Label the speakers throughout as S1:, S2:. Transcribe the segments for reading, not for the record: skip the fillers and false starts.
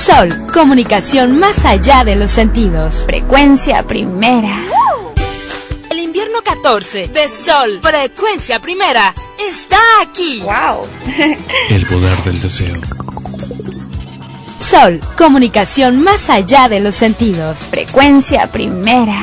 S1: Sol, comunicación más allá de los sentidos.
S2: Frecuencia primera.
S1: El invierno 14 de Sol, frecuencia primera, está aquí.
S2: ¡Wow!
S3: El poder del deseo.
S1: Sol, comunicación más allá de los sentidos.
S2: Frecuencia primera.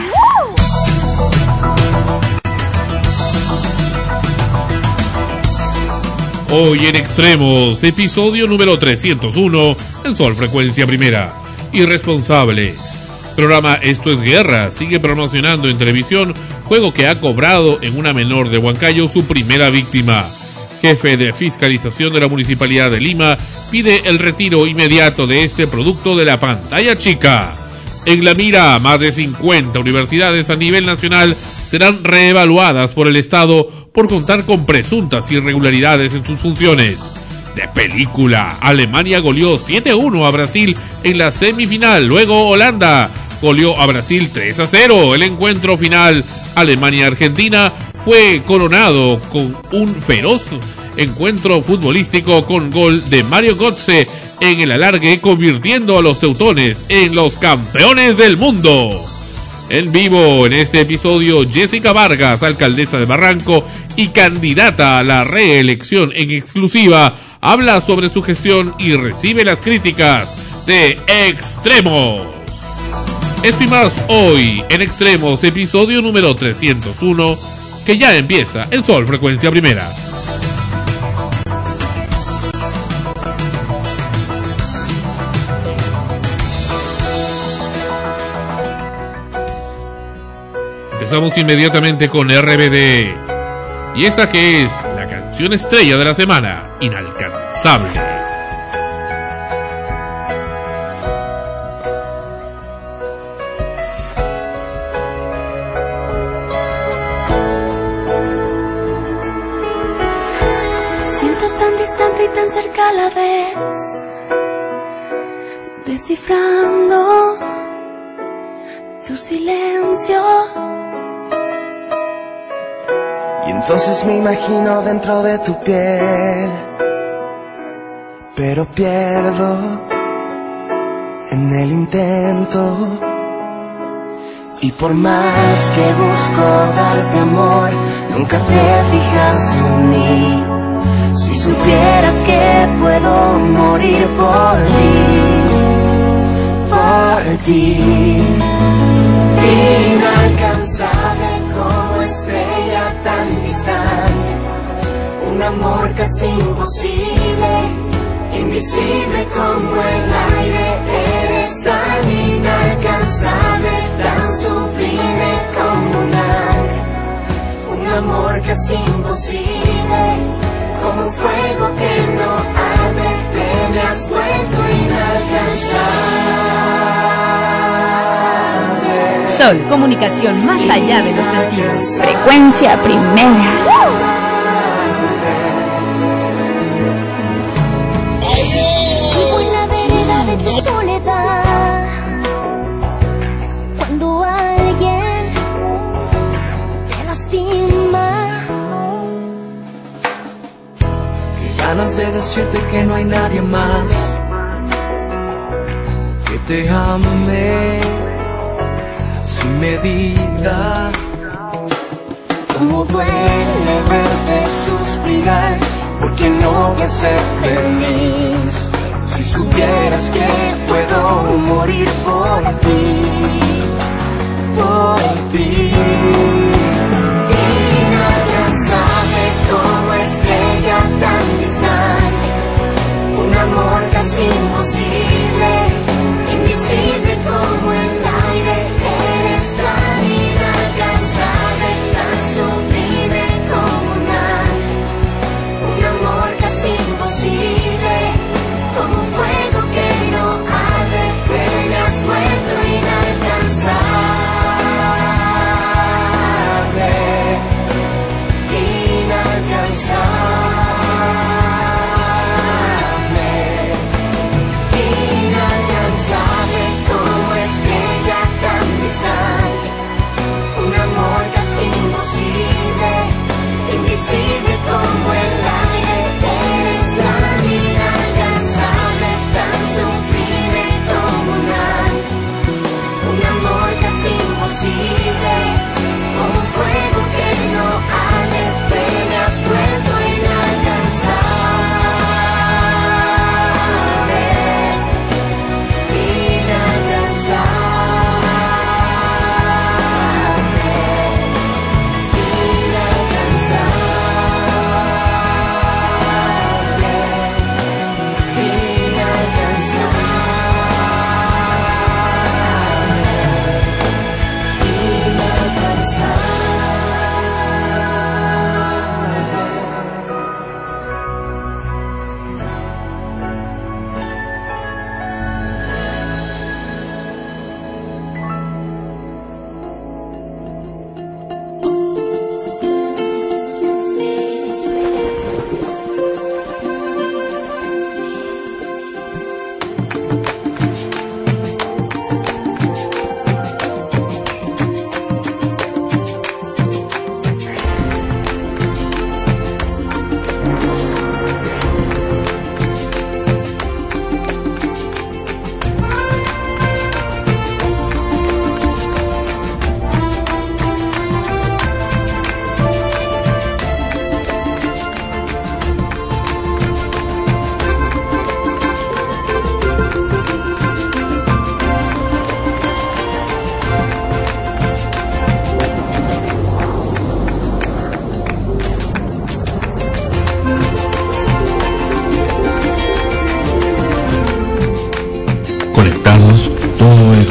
S3: Hoy en Extremos, episodio número 301, El Sol, frecuencia primera. Irresponsables. Programa Esto es Guerra sigue promocionando en televisión juego que ha cobrado en una menor de Huancayo su primera víctima. Jefe de fiscalización de la Municipalidad de Lima pide el retiro inmediato de este producto de la pantalla chica. En la mira, más de 50 universidades a nivel nacional serán reevaluadas por el Estado por contar con presuntas irregularidades en sus funciones. De película, Alemania goleó 7-1 a Brasil en la semifinal. Luego Holanda goleó a Brasil 3-0. El encuentro final, Alemania-Argentina, fue coronado con un feroz encuentro futbolístico con gol de Mario Götze en el alargue, convirtiendo a los teutones en los campeones del mundo. En vivo en este episodio, Jessica Vargas, alcaldesa de Barranco y candidata a la reelección en exclusiva, habla sobre su gestión y recibe las críticas de Extremos. Esto y más hoy en Extremos, episodio número 301, que ya empieza en Sol, frecuencia primera. Empezamos inmediatamente con RBD. Y esta que es la canción estrella de la semana, Inalcanzable.
S4: Me siento tan distante y tan cerca a la vez, descifrando tu silencio.
S5: Y entonces me imagino dentro de tu piel, pero pierdo en el intento. Y por más que busco darte amor, nunca te fijas en mí. Si supieras que puedo morir por ti, inalcanzable como estrella tan distante, un amor casi imposible, invisible como el aire. Eres tan inalcanzable, tan sublime como un ángel, un amor casi imposible, como un fuego que no arde. Te me has vuelto inalcanzable.
S1: Sol, comunicación más allá de los sentidos.
S2: Frecuencia primera.
S4: Vivo en la vereda de tu soledad, cuando alguien te lastima.
S6: Qué ganas de decirte que no hay nadie más que te ame sin medida.
S4: Cómo duele verte suspirar, porque no voy a ser feliz.
S6: Si supieras que puedo morir por ti, por ti.
S4: Inalcanzable como estrella tan distante, un amor casi imposible, invisible como el aire. Eres tan inalcanzable, tan sublime como un ángel, un amor casi imposible, como un fuego que no arde. Te me has vuelto inalcanzable.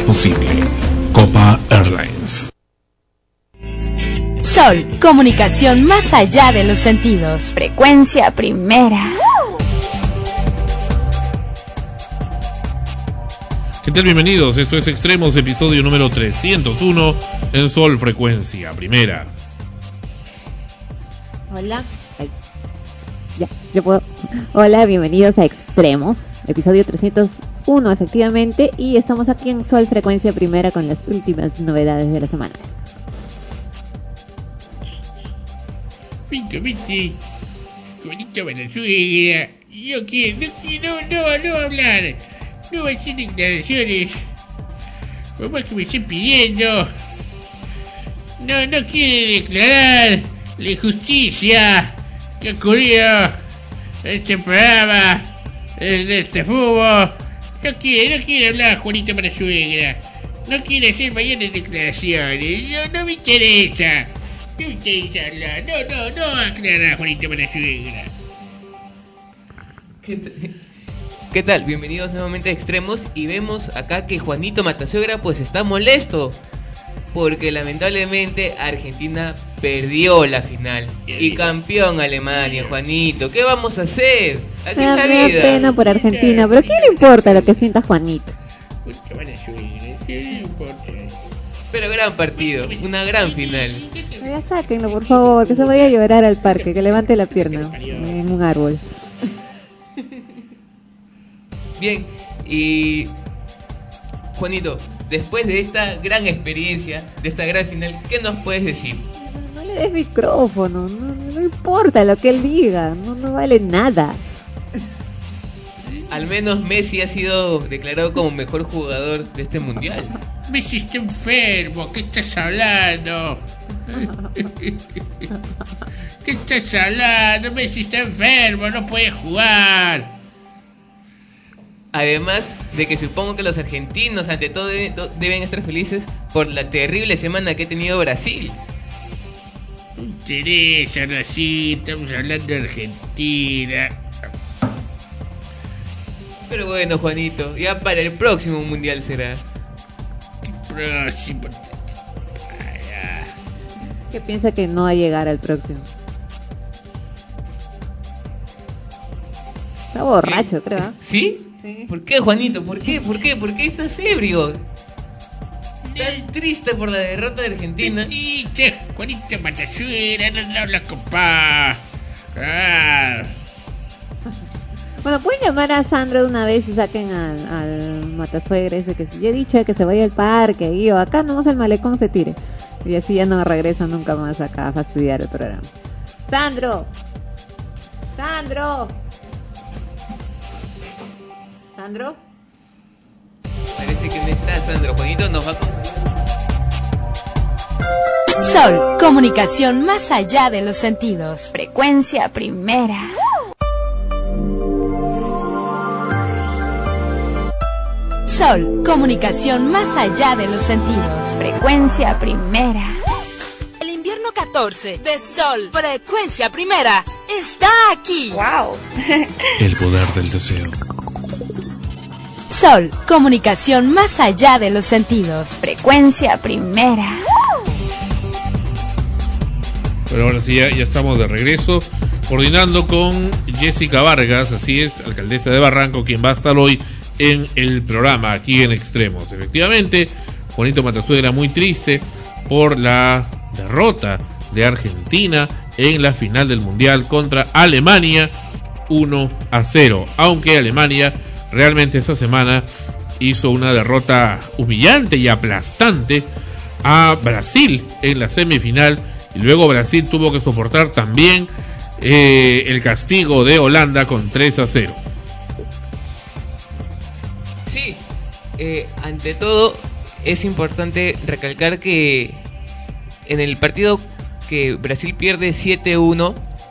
S3: posible. Copa Airlines.
S1: Sol, comunicación más allá de los sentidos.
S2: Frecuencia primera.
S3: ¿Qué tal? Bienvenidos, esto es Extremos, episodio número 301 en Sol Frecuencia Primera.
S7: Hola. Ay. Ya puedo. Hola, bienvenidos a Extremos, episodio 301 efectivamente, y estamos aquí en Sol Frecuencia Primera con las últimas novedades de la semana.
S8: Viste, bonita Venezuela. Yo no hablar, no voy a hacer declaraciones. Por más que me estén pidiendo, no quiere declarar la injusticia que ocurrió en este programa, de este fútbol. No quiere hablar Juanito Venezuela. No quiere hacer mayores declaraciones. No me interesa. No aclarar Juanito Venezuela.
S9: ¿Qué tal? Bienvenidos nuevamente a Extremos y vemos acá que Juanito Matasuegra pues está molesto porque lamentablemente Argentina perdió la final y campeón Alemania. Juanito, ¿qué vamos a hacer? Así es la vida.
S7: Me da pena por Argentina, pero ¿qué le importa lo que sienta Juanito?
S9: Pero gran partido, una gran final.
S7: Ya sáquenlo, por favor, que se vaya a llorar al parque, que levante la pierna en un árbol.
S9: Bien, y Juanito, después de esta gran experiencia, de esta gran final, ¿qué nos puedes decir?
S7: No le des micrófono, no importa lo que él diga, no vale nada.
S9: Al menos Messi ha sido declarado como mejor jugador de este mundial.
S8: Messi está enfermo, ¿qué estás hablando? ¿Qué estás hablando? Messi está enfermo, no puede jugar.
S9: Además de que supongo que los argentinos ante todo deben estar felices por la terrible semana que ha tenido Brasil.
S8: No interesa, Brasil, estamos hablando de Argentina.
S9: Pero bueno, Juanito, ya para el próximo mundial será.
S8: Próximo.
S7: ¿Qué piensa que no va a llegar al próximo? Está borracho, creo.
S9: ¿Sí?
S7: Sí.
S9: ¿Por qué, Juanito? ¿Por qué? ¿Por qué estás ebrio? Tan triste por la derrota de Argentina.
S8: Juanito Matasuegra, no hablas con paz.
S7: Bueno, pueden llamar a Sandro de una vez y saquen al Matasuegra ese que ya he dicho que se vaya al parque y acá nomás el malecón se tire. Y así ya no regresa nunca más acá a fastidiar el programa. ¡Sandro!
S9: Parece que no está Sandro. Juanito nos va a acompañar.
S1: Sol, comunicación más allá de los sentidos.
S2: Frecuencia primera.
S1: Sol, comunicación más allá de los sentidos.
S2: Frecuencia primera.
S1: El invierno 14 de Sol, frecuencia primera, está aquí.
S2: Wow.
S3: El poder del deseo.
S1: Sol, comunicación más allá de los sentidos.
S2: Frecuencia primera.
S3: Pero ahora sí, ya estamos de regreso, coordinando con Jessica Vargas, así es, alcaldesa de Barranco, quien va a estar hoy en el programa aquí en Extremos. Efectivamente, Juanito Matasuegra muy triste por la derrota de Argentina en la final del Mundial contra Alemania 1-0, aunque Alemania realmente esta semana hizo una derrota humillante y aplastante a Brasil en la semifinal, y luego Brasil tuvo que soportar también el castigo de Holanda con 3-0.
S9: Sí, ante todo es importante recalcar que en el partido que Brasil pierde 7-1,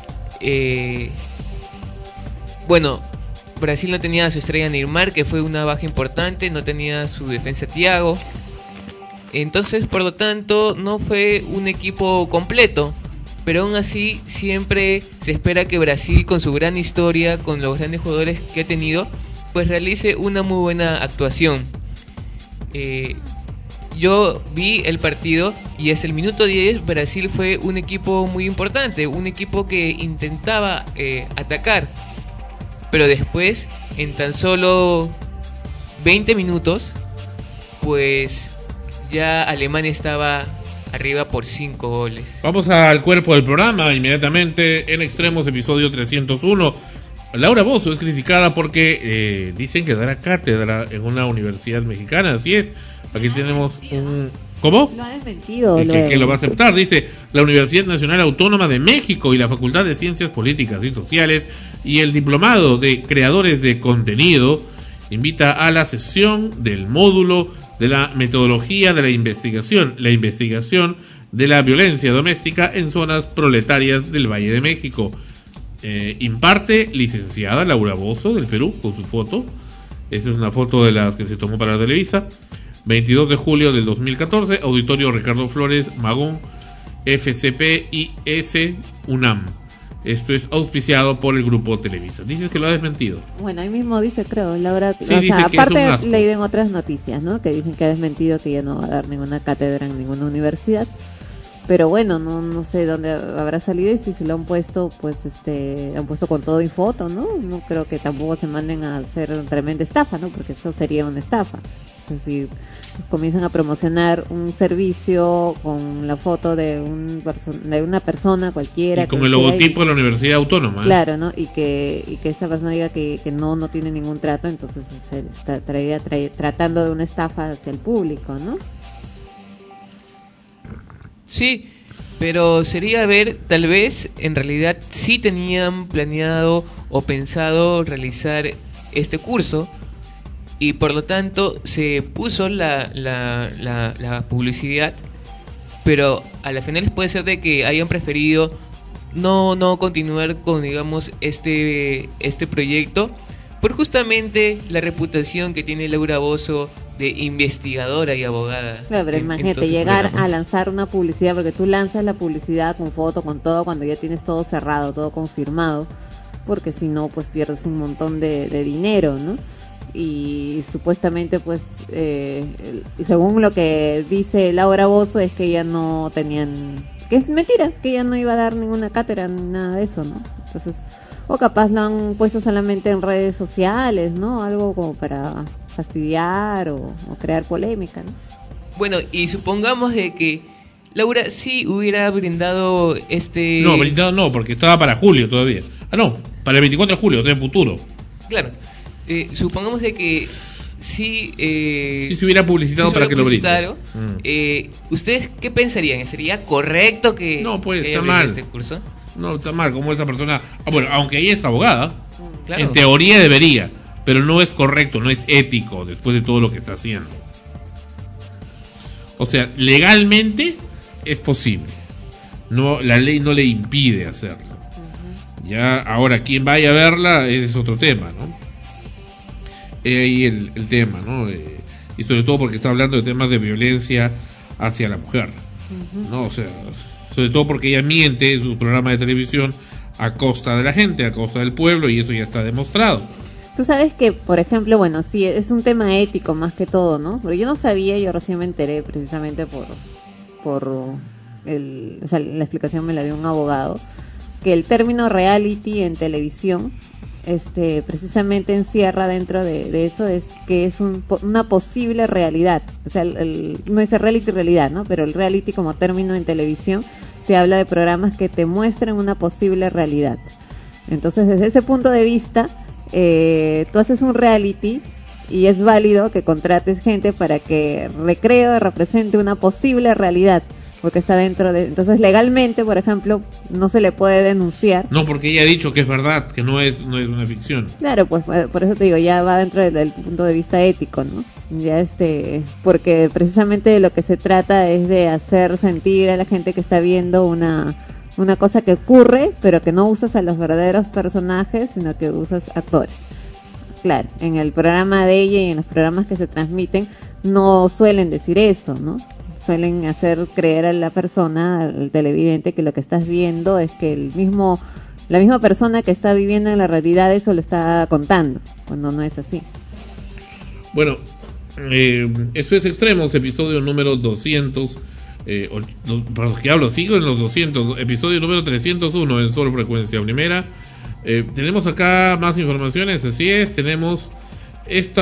S9: bueno, Brasil no tenía a su estrella Neymar, que fue una baja importante, no tenía su defensa Thiago. Entonces, por lo tanto, no fue un equipo completo. Pero aún así, siempre se espera que Brasil, con su gran historia, con los grandes jugadores que ha tenido, pues realice una muy buena actuación. Yo vi el partido y hasta el minuto 10 Brasil fue un equipo muy importante, un equipo que intentaba atacar, pero después en tan solo 20 minutos pues ya Alemania estaba arriba por 5 goles.
S3: Vamos al cuerpo del programa inmediatamente. En Extremos, episodio 301. Laura Bozzo es criticada porque dicen que dará cátedra en una universidad mexicana. Así es. Aquí tenemos un... ¿Cómo?
S7: Lo ha desmentido.
S3: Que lo va a aceptar. Dice: la Universidad Nacional Autónoma de México y la Facultad de Ciencias Políticas y Sociales y el Diplomado de Creadores de Contenido invita a la sesión del módulo de la metodología de la investigación de la violencia doméstica en zonas proletarias del Valle de México. Imparte licenciada Laura Bozzo del Perú, con su foto. Esta es una foto de las que se tomó para Televisa. 22 de julio del 2014, Auditorio Ricardo Flores Magón, FCP-IS UNAM. Esto es auspiciado por el grupo Televisa. Dices que lo ha desmentido.
S7: Bueno, ahí mismo dice, creo, Laura.
S3: Sí, o sea,
S7: aparte leí en otras noticias, ¿no? Que dicen que ha desmentido, que ya no va a dar ninguna cátedra en ninguna universidad. Pero bueno, no sé dónde habrá salido y si se lo han puesto, pues han puesto con todo y foto, ¿no? No creo que tampoco se manden a hacer tremenda estafa, ¿no? Porque eso sería una estafa. Entonces, si comienzan a promocionar un servicio con la foto de una persona cualquiera. Y
S3: con el logotipo de la Universidad Autónoma.
S7: Claro, ¿no? Y que esa persona diga que no tiene ningún trato, entonces se está tratando de una estafa hacia el público, ¿no?
S9: Sí, pero sería ver, tal vez en realidad sí tenían planeado o pensado realizar este curso y por lo tanto se puso la publicidad, pero a la final puede ser de que hayan preferido no continuar con, digamos, este proyecto por justamente la reputación que tiene Laura Bozzo de investigadora y abogada.
S7: Claro, pero imagínate llegar a lanzar una publicidad, porque tú lanzas la publicidad con foto, con todo, cuando ya tienes todo cerrado, todo confirmado, porque si no, pues pierdes un montón de dinero, ¿no? Y supuestamente, pues, según lo que dice Laura Bozzo, es que ya no tenían, que es mentira, que ella no iba a dar ninguna cátedra ni nada de eso, ¿no? Entonces, o capaz lo han puesto solamente en redes sociales, ¿no? Algo como para fastidiar o crear polémica, ¿no?
S9: Bueno, y supongamos de que Laura sí hubiera brindado
S3: No, brindado no, porque estaba para julio todavía. No, para el 24 de julio, o sea, en futuro.
S9: Claro, supongamos de que sí...
S3: si se hubiera publicitado para que lo brinde.
S9: ¿Ustedes qué pensarían? ¿Sería correcto que...
S3: No, pues está mal.
S9: Este curso?
S3: No, está mal, como esa persona... bueno, aunque ella es abogada,
S9: claro,
S3: en teoría debería, pero no es correcto, no es ético después de todo lo que está haciendo. O sea, legalmente es posible. No, la ley no le impide hacerlo. Ya, ahora, quien vaya a verla, ese es otro tema, ¿no? Ahí el tema, ¿no? Y sobre todo porque está hablando de temas de violencia hacia la mujer, ¿no? O sea, sobre todo porque ella miente en su programa de televisión a costa de la gente, a costa del pueblo, y eso ya está demostrado.
S7: Tú sabes que, por ejemplo, bueno, sí, es un tema ético más que todo, ¿no? Pero yo no sabía, yo recién me enteré precisamente o sea, la explicación me la dio un abogado, que el término reality en televisión precisamente encierra dentro de eso, es que es una posible realidad. O sea, no es el reality realidad, ¿no? Pero el reality como término en televisión te habla de programas que te muestran una posible realidad. Entonces, desde ese punto de vista, tú haces un reality y es válido que contrates gente para que recree o represente una posible realidad, porque está dentro de... Entonces, legalmente, por ejemplo, no se le puede denunciar.
S3: No, porque ella ha dicho que es verdad, que no es una ficción.
S7: Claro, pues por eso te digo, ya va dentro del punto de vista ético, ¿no? Ya porque precisamente de lo que se trata es de hacer sentir a la gente que está viendo una cosa que ocurre, pero que no usas a los verdaderos personajes, sino que usas actores. Claro, en el programa de ella y en los programas que se transmiten no suelen decir eso, ¿no? Suelen hacer creer a la persona, al televidente, que lo que estás viendo es que la misma persona que está viviendo en la realidad eso lo está contando, cuando no es así.
S3: Bueno, Esto es Extremos, episodio número 200. Para los que hablo, sigo en los 200. Episodio número 301 en Sol Frecuencia Primera. Tenemos acá más informaciones, así es. Tenemos este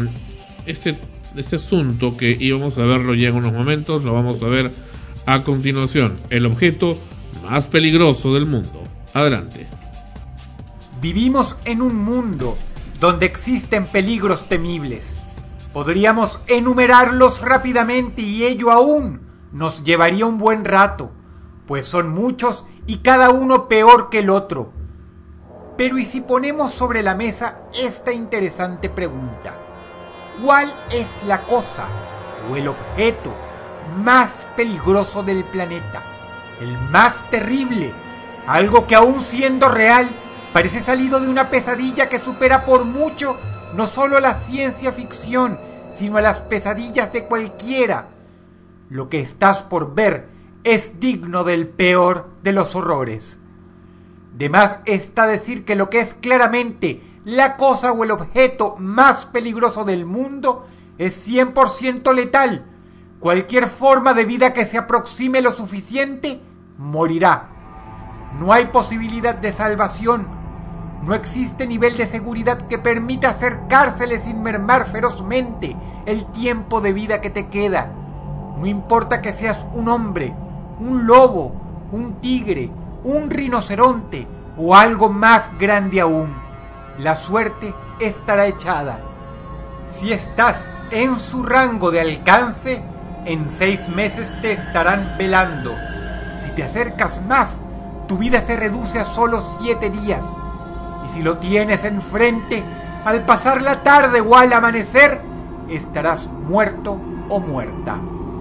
S3: asunto que íbamos a verlo ya en unos momentos. Lo vamos a ver a continuación. El objeto más peligroso del mundo. Adelante.
S10: Vivimos en un mundo donde existen peligros temibles. Podríamos enumerarlos rápidamente y ello aún nos llevaría un buen rato, pues son muchos y cada uno peor que el otro. Pero ¿y si ponemos sobre la mesa esta interesante pregunta? ¿Cuál es la cosa o el objeto más peligroso del planeta? El más terrible, algo que aún siendo real, parece salido de una pesadilla que supera por mucho no solo a la ciencia ficción, sino a las pesadillas de cualquiera. Lo que estás por ver es digno del peor de los horrores. De más está decir que lo que es claramente la cosa o el objeto más peligroso del mundo es 100% letal. Cualquier forma de vida que se aproxime lo suficiente morirá. No hay posibilidad de salvación. No existe nivel de seguridad que permita acercársele sin mermar ferozmente el tiempo de vida que te queda. No importa que seas un hombre, un lobo, un tigre, un rinoceronte o algo más grande aún. La suerte estará echada. Si estás en su rango de alcance, en 6 meses te estarán velando. Si te acercas más, tu vida se reduce a solo 7 días. Y si lo tienes enfrente, al pasar la tarde o al amanecer, estarás muerto o muerta.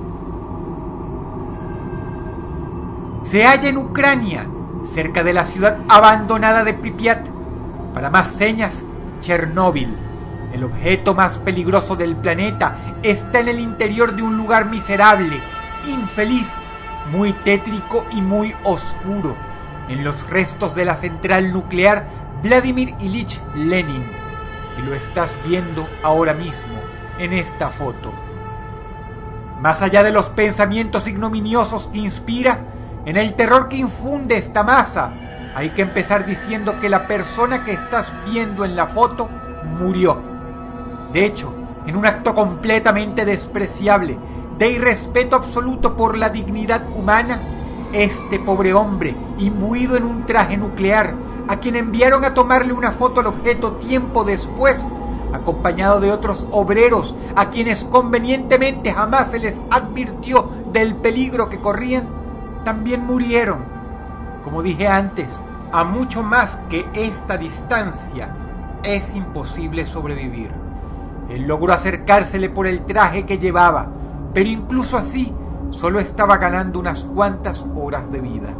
S10: Se halla en Ucrania, cerca de la ciudad abandonada de Pripyat. Para más señas, Chernóbil. El objeto más peligroso del planeta está en el interior de un lugar miserable, infeliz, muy tétrico y muy oscuro, en los restos de la central nuclear Vladimir Ilich Lenin. Y lo estás viendo ahora mismo en esta foto. Más allá de los pensamientos ignominiosos que inspira, en el terror que infunde esta masa, hay que empezar diciendo que la persona que estás viendo en la foto murió. De hecho, en un acto completamente despreciable, de irrespeto absoluto por la dignidad humana, este pobre hombre, imbuido en un traje nuclear, a quien enviaron a tomarle una foto al objeto tiempo después, acompañado de otros obreros a quienes convenientemente jamás se les advirtió del peligro que corrían, también murieron. Como dije antes, a mucho más que esta distancia es imposible sobrevivir. Él logró acercársele por el traje que llevaba, pero incluso así solo estaba ganando unas cuantas horas de vida.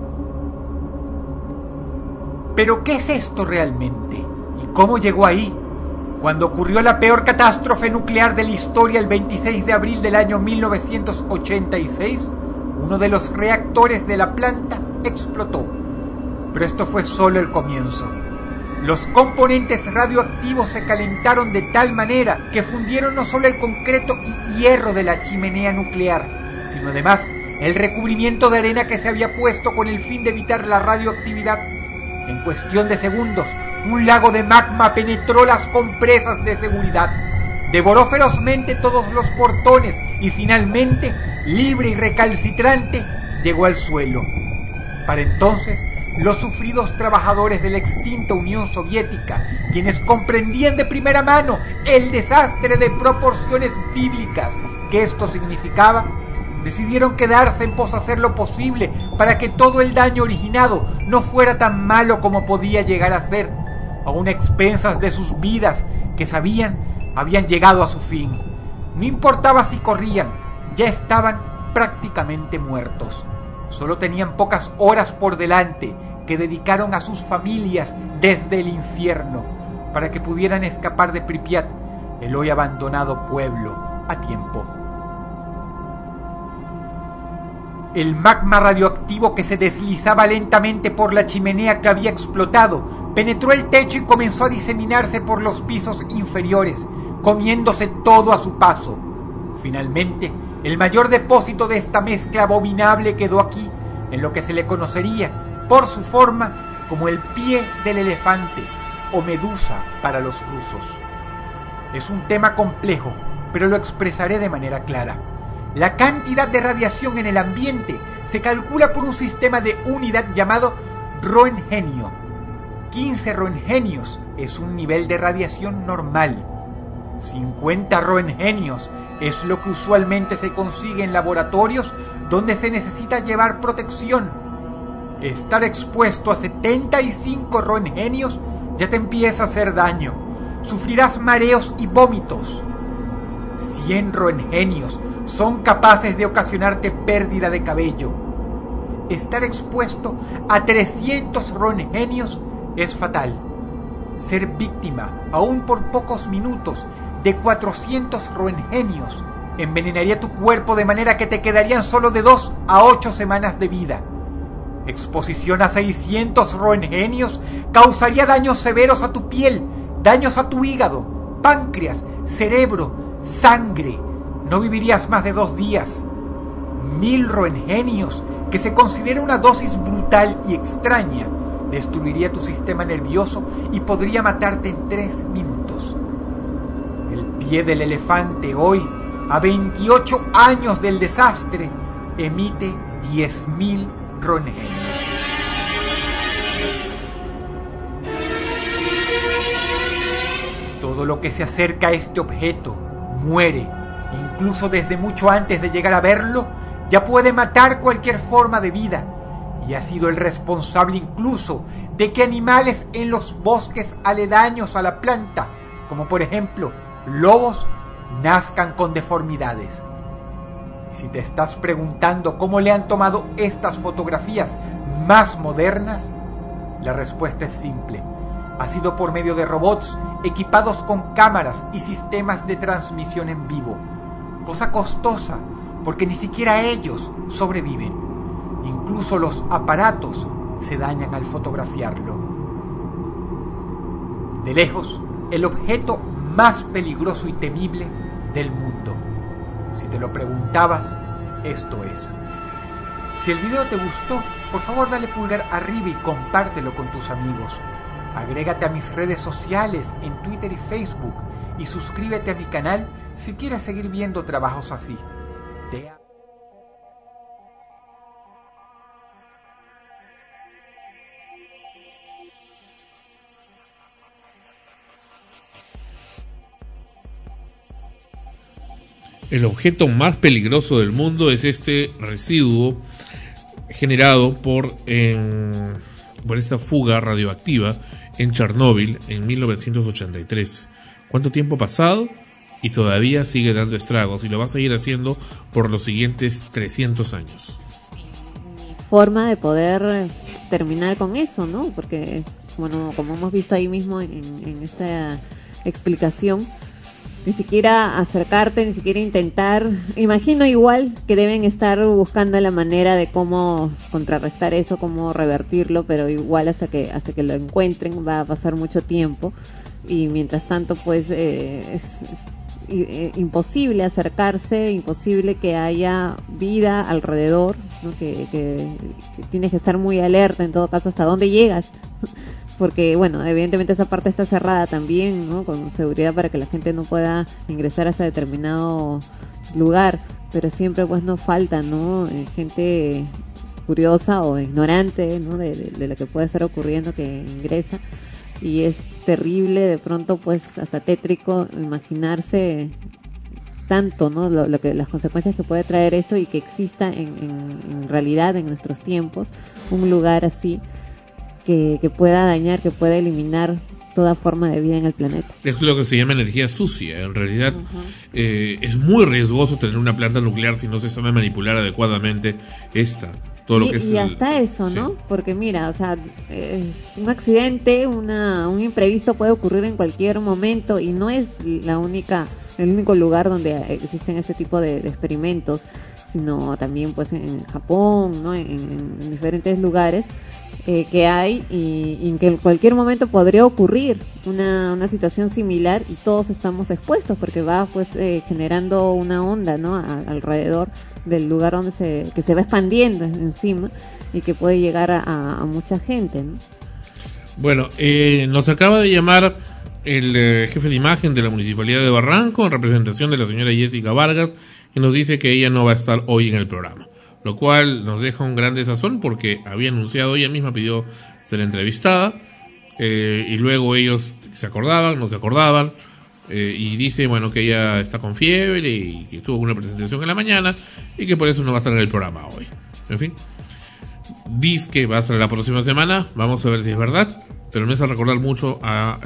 S10: ¿Pero qué es esto realmente? ¿Y cómo llegó ahí? Cuando ocurrió la peor catástrofe nuclear de la historia el 26 de abril del año 1986, uno de los reactores de la planta explotó. Pero esto fue solo el comienzo. Los componentes radioactivos se calentaron de tal manera que fundieron no solo el concreto y hierro de la chimenea nuclear, sino además el recubrimiento de arena que se había puesto con el fin de evitar la radioactividad. En cuestión de segundos, un lago de magma penetró las compresas de seguridad, devoró ferozmente todos los portones y finalmente, libre y recalcitrante, llegó al suelo. Para entonces, los sufridos trabajadores de la extinta Unión Soviética, quienes comprendían de primera mano el desastre de proporciones bíblicas que esto significaba, decidieron quedarse en pos de hacer lo posible para que todo el daño originado no fuera tan malo como podía llegar a ser, aun a expensas de sus vidas que sabían habían llegado a su fin. No importaba si corrían, ya estaban prácticamente muertos. Solo tenían pocas horas por delante que dedicaron a sus familias desde el infierno para que pudieran escapar de Pripyat, el hoy abandonado pueblo, a tiempo. El magma radioactivo que se deslizaba lentamente por la chimenea que había explotado penetró el techo y comenzó a diseminarse por los pisos inferiores, comiéndose todo a su paso. Finalmente, el mayor depósito de esta mezcla abominable quedó aquí, en lo que se le conocería, por su forma, como el pie del elefante, o medusa para los rusos. Es un tema complejo, pero lo expresaré de manera clara. La cantidad de radiación en el ambiente se calcula por un sistema de unidad llamado Roentgenio. 15 roentgenios es un nivel de radiación normal. 50 roentgenios es lo que usualmente se consigue en laboratorios donde se necesita llevar protección. Estar expuesto a 75 roentgenios ya te empieza a hacer daño. Sufrirás mareos y vómitos. 100 roentgenios son capaces de ocasionarte pérdida de cabello. Estar expuesto a 300 roentgenios es fatal. Ser víctima, aún por pocos minutos, de 400 roentgenios envenenaría tu cuerpo de manera que te quedarían solo de 2 a 8 semanas de vida. Exposición a 600 roentgenios causaría daños severos a tu piel, daños a tu hígado, páncreas, cerebro, sangre. No vivirías más de 2 días. 1000 roentgenios, que se considera una dosis brutal y extraña, destruiría tu sistema nervioso y podría matarte en 3 minutos. El pie del elefante hoy, a 28 años del desastre, emite 10.000 roentgenios. Todo lo que se acerca a este objeto muere, incluso desde mucho antes de llegar a verlo. Ya puede matar cualquier forma de vida y ha sido el responsable incluso de que animales en los bosques aledaños a la planta, como por ejemplo lobos, nazcan con deformidades. Y si te estás preguntando cómo le han tomado estas fotografías más modernas, la respuesta es simple. Ha sido por medio de robots equipados con cámaras y sistemas de transmisión en vivo. Cosa costosa, porque ni siquiera ellos sobreviven. Incluso los aparatos se dañan al fotografiarlo. De lejos, el objeto más peligroso y temible del mundo. Si te lo preguntabas, esto es. Si el video te gustó, por favor dale pulgar arriba y compártelo con tus amigos. Agrégate a mis redes sociales en Twitter y Facebook y suscríbete a mi canal si quieres seguir viendo trabajos así.
S3: El objeto más peligroso del mundo es este residuo generado por esta fuga radioactiva en Chernóbil en 1983. ¿Cuánto tiempo ha pasado? Y todavía sigue dando estragos y lo va a seguir haciendo por los siguientes 300 años.
S7: Forma de poder terminar con eso, ¿no? Porque, bueno, como hemos visto ahí mismo en esta explicación, ni siquiera acercarte, ni siquiera intentar. Imagino igual que deben estar buscando la manera de cómo contrarrestar eso, cómo revertirlo, pero igual hasta que lo encuentren va a pasar mucho tiempo y mientras tanto pues es imposible acercarse, imposible que haya vida alrededor, ¿no? que tienes que estar muy alerta en todo caso hasta dónde llegas. Porque, bueno, evidentemente esa parte está cerrada también, ¿no? Con seguridad para que la gente no pueda ingresar hasta determinado lugar. Pero siempre, pues, no falta, ¿no? Gente curiosa o ignorante, ¿no? De lo que puede estar ocurriendo que ingresa. Y es terrible, de pronto, pues, hasta tétrico imaginarse tanto, ¿no? Las consecuencias que puede traer esto y que exista en realidad en nuestros tiempos un lugar así. Que pueda dañar, que pueda eliminar toda forma de vida en el planeta.
S3: Es lo que se llama energía sucia. En realidad es muy riesgoso tener una planta nuclear si no se sabe manipular adecuadamente todo lo que es.
S7: Y hasta eso, ¿no? Sí. Porque mira, o sea, un accidente, un imprevisto puede ocurrir en cualquier momento y no es el único lugar donde existen este tipo de experimentos, sino también pues en Japón, ¿no? En diferentes lugares que hay y que en cualquier momento podría ocurrir una situación similar y todos estamos expuestos porque va pues generando una onda, ¿no? Alrededor del lugar donde que se va expandiendo encima y que puede llegar a mucha gente, ¿no?
S3: Bueno, nos acaba de llamar el jefe de imagen de la Municipalidad de Barranco en representación de la señora Jessica Vargas y nos dice que ella no va a estar hoy en el programa, lo cual nos deja un gran desazón porque había anunciado, ella misma pidió ser entrevistada y luego ellos se acordaban, no se acordaban y dice, bueno, que ella está con fiebre y que tuvo una presentación en la mañana y que por eso no va a estar en el programa hoy. En fin, dice que va a estar la próxima semana, vamos a ver si es verdad, pero me hace recordar mucho a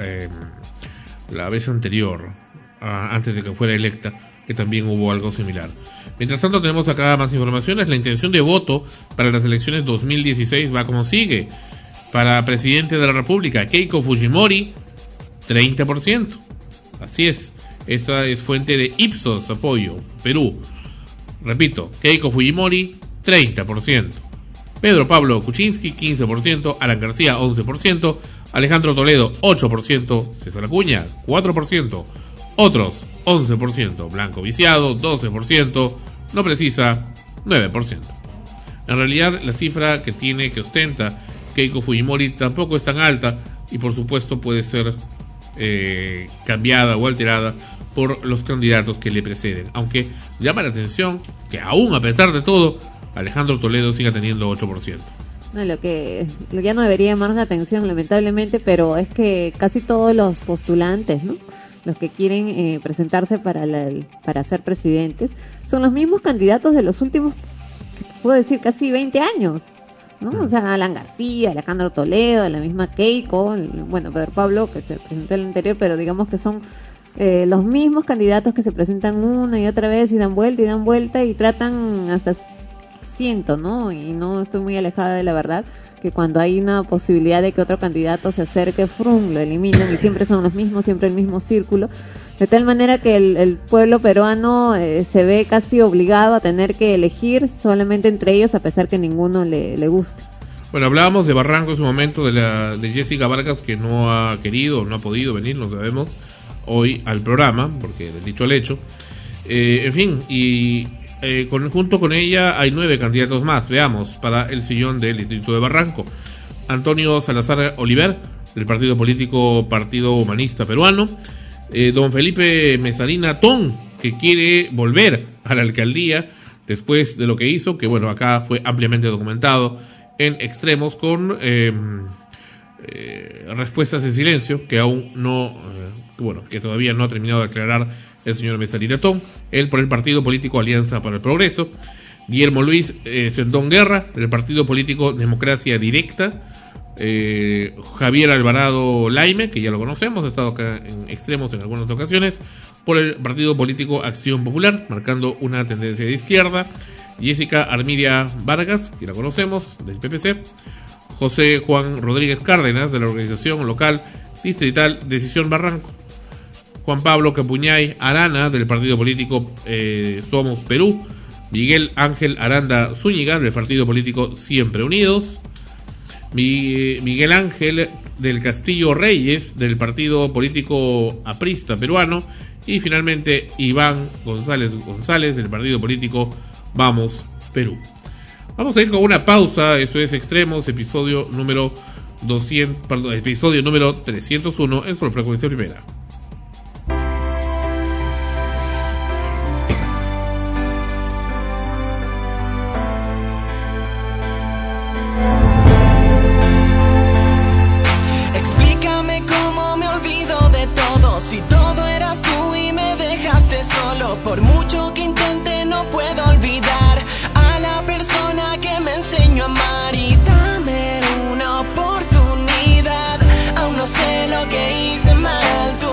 S3: la vez anterior, antes de que fuera electa, que también hubo algo similar. Mientras tanto tenemos acá más informaciones. La intención de voto para las elecciones 2016 va como sigue. Para presidente de la República, Keiko Fujimori, 30%. Así es. Esta es fuente de Ipsos Apoyo, Perú. Repito, Keiko Fujimori, 30%. Pedro Pablo Kuczynski, 15%. Alan García, 11%. Alejandro Toledo, 8%. César Acuña, 4%. Otros, 11%. Blanco Viciado, 12%. No precisa, 9%. En realidad, la cifra que ostenta Keiko Fujimori tampoco es tan alta y por supuesto puede ser cambiada o alterada por los candidatos que le preceden. Aunque llama la atención que aún a pesar de todo, Alejandro Toledo siga teniendo 8%.
S7: No, lo que ya no debería llamar la atención, lamentablemente, pero es que casi todos los postulantes, ¿no?, los que quieren presentarse para ser presidentes, son los mismos candidatos de los últimos, puedo decir, casi 20 años, ¿no? O sea, Alan García, Alejandro Toledo, la misma Keiko, bueno, Pedro Pablo, que se presentó el anterior, pero digamos que son los mismos candidatos que se presentan una y otra vez y dan vuelta y tratan hasta siento, ¿no? Y no estoy muy alejada de la verdad, que cuando hay una posibilidad de que otro candidato se acerque, lo eliminan y siempre son los mismos, siempre el mismo círculo, de tal manera que el pueblo peruano se ve casi obligado a tener que elegir solamente entre ellos a pesar que ninguno le guste.
S3: Bueno, hablábamos de Barranco en su momento, de Jessica Vargas, que no ha querido, no ha podido venir, no sabemos, hoy al programa, porque del dicho al hecho. En fin, y junto con ella hay 9 candidatos más, veamos, para el sillón del distrito de Barranco. Antonio Salazar Oliver, del partido político Partido Humanista Peruano. Don Felipe Mesarina Ton, que quiere volver a la alcaldía después de lo que hizo, que bueno, acá fue ampliamente documentado en Extremos con respuestas en silencio que aún no, que todavía no ha terminado de aclarar el señor Mesarina Ton. Él por el partido político Alianza para el Progreso. Guillermo Luis Sendón Guerra, del partido político Democracia Directa. Javier Alvarado Laime, que ya lo conocemos, ha estado acá en Extremos en algunas ocasiones, por el partido político Acción Popular, marcando una tendencia de izquierda. Jessica Armiria Vargas, que la conocemos, del PPC. José Juan Rodríguez Cárdenas, de la organización local distrital Decisión Barranco. Juan Pablo Capuñay Arana, del partido político Somos Perú. Miguel Ángel Aranda Zúñiga, del partido político Siempre Unidos. Miguel Ángel del Castillo Reyes, del partido político Aprista Peruano. Y finalmente Iván González, del partido político Vamos Perú. Vamos a ir con una pausa. Eso es Extremos, episodio número 301 en Sol Frecuencia Primera.
S11: Si todo eras tú y me dejaste solo, por mucho que intente no puedo olvidar a la persona que me enseñó a amar. Y dame una oportunidad, aún no sé lo que hice mal, tú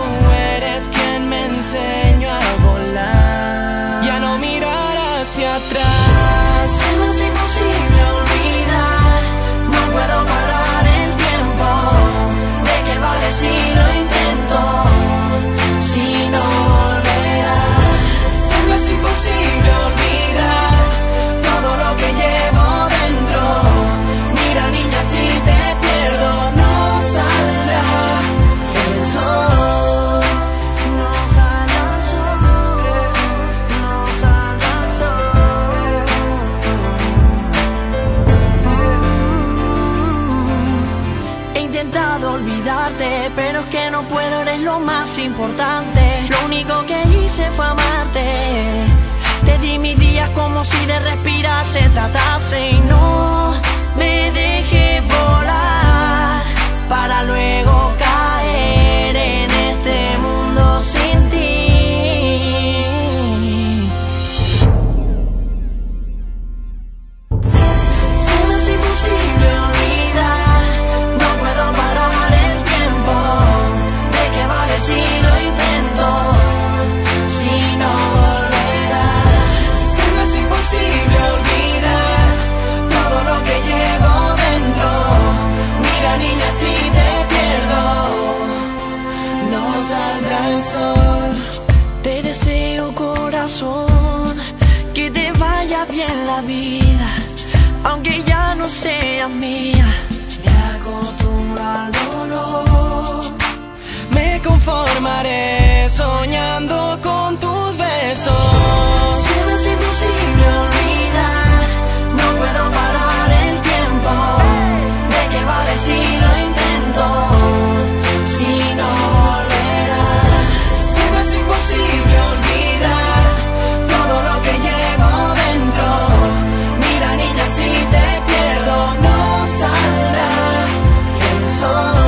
S11: olvidarte, pero es que no puedo, eres lo más importante. Lo único que hice fue amarte. Te di mis días como si de respirar se tratase, y no me dejé volar para luego caer en este mundo sin ti. Se me hace imposible olvidar, no puedo parar el tiempo. ¿De qué vale si lo intento? Si no volverás. Se me hace imposible olvidar todo lo que llevo dentro. Mira, niña, si te pierdo, no saldrá el sol. Te deseo, corazón, que te vaya bien la vida, aunque ya no sea mía. Me acostumbro al dolor, me conformaré soñando con tus besos. Se me hace imposible olvidar, no puedo parar el tiempo. ¿De qué vale si lo intento? Si no volverás. Se me hace imposible olvidar todo lo que llevo dentro. Mira, niña, si te pierdo, no saldrá el sol.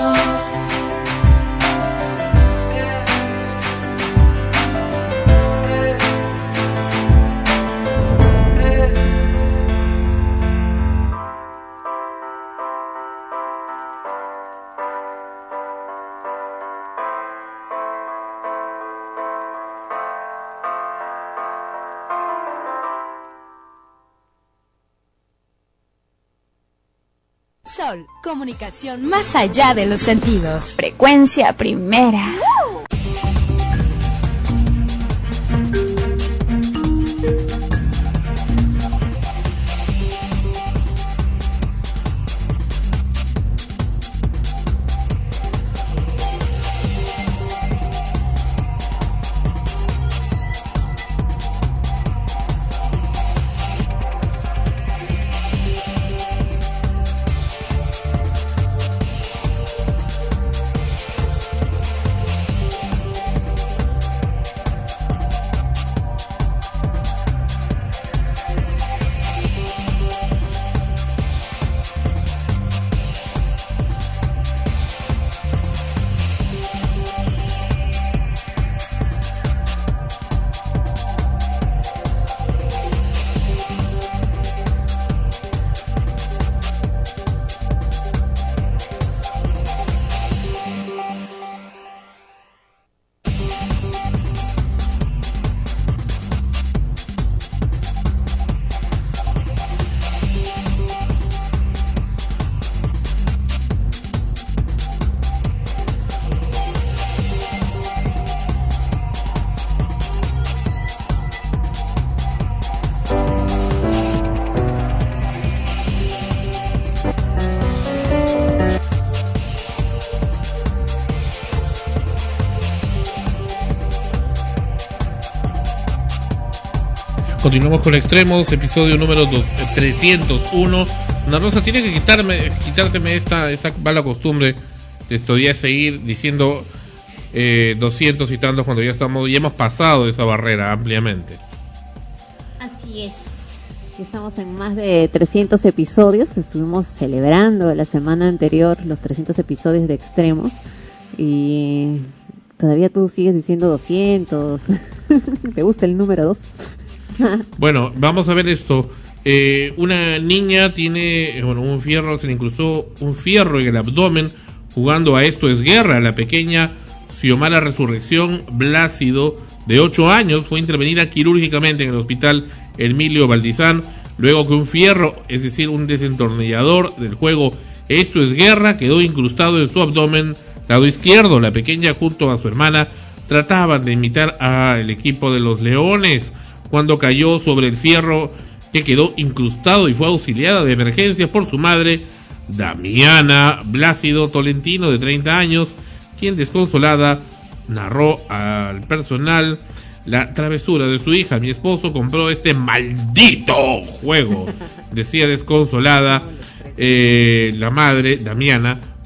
S1: Sol, comunicación más allá de los sentidos.
S2: Frecuencia primera.
S3: Continuamos con Extremos, episodio número 301. Ana Rosa, tiene que quitárseme esta mala costumbre de todavía seguir diciendo 200 y tantos cuando ya hemos pasado esa barrera ampliamente.
S7: Así es. Estamos en más de 300 episodios. Estuvimos celebrando la semana anterior los 300 episodios de Extremos y todavía tú sigues diciendo 200. ¿Te gusta el número 2?
S3: Bueno, vamos a ver esto. Una niña tiene un fierro, se le incrustó un fierro en el abdomen jugando a Esto es Guerra. La pequeña Xiomara Resurrección Blácido, de 8 años, fue intervenida quirúrgicamente en el hospital Emilio Valdizán luego que un fierro, es decir, un desentornillador del juego Esto es Guerra, quedó incrustado en su abdomen lado izquierdo. La pequeña junto a su hermana trataban de imitar al equipo de los Leones cuando cayó sobre el fierro que quedó incrustado y fue auxiliada de emergencias por su madre, Damiana Blácido Tolentino, de 30 años, quien desconsolada narró al personal la travesura de su hija. Mi esposo compró este maldito juego, decía desconsolada la madre, Damiana,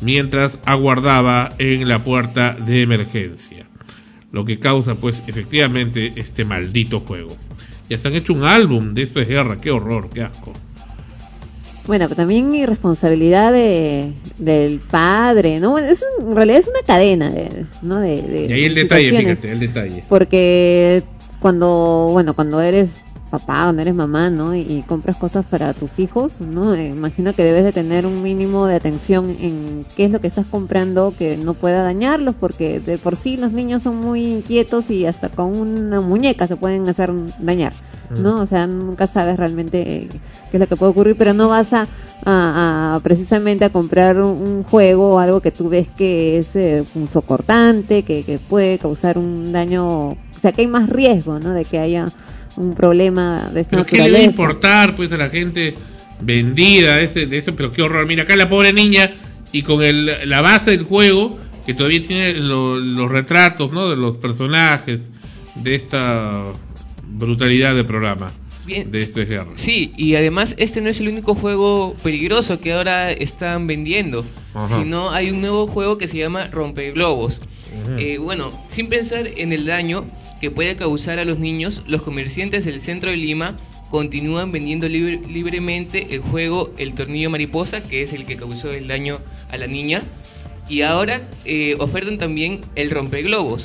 S3: mientras aguardaba en la puerta de emergencia. Lo que causa, pues, efectivamente, este maldito juego. Ya se han hecho un álbum de Esto es Guerra. Qué horror, qué asco.
S7: Bueno, pero también irresponsabilidad del padre, ¿no? En realidad es una cadena, ¿no?
S3: Y ahí el detalle, fíjate, el detalle.
S7: Porque cuando eres papá, cuando eres mamá, ¿no? Y compras cosas para tus hijos, ¿no? Imagino que debes de tener un mínimo de atención en qué es lo que estás comprando que no pueda dañarlos, porque de por sí los niños son muy inquietos y hasta con una muñeca se pueden hacer dañar, ¿no? O sea, nunca sabes realmente qué es lo que puede ocurrir, pero no vas a precisamente a comprar un juego o algo que tú ves que es punzocortante, que puede causar un daño, o sea, que hay más riesgo, ¿no? De que haya un problema de esta naturaleza.
S3: ¿Qué le va a importar, pues, a la gente vendida de eso? Pero qué horror. Mira, acá la pobre niña, y con la base del juego, que todavía tiene los retratos, ¿no? De los personajes de esta brutalidad de programa.
S9: Bien.
S3: De Esto es Guerra.
S9: Sí, y además este no es el único juego peligroso que ahora están vendiendo, sino hay un nuevo juego que se llama Rompeglobos. Bueno, sin pensar en el daño que puede causar a los niños, los comerciantes del centro de Lima continúan vendiendo libremente el juego El Tornillo Mariposa, que es el que causó el daño a la niña, y ahora ofertan también el Rompeglobos.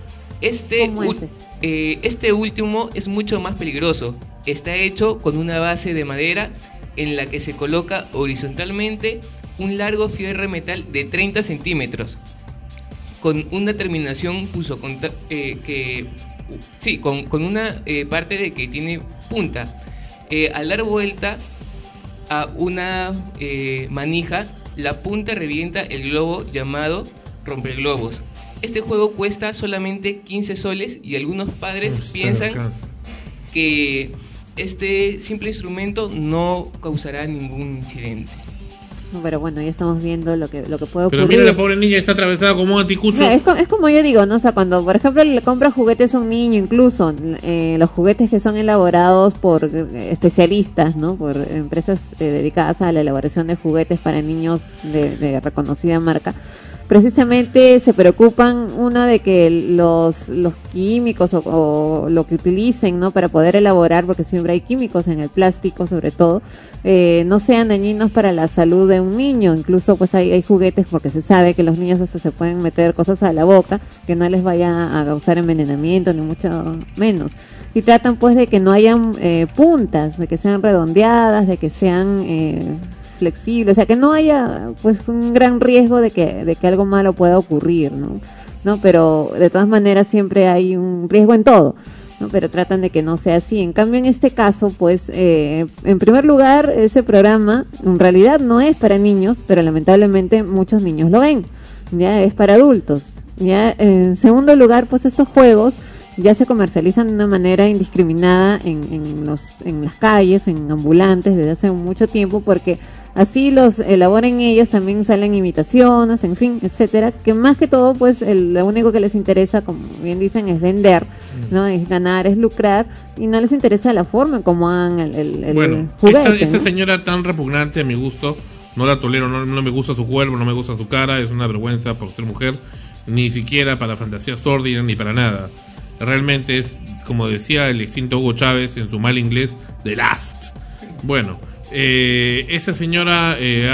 S9: Este último es mucho más peligroso. Está hecho con una base de madera en la que se coloca horizontalmente un largo fierro de metal de 30 centímetros con una terminación con una parte de que tiene punta. Al dar vuelta a una manija, la punta revienta el globo llamado Rompeglobos. Este juego cuesta solamente 15 soles y algunos padres piensan que este simple instrumento no causará ningún incidente.
S7: Pero bueno, ya estamos viendo lo que puede ocurrir.
S3: Pero mira, la pobre niña está atravesada como un anticucho.
S7: No, es como yo digo, ¿no? O sea, cuando por ejemplo le compras juguetes a un niño, incluso los juguetes que son elaborados por especialistas, ¿no? Por empresas dedicadas a la elaboración de juguetes para niños de reconocida marca, precisamente se preocupan, uno, de que los químicos o lo que utilicen, ¿no? Para poder elaborar, porque siempre hay químicos en el plástico, sobre todo, no sean dañinos para la salud de un niño. Incluso pues hay juguetes, porque se sabe que los niños hasta se pueden meter cosas a la boca que no les vaya a causar envenenamiento, ni mucho menos. Y tratan pues de que no hayan puntas, de que sean redondeadas, de que sean flexible, o sea, que no haya pues un gran riesgo de que algo malo pueda ocurrir, ¿no? Pero de todas maneras siempre hay un riesgo en todo, ¿no? Pero tratan de que no sea así. En cambio, en este caso, pues, en primer lugar, ese programa en realidad no es para niños, pero lamentablemente muchos niños lo ven, ya es para adultos. Ya en segundo lugar, pues estos juegos ya se comercializan de una manera indiscriminada en las calles, en ambulantes desde hace mucho tiempo, porque así los elaboren ellos, también salen imitaciones, en fin, etcétera, que más que todo, pues lo único que les interesa, como bien dicen, es vender, ¿no? Es ganar, es lucrar, y no les interesa la forma en cómo hagan el juguete.
S3: Esta señora tan repugnante a mi gusto, no la tolero, no me gusta su cuerpo, no me gusta su cara, es una vergüenza por ser mujer, ni siquiera para fantasía sórdida, ni para nada. Realmente es, como decía el extinto Hugo Chávez en su mal inglés, The Last. Bueno, esa señora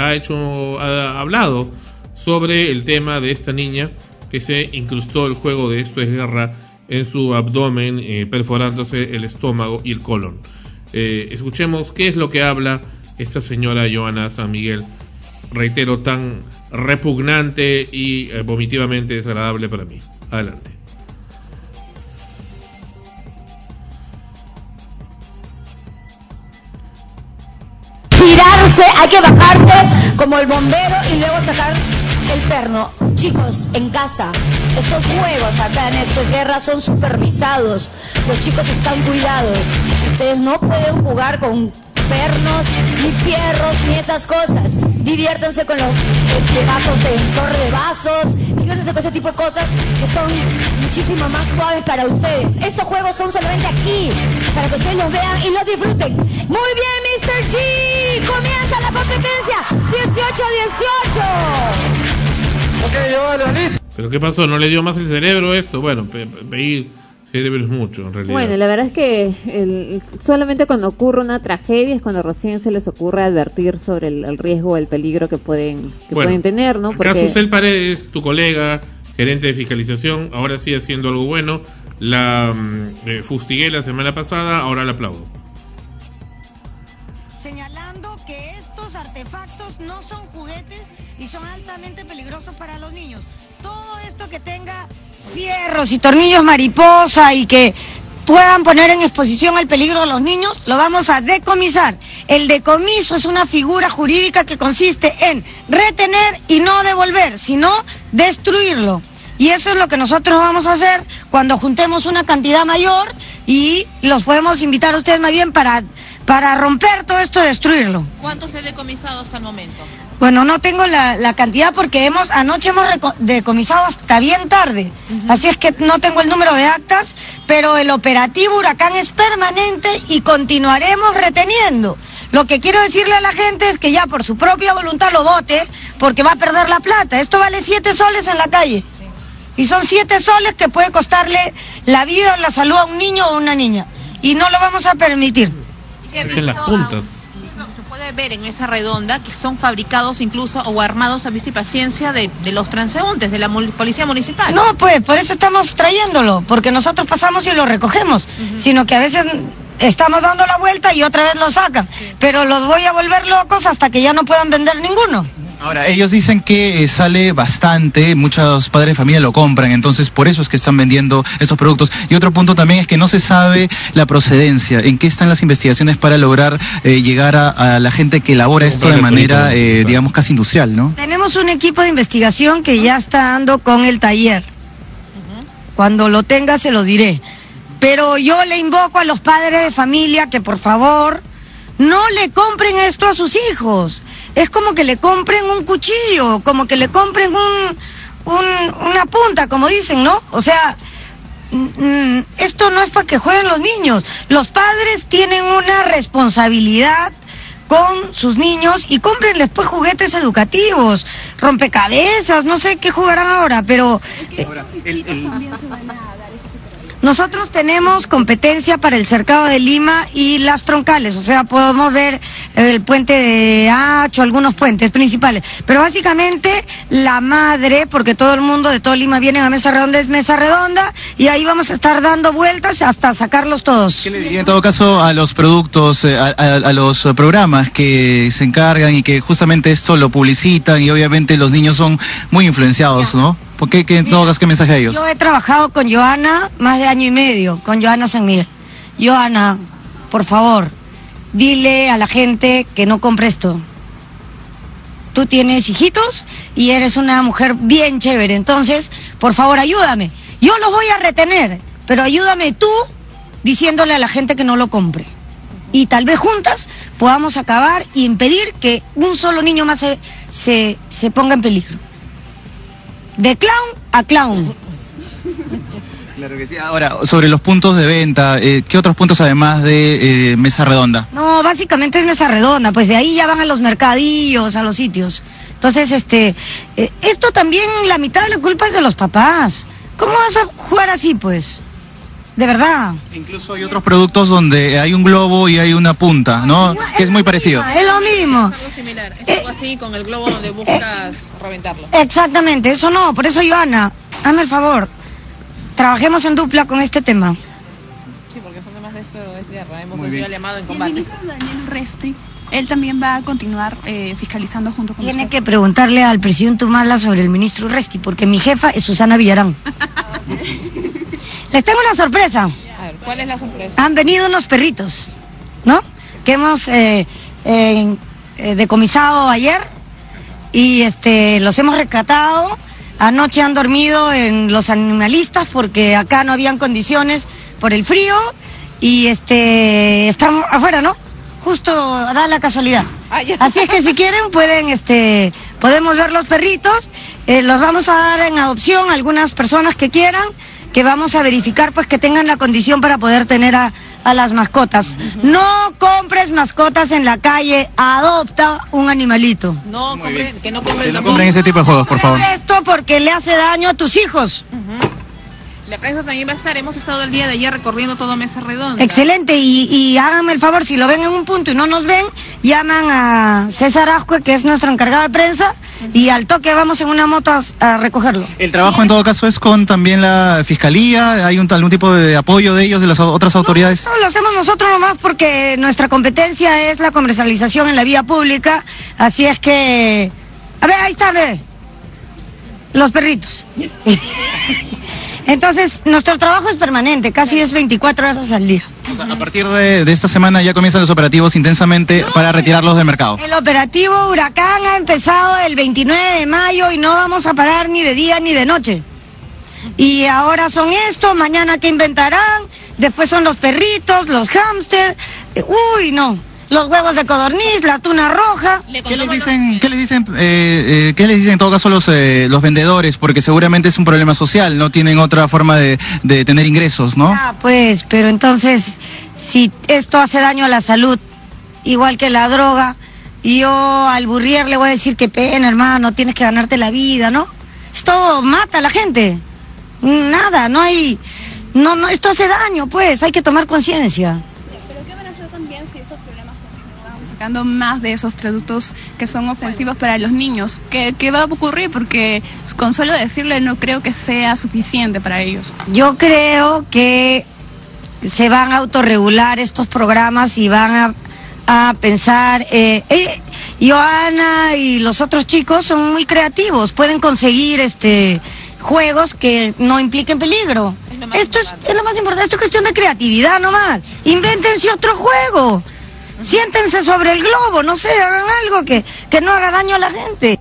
S3: ha hablado sobre el tema de esta niña que se incrustó el juego de Esto es Guerra en su abdomen, perforándose el estómago y el colon. Escuchemos qué es lo que habla esta señora Joana San Miguel, reitero, tan repugnante y vomitivamente desagradable para mí. Adelante.
S12: Tirarse, hay que bajarse como el bombero y luego sacar el perno. Chicos, en casa, estos juegos acá en Esto es Guerra son supervisados. Los chicos están cuidados. Ustedes no pueden jugar con pernos, ni fierros, ni esas cosas. Diviértanse con los vasos en torre de vasos. Diviértanse con ese tipo de cosas que son muchísimo más suaves para ustedes. Estos juegos son solamente aquí, para que ustedes los vean y los disfruten. Muy bien, Mr. G. Comienza la competencia. 18-18.
S3: ¿Pero qué pasó? ¿No le dio más el cerebro esto? Bueno, pedir cerebro es mucho, en realidad.
S7: Bueno, la verdad es que solamente cuando ocurre una tragedia es cuando recién se les ocurre advertir sobre el riesgo o el peligro que pueden tener, ¿no?
S3: Porque Susel Paredes, tu colega, gerente de fiscalización, ahora sí haciendo algo bueno. La fustigué la semana pasada, ahora la aplaudo.
S12: Señalando que estos artefactos no son juguetes y son altamente peligrosos para los niños. Todo esto que tenga fierros y tornillos mariposa y que puedan poner en exposición al peligro de los niños, lo vamos a decomisar. El decomiso es una figura jurídica que consiste en retener y no devolver, sino destruirlo. Y eso es lo que nosotros vamos a hacer cuando juntemos una cantidad mayor y los podemos invitar a ustedes más bien para romper todo esto y destruirlo.
S13: ¿Cuántos se han decomisado hasta el momento?
S12: Bueno, no tengo la cantidad porque anoche hemos decomisado hasta bien tarde. Así es que no tengo el número de actas, pero el operativo Huracán es permanente y continuaremos reteniendo. Lo que quiero decirle a la gente es que ya por su propia voluntad lo vote porque va a perder la plata. Esto vale 7 soles en la calle. Y son 7 soles que puede costarle la vida o la salud a un niño o a una niña. Y no lo vamos a permitir.
S3: En las puntas.
S13: Se puede ver en esa redonda que son fabricados incluso o armados a vista y paciencia de los transeúntes, de la policía municipal.
S12: No, pues, por eso estamos trayéndolo, porque nosotros pasamos y lo recogemos, sino que a veces estamos dando la vuelta y otra vez lo sacan, pero los voy a volver locos hasta que ya no puedan vender ninguno.
S14: Ahora, ellos dicen que sale bastante, muchos padres de familia lo compran, entonces por eso es que están vendiendo estos productos. Y otro punto también es que no se sabe la procedencia, en qué están las investigaciones para lograr llegar a la gente que elabora esto de manera, digamos, casi industrial, ¿no?
S12: Tenemos un equipo de investigación que ya está dando con el taller. Cuando lo tenga se lo diré. Pero yo le invoco a los padres de familia que por favor no le compren esto a sus hijos. Es como que le compren un cuchillo, como que le compren una punta, como dicen, ¿no? O sea, esto no es para que jueguen los niños. Los padres tienen una responsabilidad con sus niños y cómprenles pues juguetes educativos, rompecabezas, no sé qué jugarán ahora, pero... Nosotros tenemos competencia para el cercado de Lima y las troncales, o sea, podemos ver el puente de Hacho, algunos puentes principales, pero básicamente la madre, porque todo el mundo de todo Lima viene a Mesa Redonda, es Mesa Redonda, y ahí vamos a estar dando vueltas hasta sacarlos todos.
S14: ¿Qué le diría en todo caso a los productos, a los programas que se encargan y que justamente esto lo publicitan y obviamente los niños son muy influenciados, ¿no? ¿Por qué en todo caso qué mensaje a ellos?
S12: Yo he trabajado con Joana más de 1 año y medio, con Joana San Miguel. Joana, por favor, dile a la gente que no compre esto. Tú tienes hijitos y eres una mujer bien chévere, entonces, por favor, ayúdame. Yo los voy a retener, pero ayúdame tú diciéndole a la gente que no lo compre. Y tal vez juntas podamos acabar y impedir que un solo niño más se ponga en peligro. De clown a clown.
S14: Claro que sí. Ahora, sobre los puntos de venta, ¿qué otros puntos además de Mesa Redonda?
S12: No, básicamente es Mesa Redonda, pues de ahí ya van a los mercadillos, a los sitios. Entonces, esto también, la mitad de la culpa es de los papás. ¿Cómo vas a jugar así, pues? De verdad.
S14: Incluso hay otros productos donde hay un globo y hay una punta, ¿no? Que es muy parecido.
S12: Es lo mismo.
S13: Es algo similar, es algo así con el globo donde buscas reventarlo.
S12: Exactamente, eso no, por eso Joana, hazme el favor, trabajemos en dupla con este tema.
S13: Sí, porque son temas de eso, es guerra, hemos recibido el llamado en combate.
S15: El ministro Daniel Resti, él también va a continuar fiscalizando junto con
S12: Tiene que preguntarle al presidente Humala sobre el ministro Resti, porque mi jefa es Susana Villarán. Les tengo una sorpresa.
S13: A ver, ¿cuál es la sorpresa?
S12: Han venido unos perritos, ¿no? Que hemos decomisado ayer y los hemos rescatado. Anoche han dormido en los animalistas porque acá no habían condiciones por el frío y están afuera, ¿no? Justo da la casualidad. Así es que si quieren pueden, podemos ver los perritos. Los vamos a dar en adopción a algunas personas que quieran, que vamos a verificar pues que tengan la condición para poder tener a a las mascotas. No compres mascotas en la calle, adopta un animalito.
S13: No compren, que no compren.
S14: Que no compren ese tipo de juegos, por favor.
S12: Esto porque le hace daño a tus hijos.
S13: La prensa también va a estar, hemos estado el día de ayer recorriendo todo Mesa Redonda.
S12: Excelente, y háganme el favor, si lo ven en un punto y no nos ven, llaman a César Azcue, que es nuestro encargado de prensa, y al toque vamos en una moto a recogerlo.
S14: El trabajo en todo caso es con también la fiscalía, ¿hay algún tipo de apoyo de ellos, de las otras autoridades?
S12: No, lo hacemos nosotros nomás porque nuestra competencia es la comercialización en la vía pública, así es que... A ver, ahí está, ve. Los perritos. Entonces, nuestro trabajo es permanente, casi es 24 horas al día.
S14: O sea, a partir de esta semana ya comienzan los operativos intensamente para retirarlos del mercado.
S12: El operativo Huracán ha empezado el 29 de mayo y no vamos a parar ni de día ni de noche. Y ahora son estos, mañana ¿qué inventarán? Después son los perritos, los hámsters. Uy, no. Los huevos de codorniz, la tuna roja.
S14: ¿Qué les dicen en todo caso los vendedores? Porque seguramente es un problema social, no tienen otra forma de tener ingresos, ¿no?
S12: Ah, pues, pero entonces, si esto hace daño a la salud, igual que la droga, y yo al burrier le voy a decir, qué pena, hermano, tienes que ganarte la vida, ¿no? Esto mata a la gente. Nada, no hay... No, esto hace daño, pues, hay que tomar conciencia.
S15: Sacando más de esos productos que son ofensivos para los niños. ¿Qué va a ocurrir? Porque con solo decirle no creo que sea suficiente para ellos.
S12: Yo creo que se van a autorregular estos programas y van a pensar... Johanna y los otros chicos son muy creativos, pueden conseguir juegos que no impliquen peligro. Esto es lo más importante, esto es cuestión de creatividad nomás. Invéntense otro juego. Siéntense sobre el globo, no sé, hagan algo que no haga daño a la gente.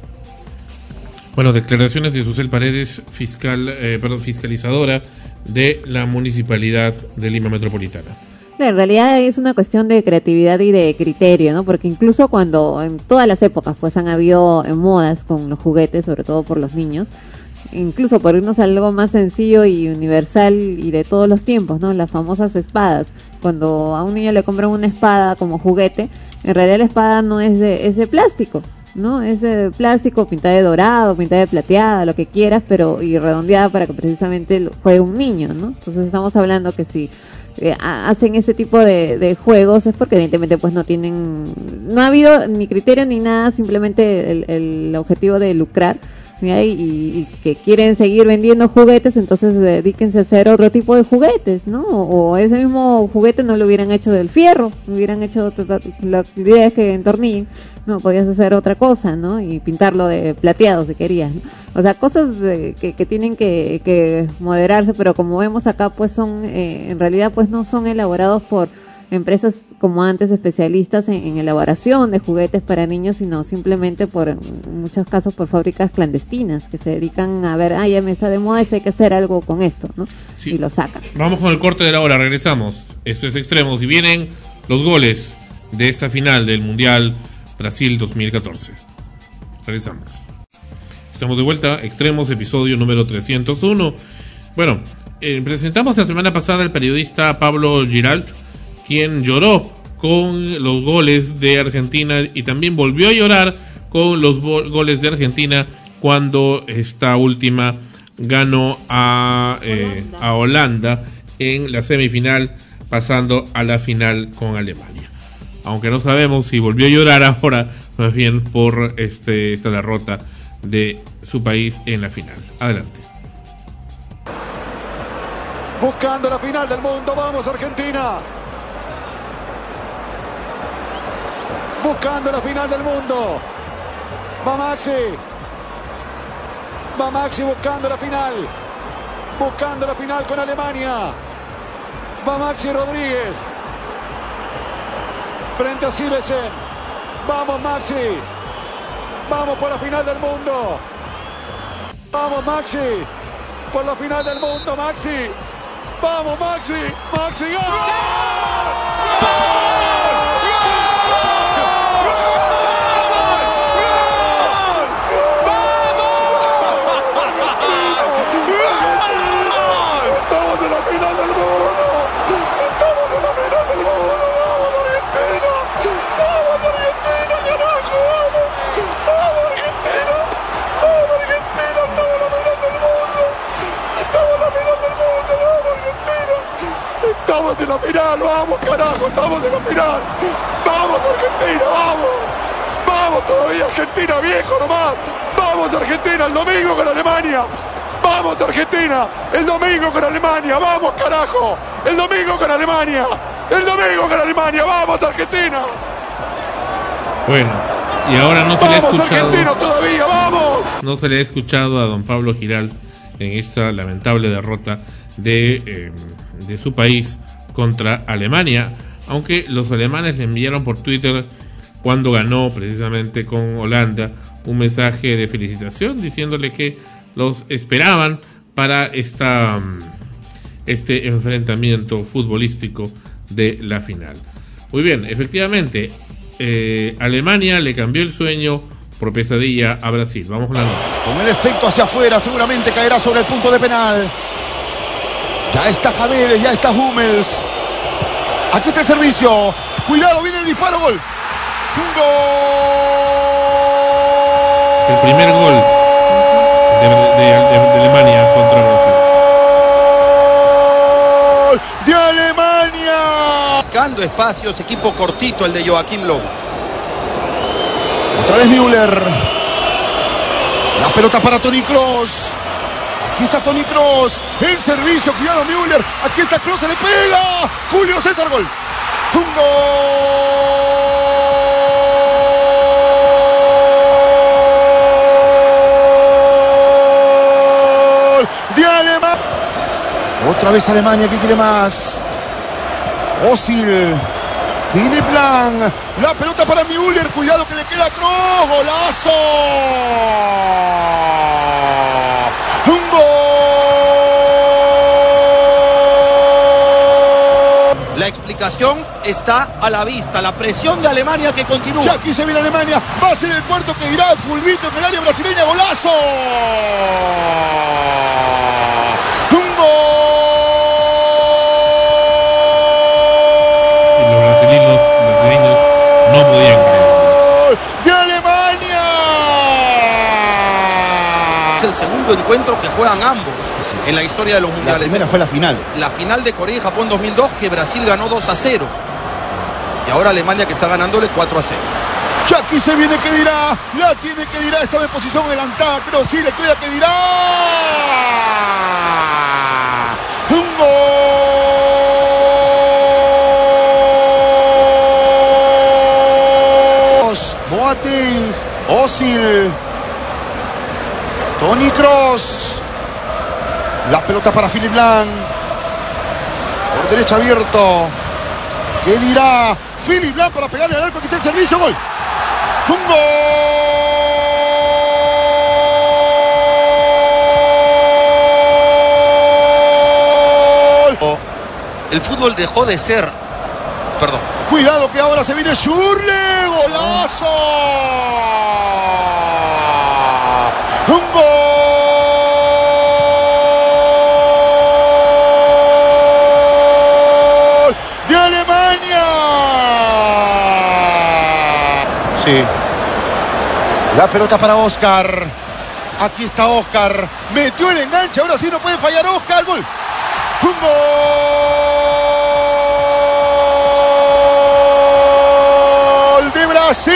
S3: Bueno, declaraciones de Susel Paredes, fiscalizadora de la Municipalidad de Lima Metropolitana.
S7: En realidad es una cuestión de creatividad y de criterio, ¿no? Porque incluso cuando en todas las épocas pues han habido modas con los juguetes, sobre todo por los niños, incluso por irnos a algo más sencillo y universal y de todos los tiempos, ¿no? Las famosas espadas. Cuando a un niño le compran una espada como juguete, en realidad la espada no es de plástico, ¿no? Es de plástico pintada de dorado, pintada de plateada, lo que quieras, pero y redondeada para que precisamente juegue un niño, ¿no? Entonces estamos hablando que si hacen este tipo de juegos es porque evidentemente pues no ha habido ni criterio ni nada, simplemente el objetivo de lucrar. Y que quieren seguir vendiendo juguetes, entonces dedíquense a hacer otro tipo de juguetes, ¿no? O ese mismo juguete no lo hubieran hecho del fierro, hubieran hecho, la idea es que entornillen, no, podías hacer otra cosa, ¿no? Y pintarlo de plateado si querías, ¿no? O sea, cosas que tienen que moderarse, pero como vemos acá, pues son, en realidad pues no son elaborados por empresas como antes especialistas en elaboración de juguetes para niños, sino simplemente en muchos casos por fábricas clandestinas que se dedican a ver, ya me está de moda esto, hay que hacer algo con esto, ¿no? Sí. Y lo sacan.
S3: Vamos con el corte de la hora, regresamos. Esto es Extremos y vienen los goles de esta final del Mundial Brasil 2014. Regresamos. Estamos de vuelta, Extremos, episodio número 301. Bueno, presentamos la semana pasada al periodista Pablo Giralt, quien lloró con los goles de Argentina y también volvió a llorar con los goles de Argentina cuando esta última ganó a Holanda en la semifinal, pasando a la final con Alemania. Aunque no sabemos si volvió a llorar ahora, más bien por esta derrota de su país en la final. Adelante.
S16: Buscando la final del mundo, vamos Argentina. Buscando la final del mundo. Va Maxi. Va Maxi buscando la final. Buscando la final con Alemania. Va Maxi Rodríguez. Frente a Silesen. Vamos Maxi. Vamos por la final del mundo. Vamos Maxi. Por la final del mundo Maxi. Vamos Maxi. Maxi. ¡Gol! ¡Gol! Estamos en la final del mundo. Estamos en la final la final, vamos carajo, estamos en la final. Vamos Argentina, vamos. Vamos todavía Argentina, viejo nomás. Vamos Argentina, el domingo con Alemania. Vamos Argentina, el domingo con Alemania. Vamos carajo, el domingo con Alemania. El domingo con Alemania, vamos Argentina.
S3: Bueno, y ahora no se le ha escuchado.
S16: Argentina todavía, vamos.
S3: No se le ha escuchado a don Pablo Giralt en esta lamentable derrota de su país contra Alemania, aunque los alemanes le enviaron por Twitter, cuando ganó precisamente con Holanda, un mensaje de felicitación diciéndole que los esperaban para este enfrentamiento futbolístico de la final. Muy bien, efectivamente, Alemania le cambió el sueño por pesadilla a Brasil. Vamos con la nota.
S17: Con el efecto hacia afuera, seguramente caerá sobre el punto de penal. Ya está Javedes, ya está Hummels. Aquí está el servicio. Cuidado, viene el disparo, gol. ¡Gol!
S3: El primer gol de Alemania contra Brasil.
S17: ¡De Alemania! Buscando espacios, equipo cortito el de Joachim Löw. Otra vez Müller. La pelota para Toni Kroos. Aquí está Toni Kroos. El servicio, cuidado Müller. Aquí está Kroos, se le pega. Julio César, gol. Un gol de Alemania. Otra vez Alemania, ¿qué quiere más? Özil. Philipp Lahm. La pelota para Müller. Cuidado que le queda a Kroos. Golazo. Un gol. La explicación está a la vista. La presión de Alemania que continúa. Ya aquí se viene Alemania. Va a ser el cuarto que dirá Fulvito en el área brasileña. Golazo. Un gol.
S3: Y los brasileños no podían creer.
S17: ¡De Alemania! Es el segundo encuentro que juegan ambos en la historia de los mundiales. La primera fue la final. La final de Corea y Japón 2002, que Brasil ganó 2-0. Y ahora Alemania que está ganándole 4-0. Ya aquí se viene que dirá. La tiene que dirá. Estaba en posición adelantada. Creo sí le cuida que dirá. Un gol. Boateng, Özil, Toni Kroos. La pelota para Philipp Lahm. Por derecha abierto. ¿Qué dirá Philipp Lahm para pegarle al arco? Aquí está el servicio, gol. Un gol. El fútbol dejó de ser. Perdón. Cuidado que ahora se viene Schürrle. ¡Golazo! ¡Un gol! ¡De Alemania! Sí. La pelota para Oscar. Aquí está Oscar. Metió el enganche. Ahora sí no puede fallar Oscar. ¡Gol! ¡Un gol! Brasil.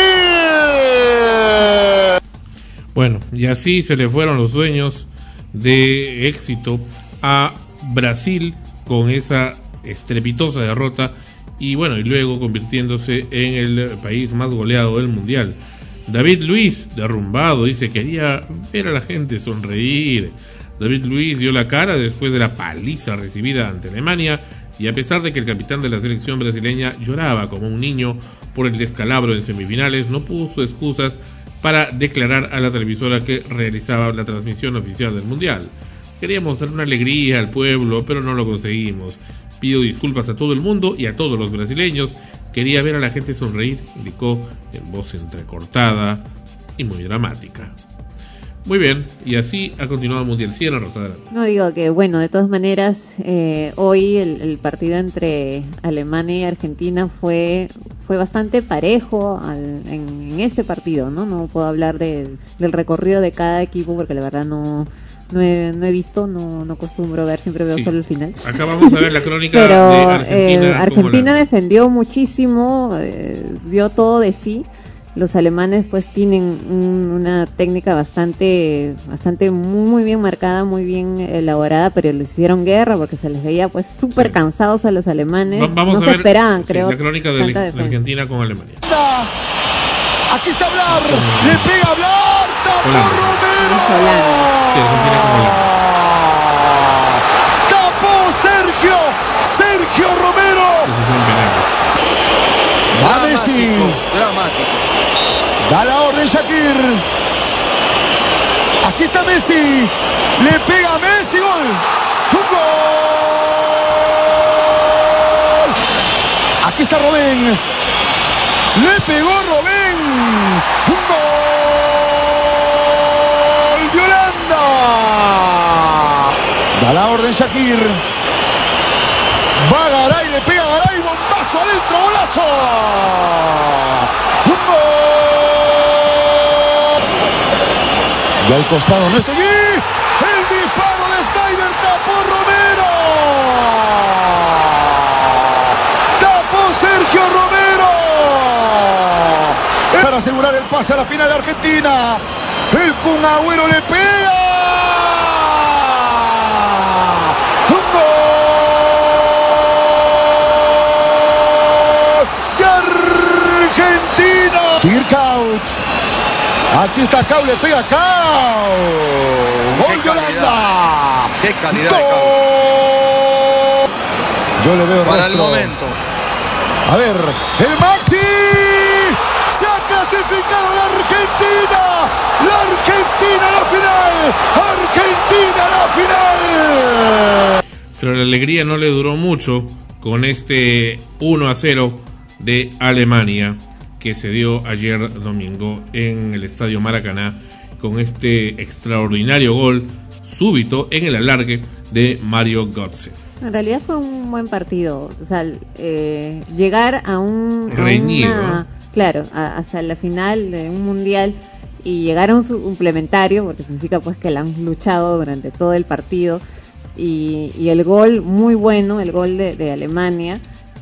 S3: Bueno, y así se le fueron los sueños de éxito a Brasil con esa estrepitosa derrota y bueno, y luego convirtiéndose en el país más goleado del mundial. David Luiz, derrumbado, dice quería ver a la gente sonreír. David Luiz dio la cara después de la paliza recibida ante Alemania. Y a pesar de que el capitán de la selección brasileña lloraba como un niño por el descalabro en semifinales, no puso excusas para declarar a la televisora que realizaba la transmisión oficial del Mundial. Queríamos dar una alegría al pueblo, pero no lo conseguimos. Pido disculpas a todo el mundo y a todos los brasileños. Quería ver a la gente sonreír, indicó en voz entrecortada y muy dramática. Muy bien, y así ha continuado el Mundial. Sí, Rosa.
S7: No, digo que bueno, de todas maneras, hoy el partido entre Alemania y Argentina fue bastante parejo en este partido, ¿no? No puedo hablar del recorrido de cada equipo porque la verdad no no he visto, no acostumbro ver, siempre veo solo el final.
S3: Acá vamos a ver la crónica
S7: pero,
S3: de Argentina.
S7: Argentina defendió muchísimo, dio todo de sí. Los alemanes pues tienen una técnica bastante muy bien marcada, muy bien elaborada, pero les hicieron guerra porque se les veía pues súper cansados a los alemanes.
S3: Vamos
S7: no
S3: a
S7: se
S3: ver,
S7: esperaban, creo.
S3: La crónica de la Argentina con Alemania.
S16: Aquí está Blar, le pega a Blar, tapó Romero. Tapó Sergio Romero. Va Messi.
S17: Dramático.
S16: Da la orden Shakir. Aquí está Messi. Le pega a Messi. Gol. ¡Un gol! Aquí está Robben. Le pegó Robben. ¡Un gol! ¡De Holanda! Da la orden Shakir. Va Garay. Le pega a Garay. Bombazo adentro. Golazo. ¡Un gol! Y al costado no está allí. El disparo de Snyder tapó Romero. Tapó Sergio Romero. Para asegurar el pase a la final Argentina. El Kun Agüero le pega. Un gol de Argentina. Tircaut. Aquí está Cau, le pega Cau. Gol de Holanda.
S17: Qué calidad
S16: ¡Gol!
S17: de Cau.
S16: Yo le veo
S17: para
S16: rostro.
S17: el momento.
S16: A ver, el Maxi. Se ha clasificado la Argentina. La Argentina a la final. Argentina a la final.
S3: Pero la alegría no le duró mucho con este 1-0 de Alemania que se dio ayer domingo en el Estadio Maracaná con este extraordinario gol súbito en el alargue de Mario Götze.
S7: En realidad fue un buen partido, o sea, llegar a
S3: reñido,
S7: claro, hasta la final de un mundial y llegar a un suplementario, porque significa pues que la han luchado durante todo el partido y el gol muy bueno, el gol de Alemania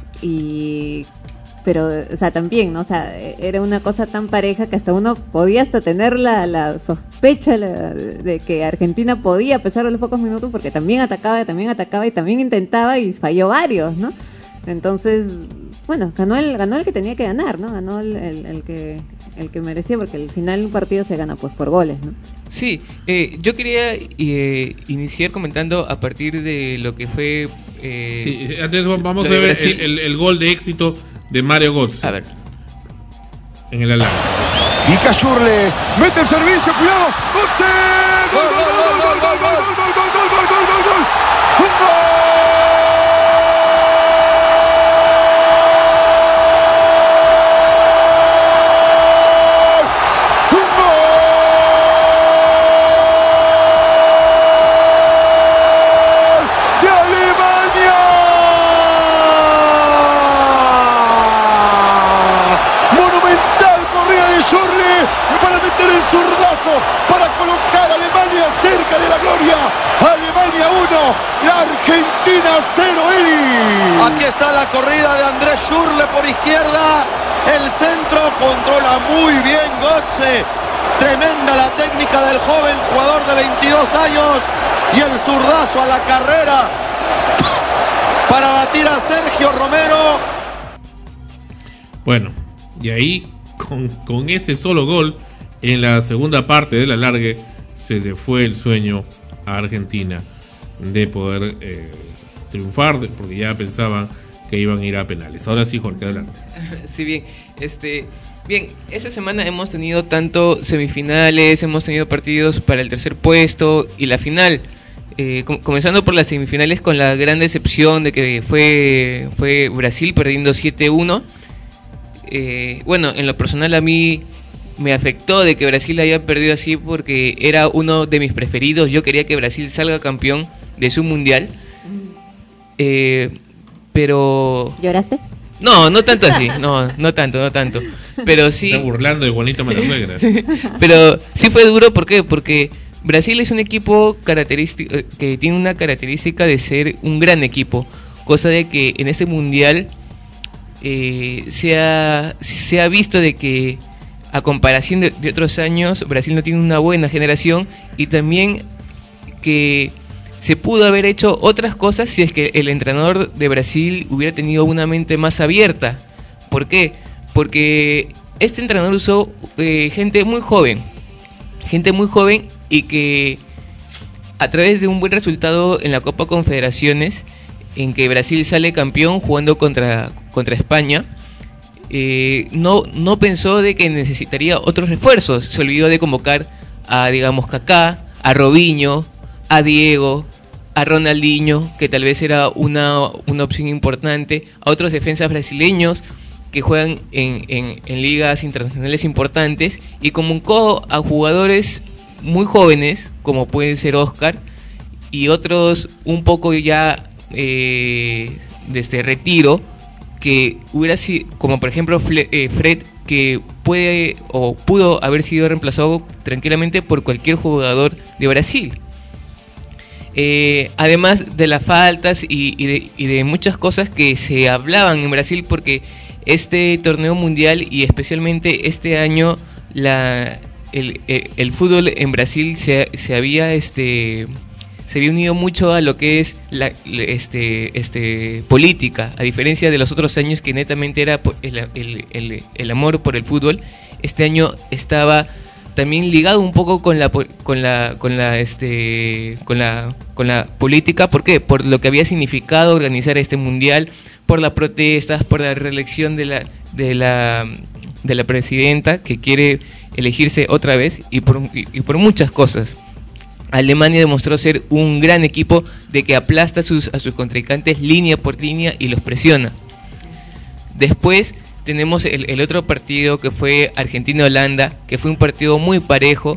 S7: pero, o sea, también, ¿no? O sea, era una cosa tan pareja que hasta uno podía hasta tener la sospecha de que Argentina podía, a pesar de los pocos minutos, porque también atacaba y también intentaba y falló varios, ¿no? Entonces, bueno, ganó el que tenía que ganar, ¿no? Ganó el que merecía, porque al final un partido se gana pues por goles, ¿no?
S9: Sí, yo quería iniciar comentando a partir de lo que fue...
S3: sí, antes vamos a ver el gol de éxito de Mario Götze.
S9: A ver.
S3: En el alargue.
S16: Pica Schürrle, mete el servicio, cuidado. ¡Götze! ¡Gol, gol, gol, gol, gol, gol, gol, gol, gol, gol, gol, gol, gol! ¡Un gol! ¡Un gol! ¡De Alemania! Monumental corrida de Schürrle para meter el zurdazo, para colocar a Alemania cerca de la gloria. Alemania 1, la Argentina 0, Eddie.
S17: Aquí está la corrida de Andrés Schürrle por izquierda. El centro controla muy bien Götze. Tremenda la técnica del joven jugador de 22 años. Y el zurdazo a la carrera para batir a Sergio Romero.
S3: Bueno, y ahí con ese solo gol en la segunda parte del alargue se le fue el sueño a Argentina de poder triunfar, porque ya pensaban que iban a ir a penales. Ahora sí, Jorge, adelante.
S9: Sí, bien, bien, esta semana hemos tenido tanto semifinales, hemos tenido partidos para el tercer puesto y la final. Comenzando por las semifinales con la gran decepción de que fue Brasil perdiendo 7-1. Bueno, en lo personal a mí me afectó de que Brasil haya perdido así porque era uno de mis preferidos. Yo quería que Brasil salga campeón de su mundial. Pero...
S7: ¿Lloraste?
S9: No tanto así, no tanto. Pero sí...
S3: Está burlando de Juanita Malasuegra.
S9: Pero sí fue duro, ¿por qué? Porque Brasil es un equipo que tiene una característica de ser un gran equipo, cosa de que en este mundial se ha visto de que a comparación de otros años Brasil no tiene una buena generación, y también que se pudo haber hecho otras cosas si es que el entrenador de Brasil hubiera tenido una mente más abierta. ¿Por qué? Porque este entrenador usó gente muy joven y que a través de un buen resultado en la Copa Confederaciones, en que Brasil sale campeón jugando contra España, no pensó de que necesitaría otros refuerzos. Se olvidó de convocar a, digamos, Kaká, a Robinho, a Diego, a Ronaldinho, que tal vez era una opción importante, a otros defensas brasileños que juegan en ligas internacionales importantes, y convocó a jugadores muy jóvenes, como pueden ser Oscar, y otros un poco ya de este retiro, que hubiera sido, como por ejemplo Fred, que puede o pudo haber sido reemplazado tranquilamente por cualquier jugador de Brasil. Además de las faltas y de muchas cosas que se hablaban en Brasil, porque este torneo mundial y especialmente este año el fútbol en Brasil se había unido mucho a lo que es política, a diferencia de los otros años que netamente era el amor por el fútbol. Este año estaba también ligado un poco con la política. ¿Por qué? Por lo que había significado organizar este mundial, por las protestas, por la reelección de la presidenta, que quiere elegirse otra vez, y por muchas cosas. Alemania demostró ser un gran equipo de que aplasta a sus contrincantes línea por línea y los presiona. Después tenemos el otro partido, que fue Argentina-Holanda, que fue un partido muy parejo,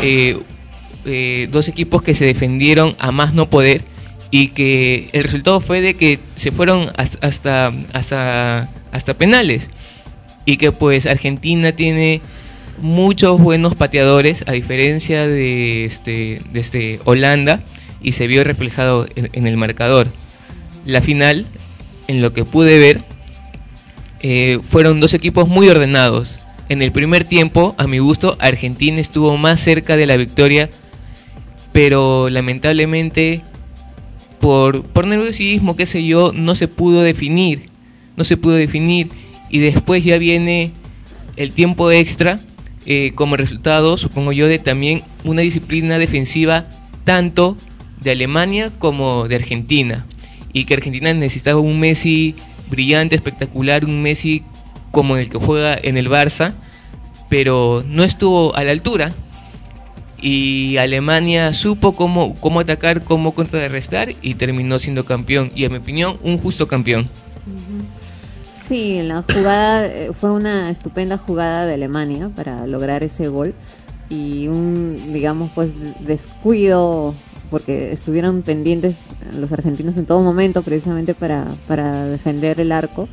S9: dos equipos que se defendieron a más no poder, y que el resultado fue de que se fueron hasta penales, y que pues Argentina tiene muchos buenos pateadores, a diferencia de Holanda, y se vio reflejado en el marcador. La final, en lo que pude ver, fueron dos equipos muy ordenados. En el primer tiempo, a mi gusto, Argentina estuvo más cerca de la victoria, pero lamentablemente por nerviosismo, qué sé yo, no se pudo definir, y después ya viene el tiempo extra, como resultado, supongo yo, de también una disciplina defensiva tanto de Alemania como de Argentina, y que Argentina necesitaba un Messi brillante, espectacular, un Messi como el que juega en el Barça, pero no estuvo a la altura, y Alemania supo cómo atacar, cómo contrarrestar, y terminó siendo campeón, y en mi opinión un justo campeón.
S7: Sí, la jugada fue una estupenda jugada de Alemania para lograr ese gol, y un, digamos, pues descuido, porque estuvieron pendientes los argentinos en todo momento precisamente para defender el arco,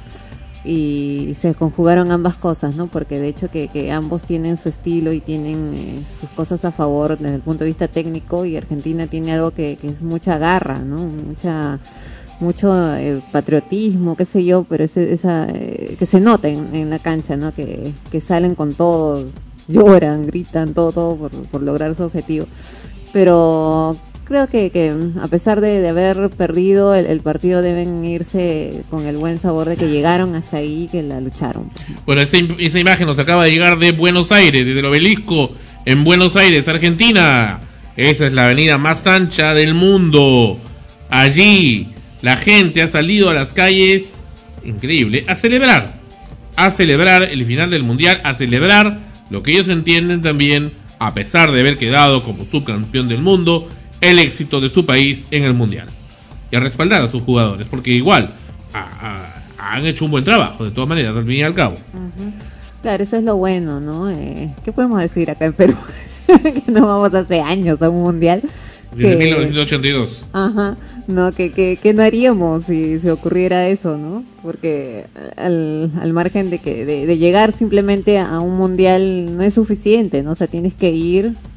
S7: y se conjugaron ambas cosas, ¿no? Porque de hecho que ambos tienen su estilo y tienen sus cosas a favor desde el punto de vista técnico, y Argentina tiene algo que es mucha garra, ¿no? Mucho patriotismo, qué sé yo, pero que se nota en la cancha, ¿no? Que salen con todo, lloran, gritan, todo por lograr su objetivo. Pero creo que a pesar de haber perdido el partido, deben irse con el buen sabor de que llegaron hasta ahí, que la lucharon.
S3: Bueno, esa imagen nos acaba de llegar de Buenos Aires, desde el Obelisco en Buenos Aires, Argentina. Esa es la avenida más ancha del mundo. Allí la gente ha salido a las calles, increíble, a celebrar el final del mundial, a celebrar lo que ellos entienden también, a pesar de haber quedado como subcampeón del mundo, el éxito de su país en el mundial, y a respaldar a sus jugadores, porque igual han hecho un buen trabajo, de todas maneras, al fin y al cabo.
S7: Uh-huh. Claro, eso es lo bueno, ¿no? ¿Qué podemos decir acá en Perú? Que no vamos hace años a un mundial.
S3: Desde 1982.
S7: Ajá, no, que no haríamos si ocurriera eso, ¿no? Porque al margen de llegar simplemente a un mundial no es suficiente, ¿no? O sea, tienes que ir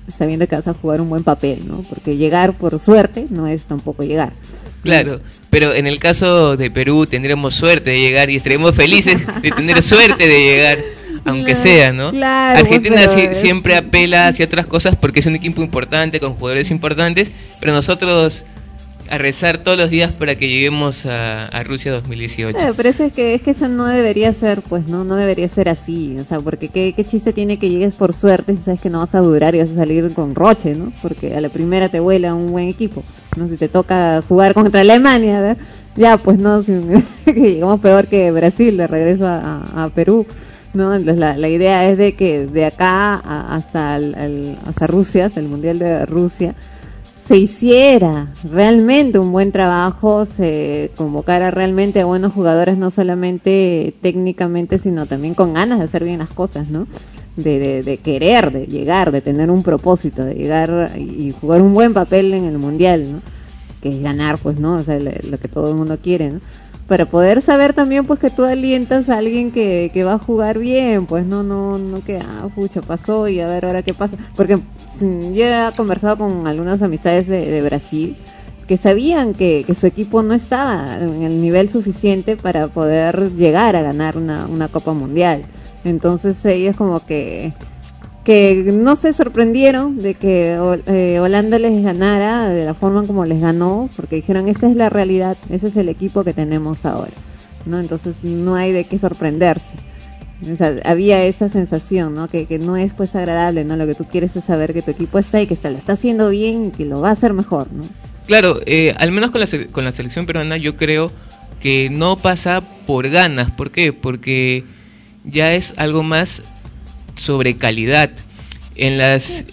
S7: sabiendo que vas a jugar un buen papel, ¿no? Porque llegar por suerte no es tampoco llegar.
S9: Claro, pero en el caso de Perú tendremos suerte de llegar y estaremos felices de tener suerte de llegar, aunque sea, ¿no?
S7: Claro,
S9: Argentina
S7: pero
S9: siempre apela hacia otras cosas porque es un equipo importante, con jugadores importantes, pero nosotros a rezar todos los días para que lleguemos a Rusia 2018.
S7: Pero es que eso no debería ser, pues, no debería ser así, o sea, porque qué chiste tiene que llegues por suerte si sabes que no vas a durar y vas a salir con roche, ¿no? Porque a la primera te vuela un buen equipo, ¿no? Si te toca jugar contra Alemania, a ver, ya, pues no, si llegamos peor que Brasil de regreso a Perú, ¿no? Entonces la idea es de que de acá hasta Rusia, hasta el Mundial de Rusia, se hiciera realmente un buen trabajo, se convocara realmente a buenos jugadores, no solamente técnicamente, sino también con ganas de hacer bien las cosas, ¿no? De querer, de llegar, de tener un propósito, de llegar y jugar un buen papel en el Mundial, ¿no? Que es ganar, pues, ¿no? O sea, lo que todo el mundo quiere, ¿no? Para poder saber también, pues, que tú alientas a alguien que va a jugar bien, pues, no que, pucha, pasó y a ver ahora qué pasa. Porque yo he conversado con algunas amistades de Brasil que sabían que su equipo no estaba en el nivel suficiente para poder llegar a ganar una Copa Mundial. Entonces ellos como que no se sorprendieron de que Holanda les ganara de la forma como les ganó, porque dijeron, esa es la realidad, ese es el equipo que tenemos ahora, ¿no? Entonces no hay de qué sorprenderse. O sea, había esa sensación, ¿no? Que no es, pues, agradable, ¿no? Lo que tú quieres es saber que tu equipo está y que lo está haciendo bien y que lo va a hacer mejor, ¿no?
S9: Claro, al menos con la selección peruana yo creo que no pasa por ganas. ¿Por qué? Porque ya es algo más sobre calidad. En las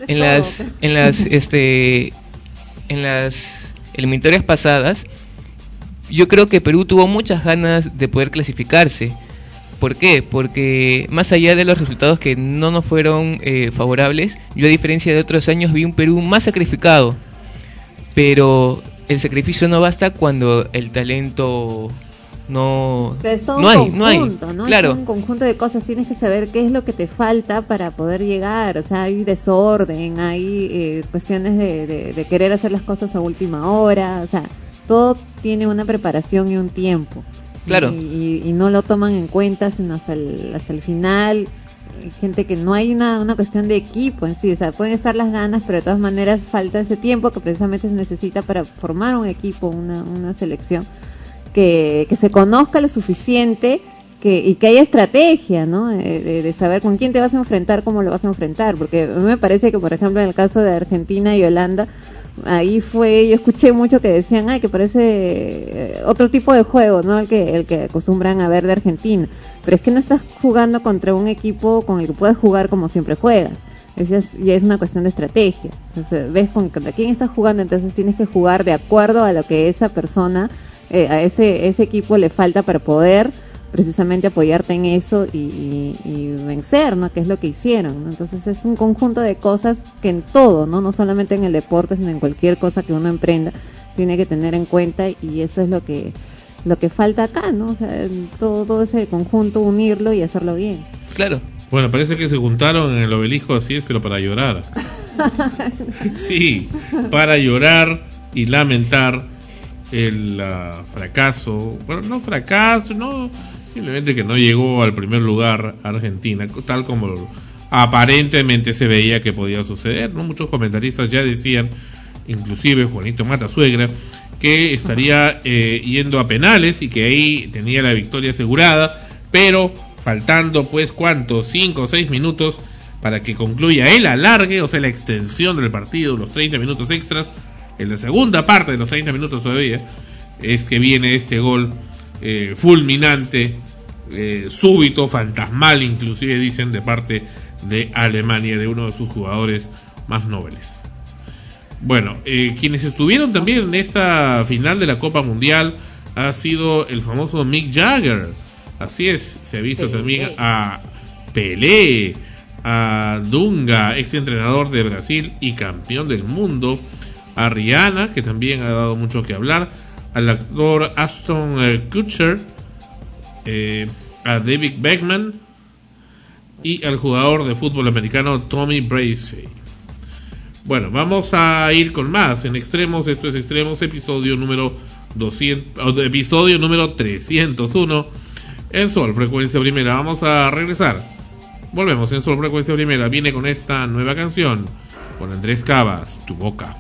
S9: eliminatorias pasadas yo creo que Perú tuvo muchas ganas de poder clasificarse. ¿Por qué? Porque más allá de los resultados que no nos fueron favorables, yo a diferencia de otros años vi un Perú más sacrificado, pero el sacrificio no basta cuando el talento no hay, claro.
S7: Es un conjunto de cosas, tienes que saber qué es lo que te falta para poder llegar, o sea, hay desorden, hay cuestiones de querer hacer las cosas a última hora, o sea, todo tiene una preparación y un tiempo.
S9: Claro.
S7: Y no lo toman en cuenta sino hasta el final. Hay gente que no hay una cuestión de equipo en sí, o sea, pueden estar las ganas, pero de todas maneras falta ese tiempo que precisamente se necesita para formar un equipo, una selección que se conozca lo suficiente y que haya estrategia, ¿no? De saber con quién te vas a enfrentar, cómo lo vas a enfrentar, porque a mí me parece que, por ejemplo, en el caso de Argentina y Holanda, ahí yo escuché mucho que decían, que parece otro tipo de juego, ¿no? El que acostumbran a ver de Argentina, pero es que no estás jugando contra un equipo con el que puedes jugar como siempre juegas, ya es una cuestión de estrategia. Entonces ves contra quién estás jugando, entonces tienes que jugar de acuerdo a lo que esa persona, a ese equipo le falta para poder precisamente apoyarte en eso y vencer, ¿no? Que es lo que hicieron, ¿no? Entonces es un conjunto de cosas que en todo, no solamente en el deporte, sino en cualquier cosa que uno emprenda, tiene que tener en cuenta, y eso es lo que falta acá, ¿no? O sea, todo ese conjunto, unirlo y hacerlo bien.
S9: Claro.
S3: Bueno, parece que se juntaron en el obelisco, así es, pero para llorar. Sí, para llorar y lamentar el fracaso, bueno, no fracaso, no, simplemente que no llegó al primer lugar Argentina, tal como aparentemente se veía que podía suceder, ¿no? Muchos comentaristas ya decían, inclusive Juanito Matasuegra, que estaría yendo a penales y que ahí tenía la victoria asegurada, pero faltando, pues, ¿cuántos? 5 o 6 minutos para que concluya el alargue, o sea, la extensión del partido, los 30 minutos extras. En la segunda parte de los 30 minutos todavía es que viene este gol fulminante, súbito, fantasmal, inclusive dicen, de parte de Alemania, de uno de sus jugadores más nobles. Bueno, quienes estuvieron también en esta final de la Copa Mundial ha sido el famoso Mick Jagger. Así es, se ha visto también a Pelé, a Dunga, ex entrenador de Brasil y campeón del mundo, a Rihanna, que también ha dado mucho que hablar, al actor Ashton Kutcher, a David Beckham y al jugador de fútbol americano Tommy Bracey. Bueno, vamos a ir con más en Extremos. Esto es Extremos, episodio número 301 en Sol Frecuencia Primera. Vamos a regresar. Volvemos en Sol Frecuencia Primera. Viene con esta nueva canción con Andrés Cabas, Tu Boca.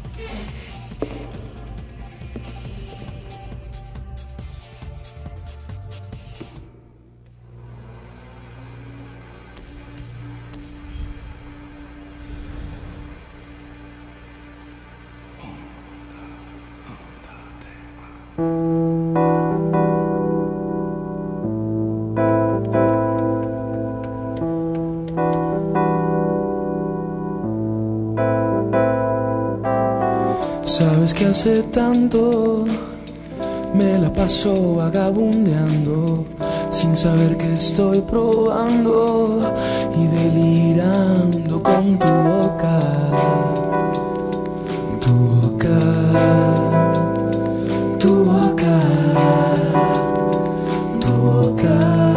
S18: Sabes que hace tanto me la paso vagabundeando sin saber que estoy probando y delirando con tu boca, tu boca, tu boca, tu boca.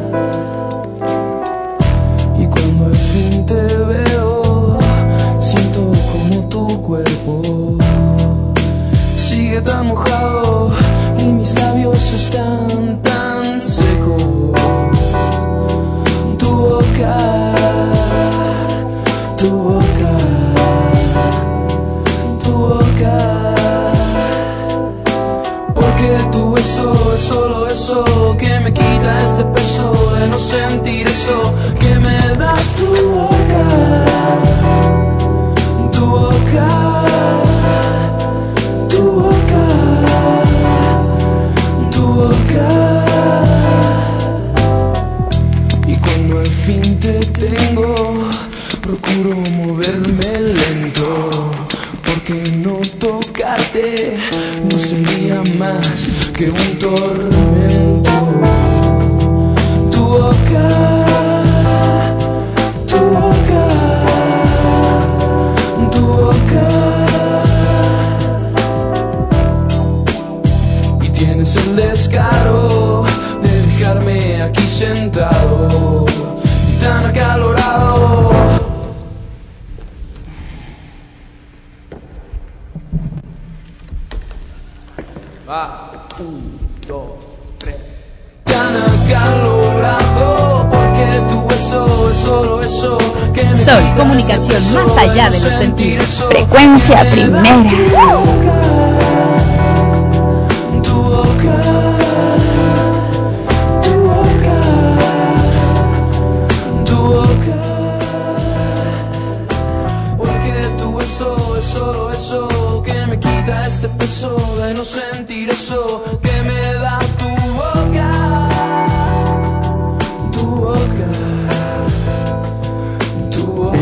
S18: Y cuando al fin te veo, siento como tu cuerpo sigue tan mojado y mis labios están tan secos. Tu boca, tu boca, tu boca. Porque tu beso es solo eso que me quita este peso de no sentir eso que me da tu boca, tu boca. Tu boca, tu boca. Y cuando al fin te tengo, procuro moverme lento, porque no tocarte no sería más que un tormento. Tu boca, tu boca, tu boca. Tienes el descaro de dejarme aquí sentado y tan acalorado. Va, 1, 2, 3. Tan acalorado porque tu beso es solo eso que me
S2: Sol, comunicación más allá de los sentidos. Frecuencia Primera.
S18: Solo eso que me quita este peso de no sentir eso que me da tu boca, tu boca, tu boca.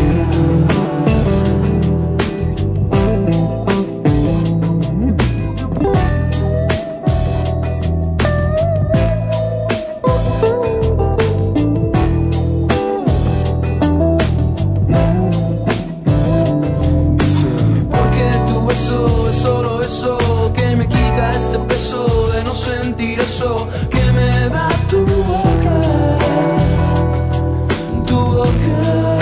S18: Es solo eso que me quita este peso de no sentir eso que me da tu boca, tu boca.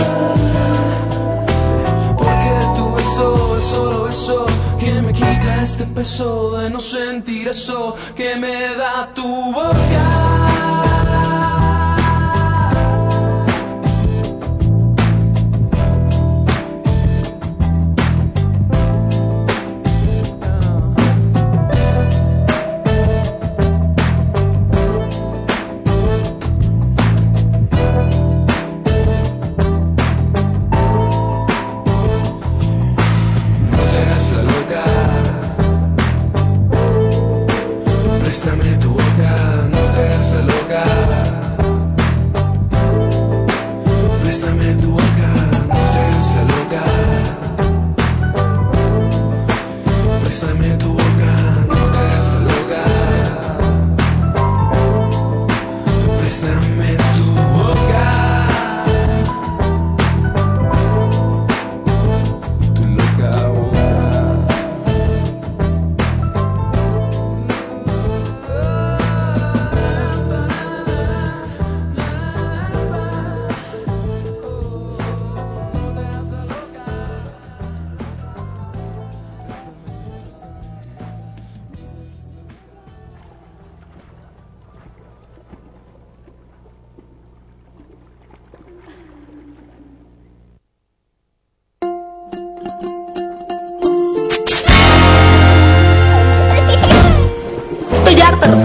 S18: Porque tu beso es solo eso que me quita este peso de no sentir eso que me da tu boca. Préstame tu boca, no te hagas la loca.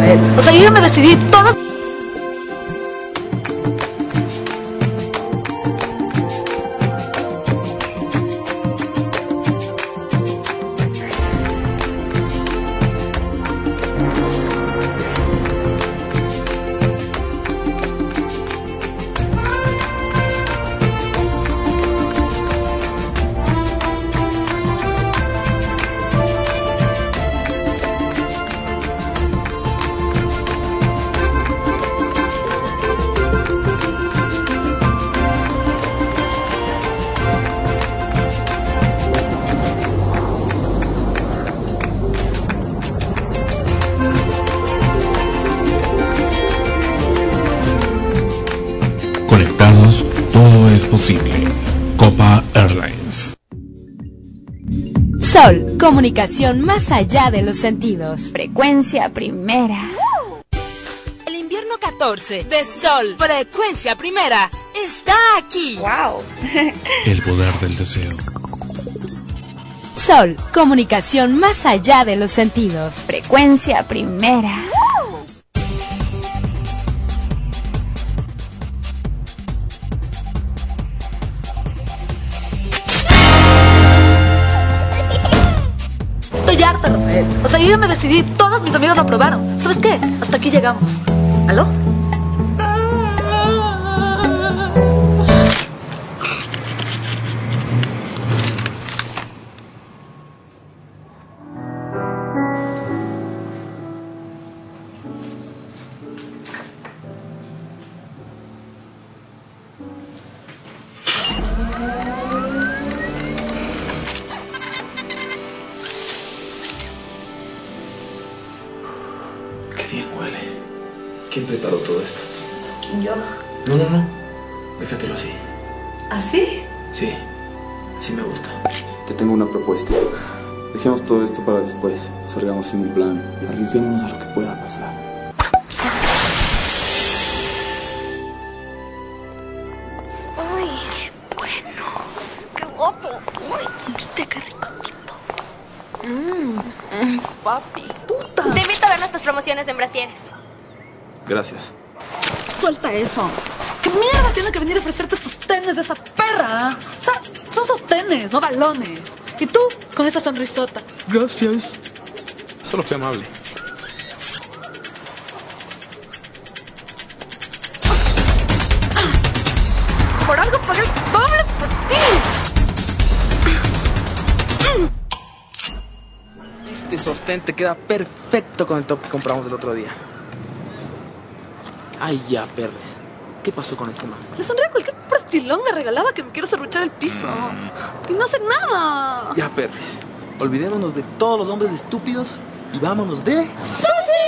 S19: Rafael. O sea, yo ya me decidí todas...
S3: Conectados, todo es posible. Copa Airlines.
S1: Sol, comunicación más allá de los sentidos.
S2: Frecuencia primera.
S1: El invierno 14 de Sol, frecuencia primera, está aquí.
S2: ¡Wow!
S3: El poder del deseo.
S1: Sol, comunicación más allá de los sentidos.
S2: Frecuencia primera.
S19: Estoy harta, Rafael. O sea, yo ya me decidí, todos mis amigos lo aprobaron. ¿Sabes qué? Hasta aquí llegamos. ¿Aló?
S20: ¿Quién preparó todo esto?
S19: Yo.
S20: No. Déjatelo así.
S19: ¿Así?
S20: Sí, así me gusta. Te tengo una propuesta. Dejemos todo esto para después. Salgamos sin un plan. Arriesguémonos a lo que pueda pasar.
S2: Uy, qué bueno. Qué guapo. Uy, viste qué rico tipo.
S19: Papi. Puta.
S21: Te invito a ver nuestras promociones en brasieres.
S20: Gracias.
S19: Suelta eso. ¿Qué mierda tiene que venir a ofrecerte sostenes de esa perra? O sea, son sostenes, no balones. Y tú, con esa sonrisota.
S20: Gracias. Solo fui amable.
S19: Por algo pagué el doble por ti.
S20: Este sostén te queda perfecto con el top que compramos el otro día. Ay, ya, perres. ¿Qué pasó con ese man?
S19: Le sonríe a cualquier prestilonga regalada que me quiera serruchar el piso. Y no hace nada.
S20: Ya, perres. Olvidémonos de todos los hombres estúpidos y vámonos de...
S19: ¡Sushi!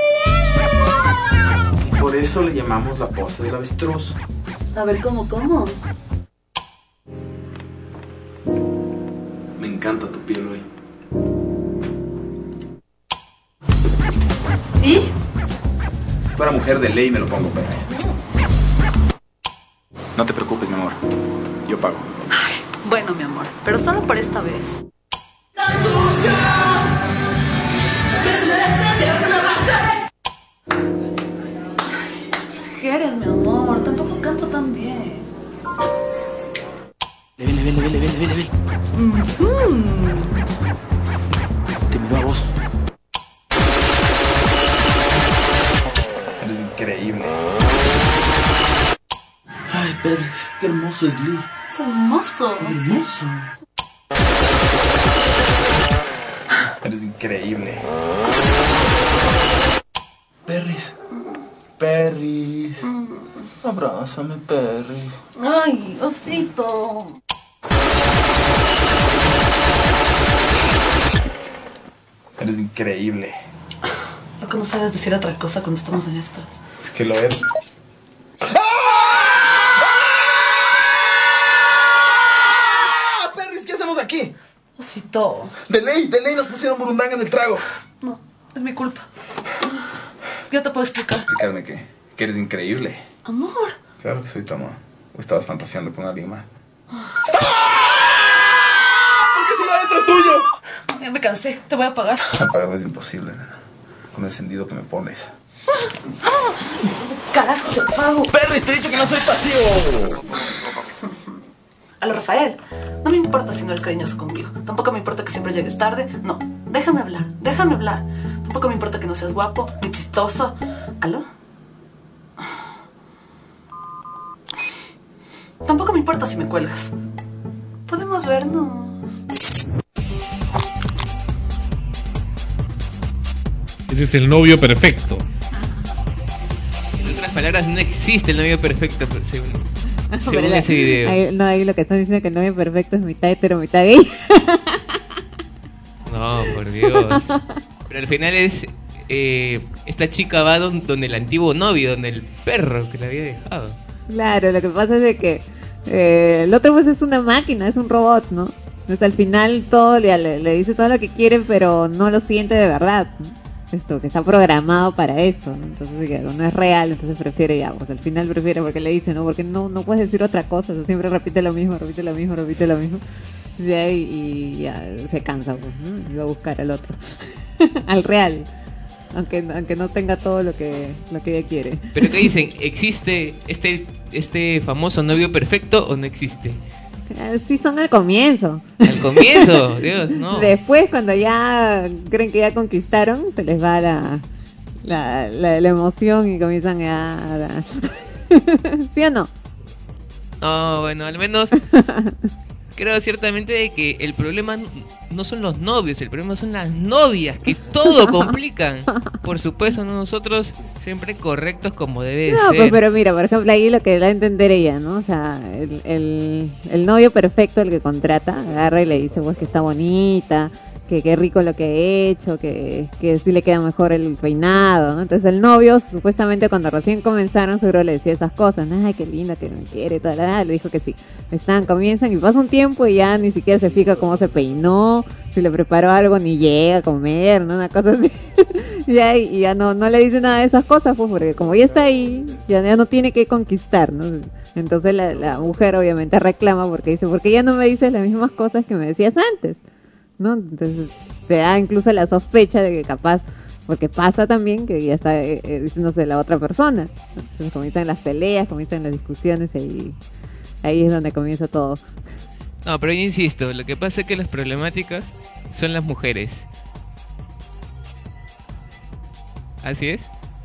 S20: Por eso le llamamos la pose del avestruz.
S19: A ver, ¿cómo?
S20: Me encanta tu piel hoy.
S19: ¿Y?
S20: Si fuera mujer de ley me lo pongo, perres. No te preocupes, mi amor. Yo pago.
S19: Ay, bueno, mi amor, pero solo por esta vez. Exageres, mi amor, tampoco canto tan bien.
S20: Ve. Te miró a vos. Eres increíble. Ay, Pedro, qué hermoso es Glee.
S19: Es hermoso.
S20: Hermoso. Eres increíble. Perris. Abrázame, Perris.
S19: Ay, osito.
S20: Eres increíble.
S19: ¿Por qué no sabes decir otra cosa cuando estamos en estas?
S20: Es que lo eres. Perris, ¿qué hacemos aquí?
S19: Osito.
S20: De ley nos pusieron burundanga en el trago.
S19: No, es mi culpa. Yo te puedo explicar.
S20: ¿Explicarme qué? Que eres increíble.
S19: Amor.
S20: Claro que soy tu amor. ¿O estabas fantaseando con alguien más? ¿Por qué se va dentro tuyo?
S19: Ya me cansé, te voy a pagar.
S20: Apagarlo es imposible, nena. con el encendido que me pones.
S19: Carajo, te pago.
S20: ¡Perry, te he dicho que no soy pasivo!
S19: Aló, Rafael, no me importa si no eres cariñoso conmigo. Tampoco me importa que siempre llegues tarde. No, déjame hablar. Tampoco me importa que no seas guapo ni chistoso. ¿Aló? Tampoco me importa si me cuelgas. Podemos vernos.
S3: Ese es el novio perfecto.
S9: En otras palabras, no existe el novio perfecto, según ese video.
S7: Ahí lo que están diciendo es que el novio perfecto es mitad hetero, mitad gay.
S9: No, por Dios. Pero al final es... esta chica va donde el antiguo novio, donde el perro que la había dejado.
S7: Claro, lo que pasa es de que el otro pues es una máquina, es un robot, ¿no? Entonces al final todo le dice todo lo que quiere, pero no lo siente de verdad, ¿no? Esto, que está programado para eso, ¿no? Entonces que no es real, entonces prefiere ya, pues al final prefiere porque le dice, ¿no? Porque no puedes decir otra cosa, o sea, siempre repite lo mismo. Y ya se cansa, pues, ¿no? Y va a buscar al otro, al real. Aunque no tenga todo lo que ella quiere.
S9: Pero ¿qué dicen? ¿Existe este famoso novio perfecto o no existe?
S7: Sí, son al comienzo.
S9: Al comienzo, Dios, no.
S7: Después, cuando ya creen que ya conquistaron, se les va la emoción y comienzan a ¿sí o no?
S9: No, bueno, al menos creo ciertamente de que el problema no son los novios, el problema son las novias, que todo complican. Por supuesto, ¿no? Nosotros siempre correctos como debe ser.
S7: Pues, pero mira, por ejemplo, ahí lo que da a entender ella, ¿no? O sea, el novio perfecto, el que contrata, agarra y le dice, pues que está bonita, que qué rico lo que he hecho, que sí le queda mejor el peinado, ¿no? Entonces el novio, supuestamente cuando recién comenzaron, seguro le decía esas cosas, ay, qué linda, que me quiere, toda la, le dijo que sí. Comienzan y pasa un tiempo y ya ni siquiera se fija cómo se peinó, si le preparó algo, ni llega a comer, ¿no? Una cosa así. y ya no le dice nada de esas cosas, pues, porque como ya está ahí, ya no tiene que conquistar, ¿no? Entonces la mujer obviamente reclama porque dice, ¿por qué ya no me dices las mismas cosas que me decías antes? ¿No? Entonces te da incluso la sospecha de que capaz, porque pasa también que ya está diciéndose la otra persona. Entonces comienzan las peleas, comienzan las discusiones y ahí es donde comienza todo.
S9: No, pero yo insisto, lo que pasa es que las problemáticas son las mujeres. ¿Así es?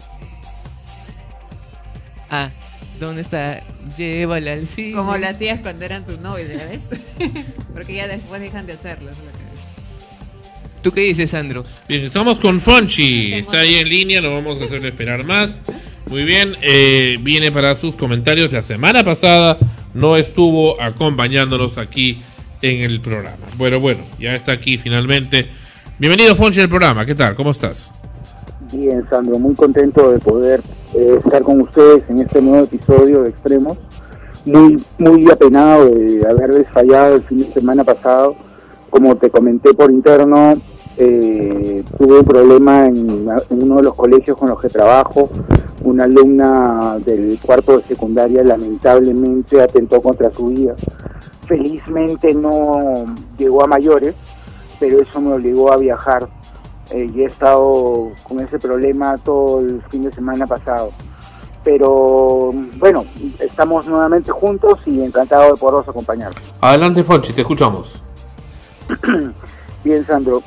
S9: Ah, ¿dónde está? Llévala al cine.
S7: Como lo hacías cuando eran tus novios, ¿ya ves? Porque ya después dejan de hacerlo.
S9: ¿Tú qué dices, Sandro?
S3: Bien, estamos con Fonchi. Está ahí en línea, no vamos a hacerle esperar más. Muy bien, viene para sus comentarios. La semana pasada no estuvo acompañándonos aquí en el programa. Bueno, ya está aquí finalmente. Bienvenido, Fonchi, al programa. ¿Qué tal? ¿Cómo estás?
S5: Bien, Sandro, muy contento de poder estar con ustedes en este nuevo episodio de Extremos. Muy apenado de haberles fallado el fin de semana pasado. Como te comenté por interno, tuve un problema en uno de los colegios con los que trabajo. Una alumna del cuarto de secundaria lamentablemente atentó contra su vida. Felizmente no llegó a mayores, pero eso me obligó a viajar. Y he estado con ese problema todo el fin de semana pasado. Pero bueno, estamos nuevamente juntos y encantado de poderos acompañarnos.
S3: Adelante, Fonchi, te escuchamos.
S5: Bien, Sandro,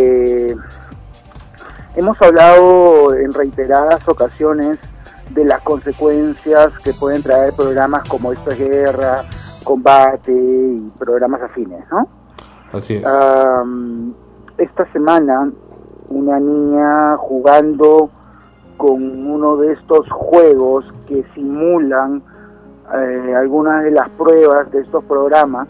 S5: hemos hablado en reiteradas ocasiones de las consecuencias que pueden traer programas como Esto es Guerra, Combate y programas afines, ¿no?
S3: Así es.
S5: Esta semana una niña jugando con uno de estos juegos que simulan algunas de las pruebas de estos programas,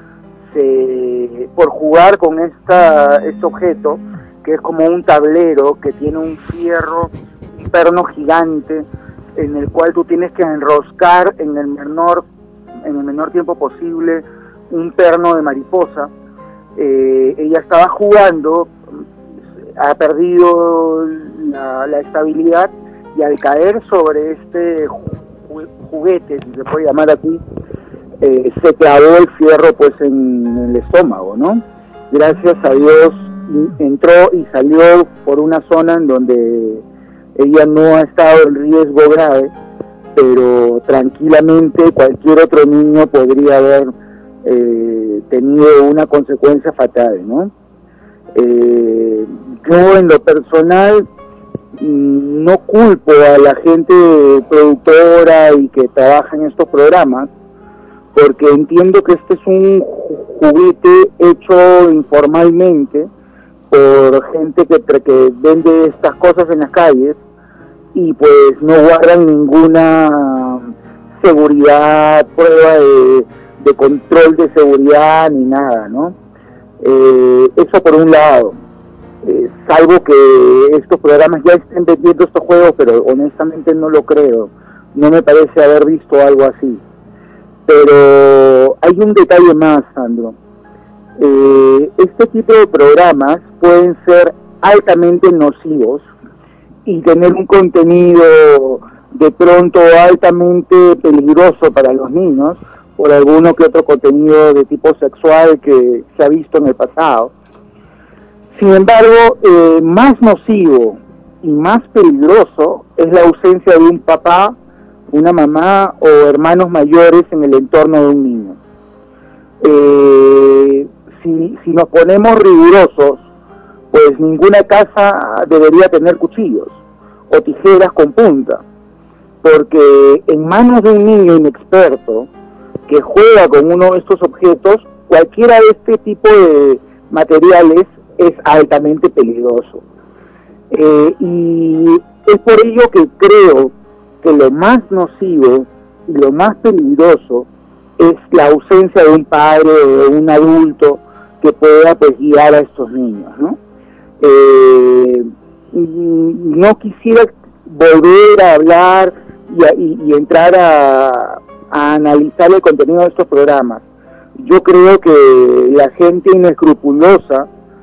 S5: por jugar con este objeto, que es como un tablero que tiene un perno gigante en el cual tú tienes que enroscar en el menor tiempo posible un perno de mariposa. Ella estaba jugando, ha perdido la estabilidad y al caer sobre este juguete, si se puede llamar así, se clavó el fierro pues en el estómago, ¿no? Gracias a Dios entró y salió por una zona en donde ella no ha estado en riesgo grave, pero tranquilamente cualquier otro niño podría haber tenido una consecuencia fatal, ¿no? Yo en lo personal no culpo a la gente productora y que trabaja en estos programas, porque entiendo que este es un juguete hecho informalmente por gente que vende estas cosas en las calles y pues no guardan ninguna seguridad, prueba de control de seguridad ni nada, ¿no? Eso por un lado, salvo que estos programas ya estén vendiendo estos juegos, pero honestamente no lo creo, no me parece haber visto algo así. Pero hay un detalle más, Sandro. Este tipo de programas pueden ser altamente nocivos y tener un contenido de pronto altamente peligroso para los niños, por alguno que otro contenido de tipo sexual que se ha visto en el pasado. Sin embargo, más nocivo y más peligroso es la ausencia de un papá, una mamá o hermanos mayores en el entorno de un niño. Si nos ponemos rigurosos, pues ninguna casa debería tener cuchillos o tijeras con punta, porque en manos de un niño inexperto que juega con uno de estos objetos, cualquiera de este tipo de materiales es altamente peligroso. Y es por ello que creo que lo más nocivo y lo más peligroso es la ausencia de un padre o de un adulto que pueda pues guiar a estos niños, ¿no? No quisiera volver a hablar y entrar a analizar el contenido de estos programas. Yo creo que la gente inescrupulosa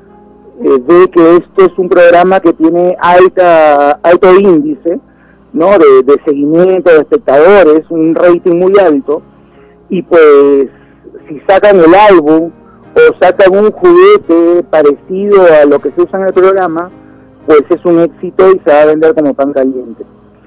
S5: ve que esto es un programa que tiene alto índice, ¿no? de seguimiento de espectadores, un rating muy alto, y pues si sacan el álbum o sacan un juguete parecido a lo que se usa en el programa, pues es un éxito y se va a vender como pan caliente.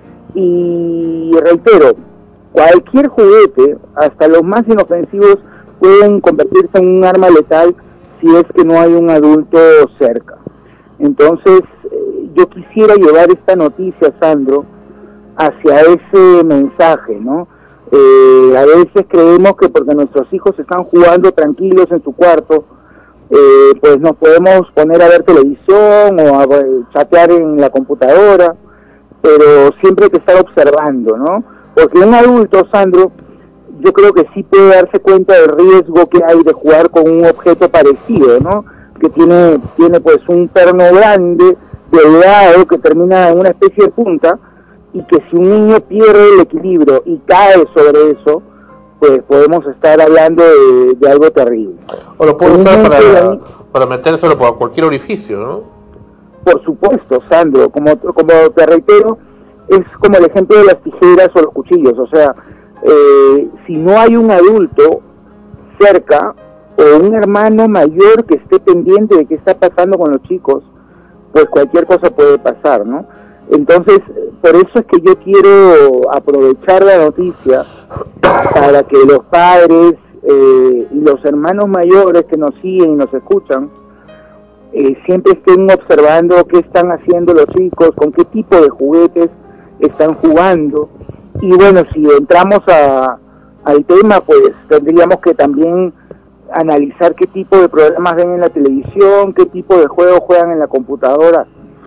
S5: Y reitero, cualquier juguete, hasta los más inofensivos, pueden convertirse en un arma letal si es que no hay un adulto cerca. Entonces, yo quisiera llevar esta noticia, Sandro, hacia ese mensaje, ¿no? A veces creemos que porque nuestros hijos están jugando tranquilos en su cuarto, pues nos podemos poner a ver televisión o a chatear en la computadora, pero siempre hay que estar observando, ¿no? Porque un adulto, Sandro, yo creo que sí puede darse cuenta del riesgo que hay de jugar con un objeto parecido, ¿no? Que tiene pues un perno grande, delgado, que termina en una especie de punta, y que si un niño pierde el equilibrio y cae sobre eso, pues podemos estar hablando de algo terrible.
S3: O lo puede usar para metérselo por cualquier orificio, ¿no?
S5: Por supuesto, Sandro, como te reitero, es como el ejemplo de las tijeras o los cuchillos, o sea, si no hay un adulto cerca o un hermano mayor que esté pendiente de qué está pasando con los chicos, pues cualquier cosa puede pasar, ¿no? Entonces, por eso es que yo quiero aprovechar la noticia para que los padres y los hermanos mayores que nos siguen y nos escuchan siempre estén observando qué están haciendo los chicos, con qué tipo de juguetes están jugando. Y bueno, si entramos al tema, pues tendríamos que también analizar qué tipo de programas ven en la televisión, qué tipo de juegos juegan en la computadora.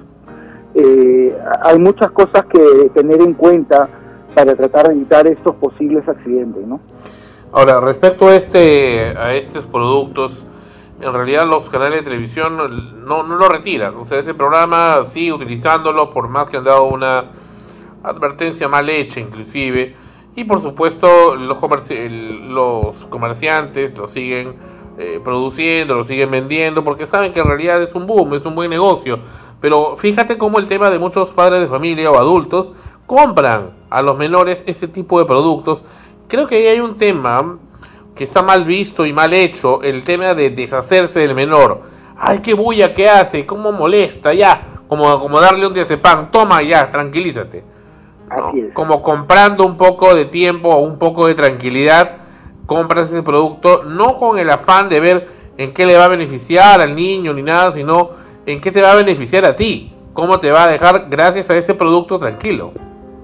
S5: Hay muchas cosas que tener en cuenta para tratar de evitar estos posibles accidentes, ¿no?
S3: Ahora, respecto a estos productos, en realidad los canales de televisión no lo retiran. O sea, ese programa sigue utilizándolo, por más que han dado una advertencia mal hecha inclusive, y por supuesto los comerciantes lo siguen produciendo, lo siguen vendiendo, porque saben que en realidad es un boom, es un buen negocio. Pero fíjate cómo el tema de muchos padres de familia o adultos compran a los menores ese tipo de productos. Creo que ahí hay un tema que está mal visto y mal hecho, el tema de deshacerse del menor. ay, qué bulla que hace, cómo molesta, ya, como darle un diazepam, toma ya, tranquilízate. ¿No? Como comprando un poco de tiempo o un poco de tranquilidad, compras ese producto, no con el afán de ver en qué le va a beneficiar al niño ni nada, sino en qué te va a beneficiar a ti, cómo te va a dejar gracias a ese producto tranquilo.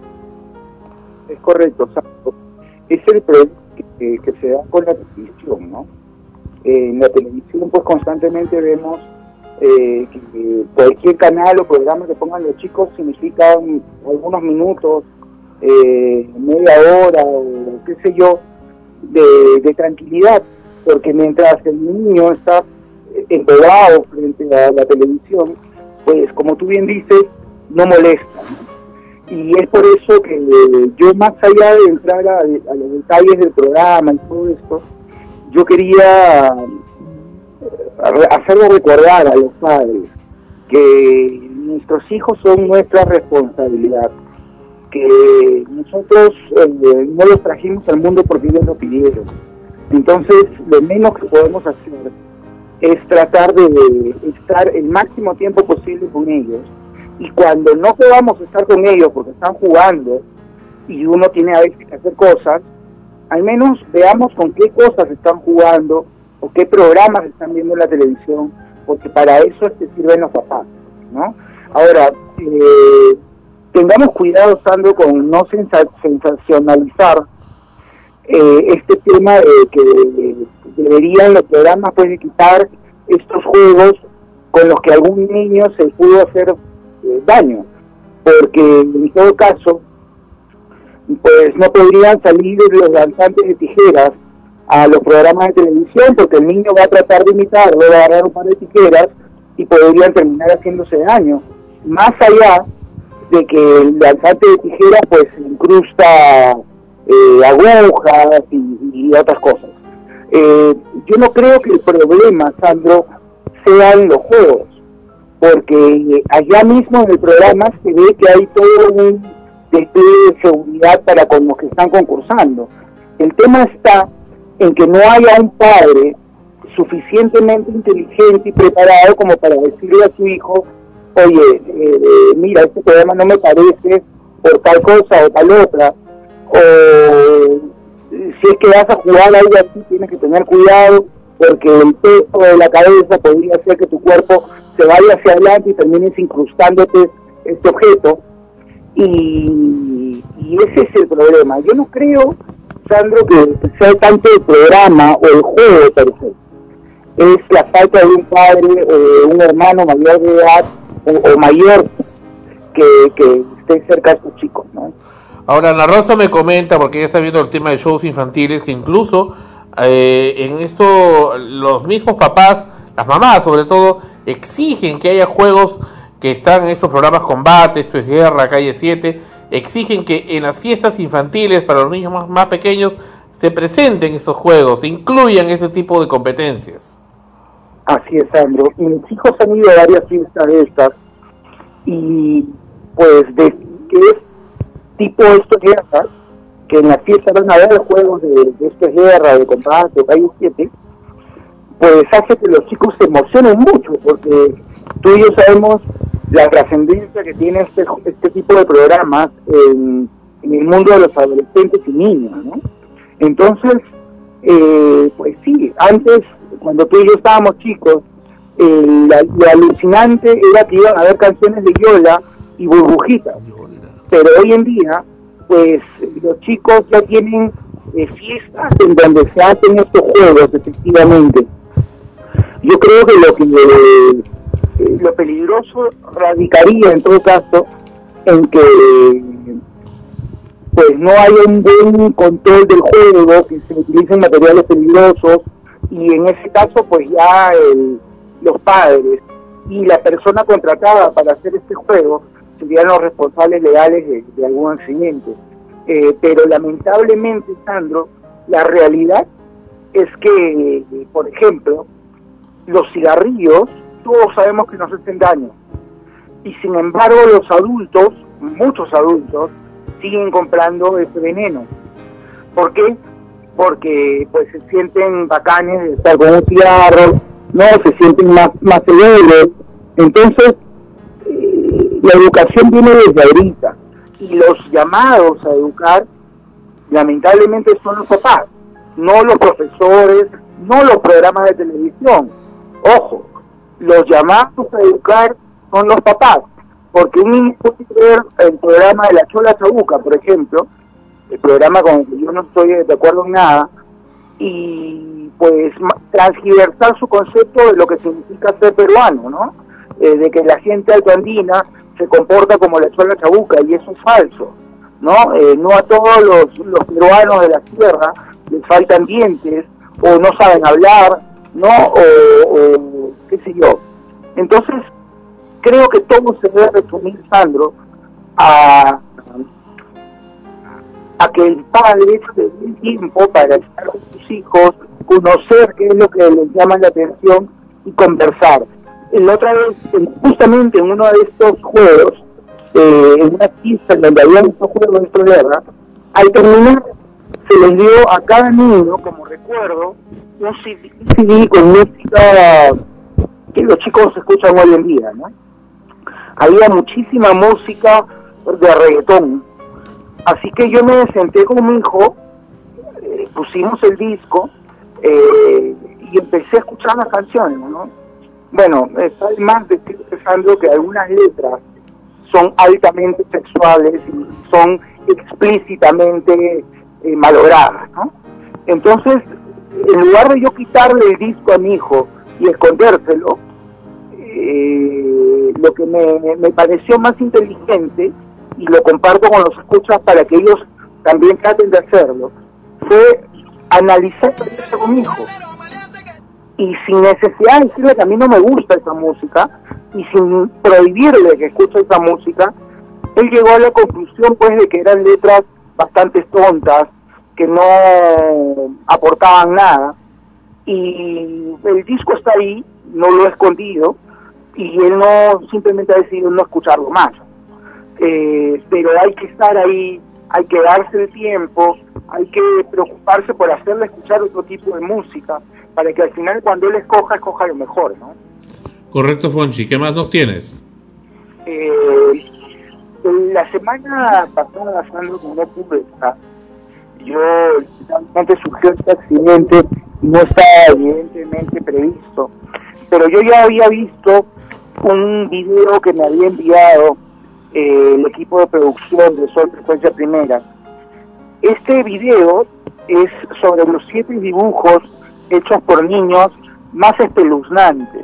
S5: Es correcto, Santo. Es el problema que se da con la televisión, ¿no? En la televisión pues constantemente vemos que cualquier canal o programa que pongan los chicos significa algunos minutos, media hora o qué sé yo, de tranquilidad, porque mientras el niño está empegado frente a la televisión, pues como tú bien dices, no molesta, ¿no? Y es por eso que yo, más allá de entrar a los detalles del programa y todo esto, yo quería hacerlo recordar a los padres que nuestros hijos son nuestra responsabilidad, que nosotros no los trajimos al mundo porque ellos lo pidieron. Entonces, lo menos que podemos hacer es tratar de estar el máximo tiempo posible con ellos, y cuando no podamos estar con ellos porque están jugando y uno tiene a veces que hacer cosas, al menos veamos con qué cosas están jugando o qué programas están viendo en la televisión, porque para eso es que sirven los papás, ¿no? Ahora, tengamos cuidado, Sandro, con no sensacionalizar este tema de que deberían los programas pues de quitar estos juegos con los que algún niño se pudo hacer daño, porque en todo caso pues no podrían salir los lanzantes de tijeras a los programas de televisión, porque el niño va a tratar de imitarlo, va a agarrar un par de tijeras y podrían terminar haciéndose daño, más allá de que el lanzante de tijeras pues incrusta agujas y otras cosas. Yo no creo que el problema, Sandro, sean los juegos, porque allá mismo en el programa se ve que hay todo un despliegue de seguridad para con los que están concursando. El tema está en que no haya un padre suficientemente inteligente y preparado como para decirle a su hijo, oye, mira, este programa no me parece por tal cosa o tal otra, o si es que vas a jugar algo así tienes que tener cuidado porque el peso de la cabeza podría hacer que tu cuerpo se vaya hacia adelante y termines incrustándote este objeto, y ese es el problema. Yo no creo, Sandro, que sea tanto el programa o el juego per se, es la falta de un padre o de un hermano mayor de edad o mayor que esté cerca de sus chicos, ¿no?
S3: Ahora, Ana Rosa me comenta, porque ella está viendo el tema de shows infantiles, que incluso en esto los mismos papás, las mamás sobre todo, exigen que haya juegos que están en estos programas Combate, Esto es Guerra, Calle 7, exigen que en las fiestas infantiles para los niños más pequeños se presenten esos juegos, se incluyan ese tipo de competencias.
S5: Así es, Sandro. Mis hijos han ido a varias fiestas de estas y pues de que es tipo Esto es Guerra, que en la fiesta van a haber juegos de Esto es Guerra, de Combate, Calle 7, pues hace que los chicos se emocionen mucho, porque tú y yo sabemos la trascendencia que tiene este tipo de programas en el mundo de los adolescentes y niños, ¿no? Entonces, pues sí, antes, cuando tú y yo estábamos chicos, lo alucinante era que iban a haber canciones de Yola y burbujitas, pero hoy en día, pues los chicos ya tienen fiestas en donde se hacen estos juegos, efectivamente. Yo creo que lo peligroso radicaría en todo caso en que pues no haya un buen control del juego, que se utilicen materiales peligrosos, y en ese caso pues ya los padres y la persona contratada para hacer este juego serían los responsables legales de algún accidente. Pero lamentablemente, Sandro, la realidad es que, por ejemplo, los cigarrillos, todos sabemos que nos hacen daño, y sin embargo los adultos, muchos adultos, siguen comprando ese veneno. ¿Por qué? Porque pues se sienten bacanes de estar con un cigarro ¿no? Se sienten más seguros. Entonces, la educación viene desde ahorita, y los llamados a educar, lamentablemente, son los papás, no los profesores, no los programas de televisión. Ojo, los llamados a educar son los papás, porque un niño puede ver el programa de La Chola Chabuca, por ejemplo, el programa con el que yo no estoy de acuerdo en nada, y pues transgiversar su concepto de lo que significa ser peruano, ¿no? De que la gente altoandina se comporta como la Chola Chabuca, y eso es falso, ¿no? No a todos los peruanos de la sierra les faltan dientes, o no saben hablar, ¿no? O qué sé yo. Entonces, creo que todo se debe resumir, Sandro, a que el padre se dé el tiempo para estar con sus hijos, conocer qué es lo que les llama la atención y conversar. La otra vez, justamente en uno de estos juegos, en una pista en donde había estos juegos de esta guerra, al terminar se les dio a cada niño, como recuerdo, un CD con música que los chicos escuchan hoy en día, ¿no? Había muchísima música de reggaetón. Así que yo me senté con mi hijo, pusimos el disco y empecé a escuchar las canciones, ¿no? Bueno, está de más decir, Sandro, que algunas letras son altamente sexuales y son explícitamente malogradas, ¿no? Entonces, en lugar de yo quitarle el disco a mi hijo y escondérselo, lo que me pareció más inteligente, y lo comparto con los escuchas para que ellos también traten de hacerlo, fue analizar con mi hijo, y sin necesidad de decirle que a mí no me gusta esa música, y sin prohibirle que escuche esa música, él llegó a la conclusión pues de que eran letras bastante tontas, que no aportaban nada, y el disco está ahí, no lo he escondido, y él no, simplemente ha decidido no escucharlo más. Pero hay que estar ahí, hay que darse el tiempo, hay que preocuparse por hacerle escuchar otro tipo de música, para que al final cuando él escoja lo mejor, ¿no?
S3: Correcto, Fonchi. ¿Qué más nos tienes?
S5: La semana pasada, Sandro, como no pude estar, antes surgió este accidente y no estaba evidentemente previsto, pero yo ya había visto un video que me había enviado el equipo de producción de Sol Frecuencia Primera. Este video es sobre los 7 dibujos hechos por niños más espeluznantes.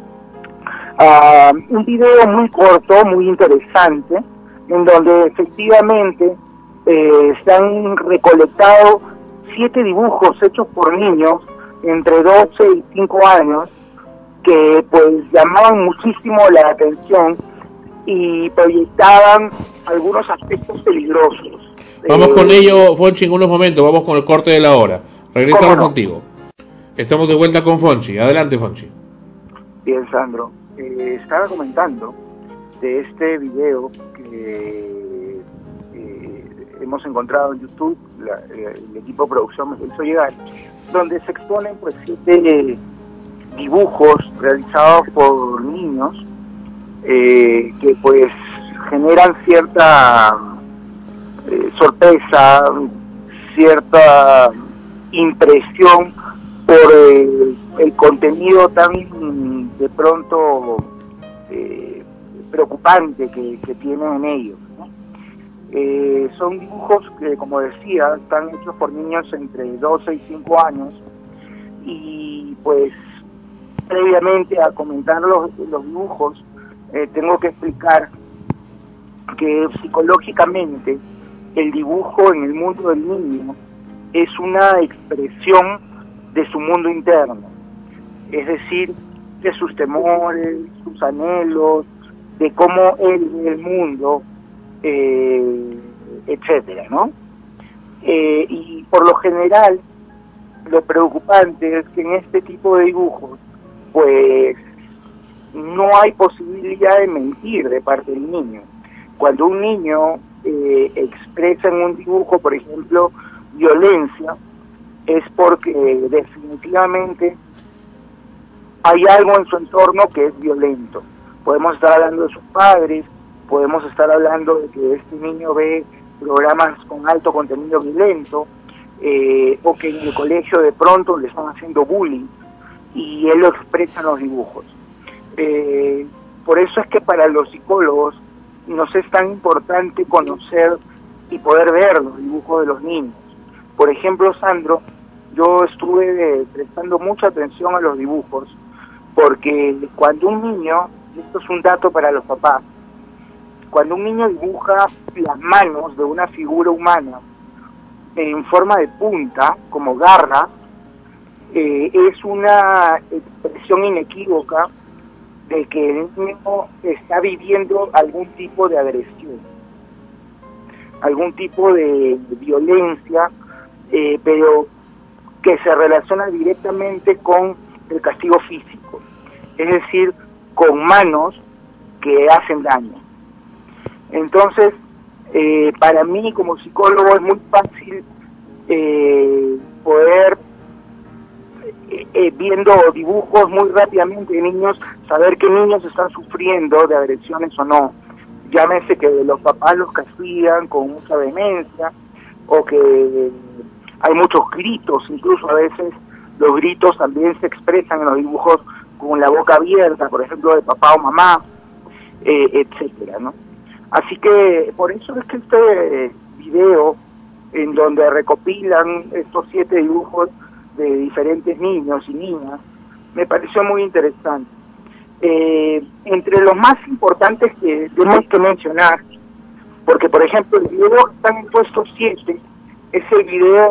S5: Un video muy corto, muy interesante, en donde efectivamente se han recolectado 7 dibujos hechos por niños entre 12 y 5 años que pues llamaban muchísimo la atención y proyectaban algunos aspectos peligrosos.
S3: Vamos con ello, Fonchi, en unos momentos. Vamos con el corte de la hora. Regresamos contigo. Estamos de vuelta con Fonchi. Adelante, Fonchi.
S5: Bien, Sandro. Estaba comentando de este video que hemos encontrado en YouTube, el equipo de producción me lo hizo llegar, donde se exponen pues 7 dibujos realizados por niños que pues generan cierta sorpresa, cierta impresión por el contenido tan de pronto preocupante que tienen en ellos, ¿no? Son dibujos que, como decía, están hechos por niños entre 12 y 5 años, y pues previamente a comentar los dibujos tengo que explicar que psicológicamente el dibujo en el mundo del niño es una expresión de su mundo interno, es decir, de sus temores, sus anhelos, de cómo él ve el mundo, etcétera, ¿no? Y por lo general, lo preocupante es que en este tipo de dibujos, pues, no hay posibilidad de mentir de parte del niño. Cuando un niño expresa en un dibujo, por ejemplo, violencia, es porque definitivamente hay algo en su entorno que es violento. Podemos estar hablando de sus padres, podemos estar hablando de que este niño ve programas con alto contenido violento, o que en el colegio de pronto le están haciendo bullying, y él lo expresa en los dibujos. Por eso es que para los psicólogos nos es tan importante conocer y poder ver los dibujos de los niños. Por ejemplo, Sandro, yo estuve prestando mucha atención a los dibujos, porque cuando un niño, esto es un dato para los papás, cuando un niño dibuja las manos de una figura humana en forma de punta, como garras, es una expresión inequívoca de que el niño está viviendo algún tipo de agresión, algún tipo de violencia, pero que se relaciona directamente con el castigo físico, es decir, con manos que hacen daño. Entonces, para mí como psicólogo es muy fácil poder, viendo dibujos muy rápidamente de niños, saber qué niños están sufriendo de agresiones o no. Llámese que los papás los castigan con mucha vehemencia, o que hay muchos gritos, incluso a veces los gritos también se expresan en los dibujos con la boca abierta, por ejemplo, de papá o mamá, etcétera, ¿no? Así que por eso es que este video, en donde recopilan estos 7 dibujos de diferentes niños y niñas, me pareció muy interesante. Entre los más importantes que tenemos que mencionar, porque por ejemplo el video que están puestos 7 es el video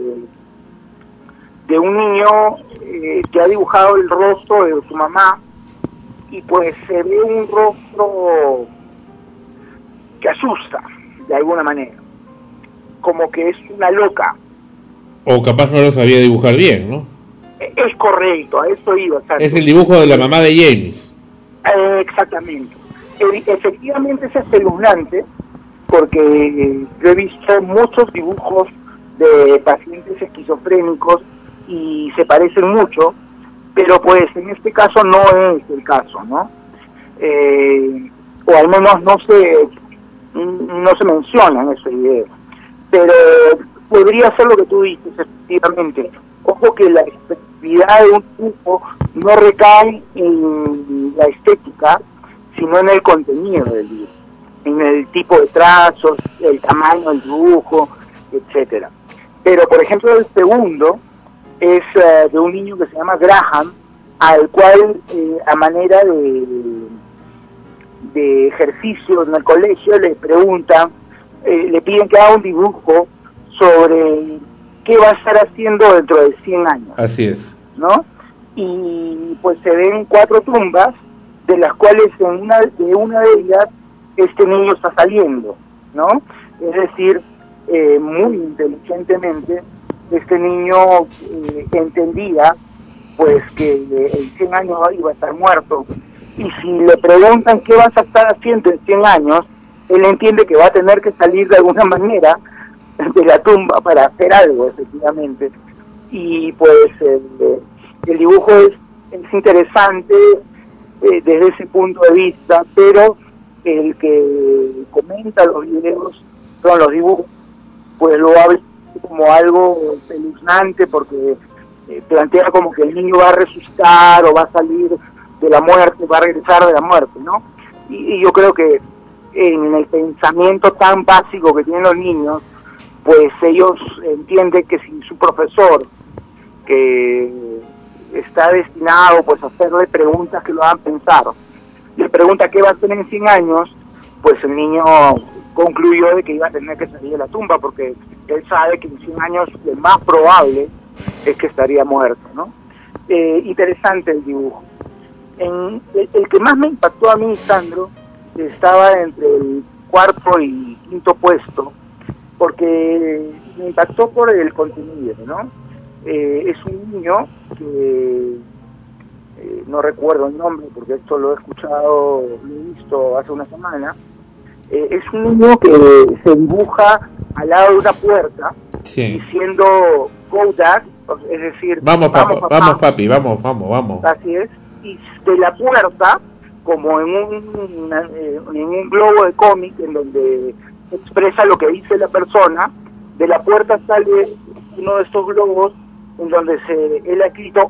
S5: de un niño que ha dibujado el rostro de su mamá, y pues se ve un rostro que asusta de alguna manera, como que es una loca.
S3: O capaz no lo sabía dibujar bien, ¿no?
S5: Es correcto, a eso iba. ¿Sabes?
S3: Es el dibujo de la mamá de James.
S5: Exactamente. Efectivamente es espeluznante, porque yo he visto muchos dibujos de pacientes esquizofrénicos y se parecen mucho, pero pues en este caso no es el caso, ¿no? O al menos no se menciona en ese video. Pero podría ser lo que tú dices, efectivamente. Ojo que la expresividad de un dibujo no recae en la estética, sino en el contenido del dibujo, en el tipo de trazos, el tamaño del dibujo, etcétera. Pero por ejemplo el segundo es de un niño que se llama Graham, al cual a manera de ejercicio en el colegio le preguntan, le piden que haga un dibujo sobre qué va a estar haciendo dentro de 100 años.
S3: Así es.
S5: ¿No? Y pues se ven 4 tumbas, de las cuales en una de ellas este niño está saliendo, ¿no? Es decir, muy inteligentemente este niño entendía pues que en 100 años iba a estar muerto, y si le preguntan qué vas a estar haciendo en 100 años, él entiende que va a tener que salir de alguna manera de la tumba para hacer algo, efectivamente. Y pues el dibujo es interesante desde ese punto de vista, pero el que comenta los videos son los dibujos, pues lo habla como algo espeluznante, porque plantea como que el niño va a resucitar o va a salir de la muerte, va a regresar de la muerte, ¿no? Y yo creo que en el pensamiento tan básico que tienen los niños, pues ellos entienden que si su profesor, que está destinado pues a hacerle preguntas que lo hagan pensar, le pregunta qué va a hacer en 100 años, pues el niño concluyó de que iba a tener que salir de la tumba, porque él sabe que en 100 años lo más probable es que estaría muerto, ¿no? Interesante el dibujo. El que más me impactó a mí, Sandro, estaba entre el 4º y 5º puesto, porque me impactó por el contenido, ¿no? Es un niño que no recuerdo el nombre, porque esto lo he escuchado, lo he visto hace una semana. Es un niño que se dibuja al lado de una puerta, sí, diciendo "Go Dad", es decir,
S3: Vamos,
S5: papá,
S3: papi, vamos.
S5: Así es, y de la puerta, como en un globo de cómic en donde expresa lo que dice la persona, de la puerta sale uno de estos globos en donde él ha escrito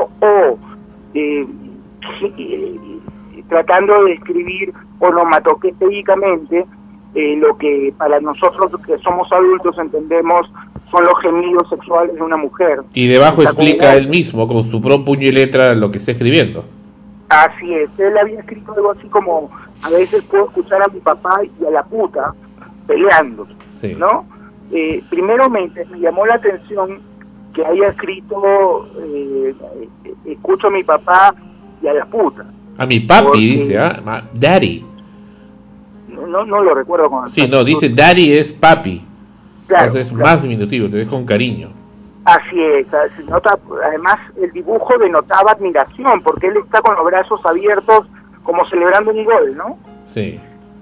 S5: tratando de escribir onomatopéyicamente lo que para nosotros que somos adultos entendemos son los gemidos sexuales de una mujer.
S3: Y debajo explica él mismo con su propio puño y letra lo que está escribiendo.
S5: Así es, él había escrito algo así como: a veces puedo escuchar a mi papá y a la puta peleando, sí. ¿No? Primero me llamó la atención que haya escrito escucho a mi papá y a la puta.
S3: A mi papi, porque dice, daddy.
S5: No lo recuerdo con
S3: sí, no, dice daddy es papi.
S5: Claro,
S3: entonces es más diminutivo, te ves con cariño.
S5: Así es, se nota, además el dibujo denotaba admiración, porque él está con los brazos abiertos como celebrando un gol, ¿no?
S3: Sí.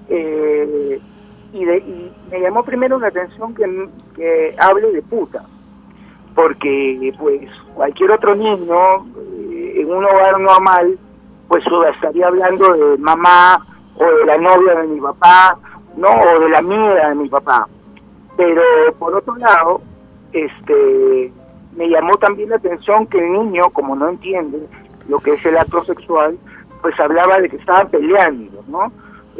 S5: Y me llamó primero la atención que hable de puta, porque pues cualquier otro niño en un hogar normal pues estaría hablando de mamá o de la novia de mi papá, no, o de la amiga de mi papá. Pero por otro lado, me llamó también la atención que el niño, como no entiende lo que es el acto sexual, pues hablaba de que estaban peleando, ¿no?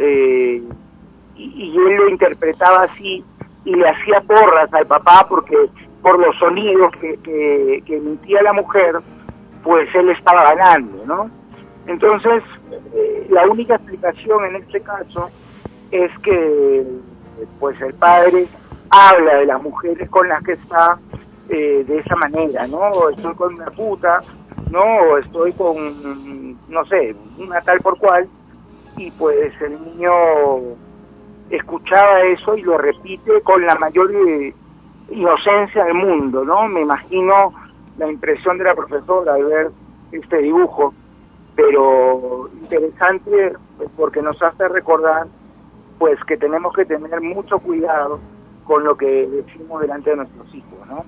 S5: Y él lo interpretaba así y le hacía porras al papá porque por los sonidos que emitía la mujer, pues él estaba ganando, ¿no? Entonces, la única explicación en este caso es que pues el padre habla de las mujeres con las que está de esa manera, ¿no? O estoy con una puta, ¿no? O estoy con, no sé, una tal por cual, y pues el niño escuchaba eso y lo repite con la mayor inocencia del mundo, ¿no? Me imagino la impresión de la profesora al ver este dibujo, pero interesante porque nos hace recordar pues que tenemos que tener mucho cuidado con lo que decimos delante de nuestros hijos, ¿no?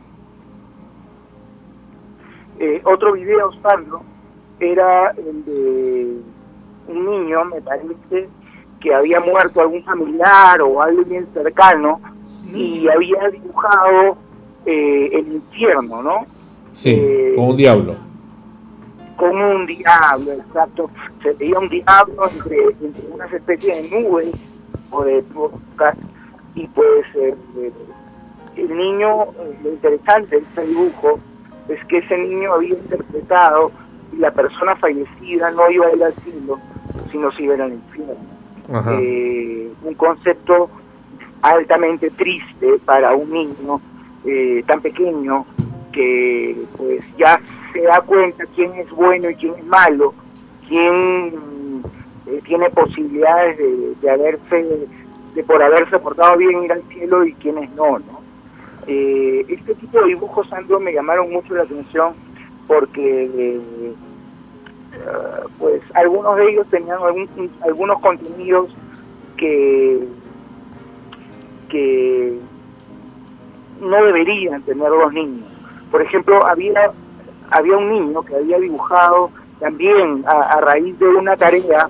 S5: Otro video, Sandro, era el de un niño, me parece, que había muerto algún familiar o alguien cercano y había dibujado el infierno, ¿no?
S3: Sí, con un diablo.
S5: Con un diablo, exacto. Se veía un diablo entre unas especies de nubes o de bocas, y pues el niño, lo interesante de este dibujo es que ese niño había interpretado y la persona fallecida no iba a ir al cielo, sino se iba al infierno. Un concepto altamente triste para un niño tan pequeño que pues ya se da cuenta quién es bueno y quién es malo, quién tiene posibilidades de por haberse portado bien ir al cielo y quiénes no, ¿no? Este tipo de dibujos, Sandro, me llamaron mucho la atención porque pues algunos de ellos tenían algunos contenidos que no deberían tener los niños. Por ejemplo, había un niño que había dibujado también a raíz de una tarea,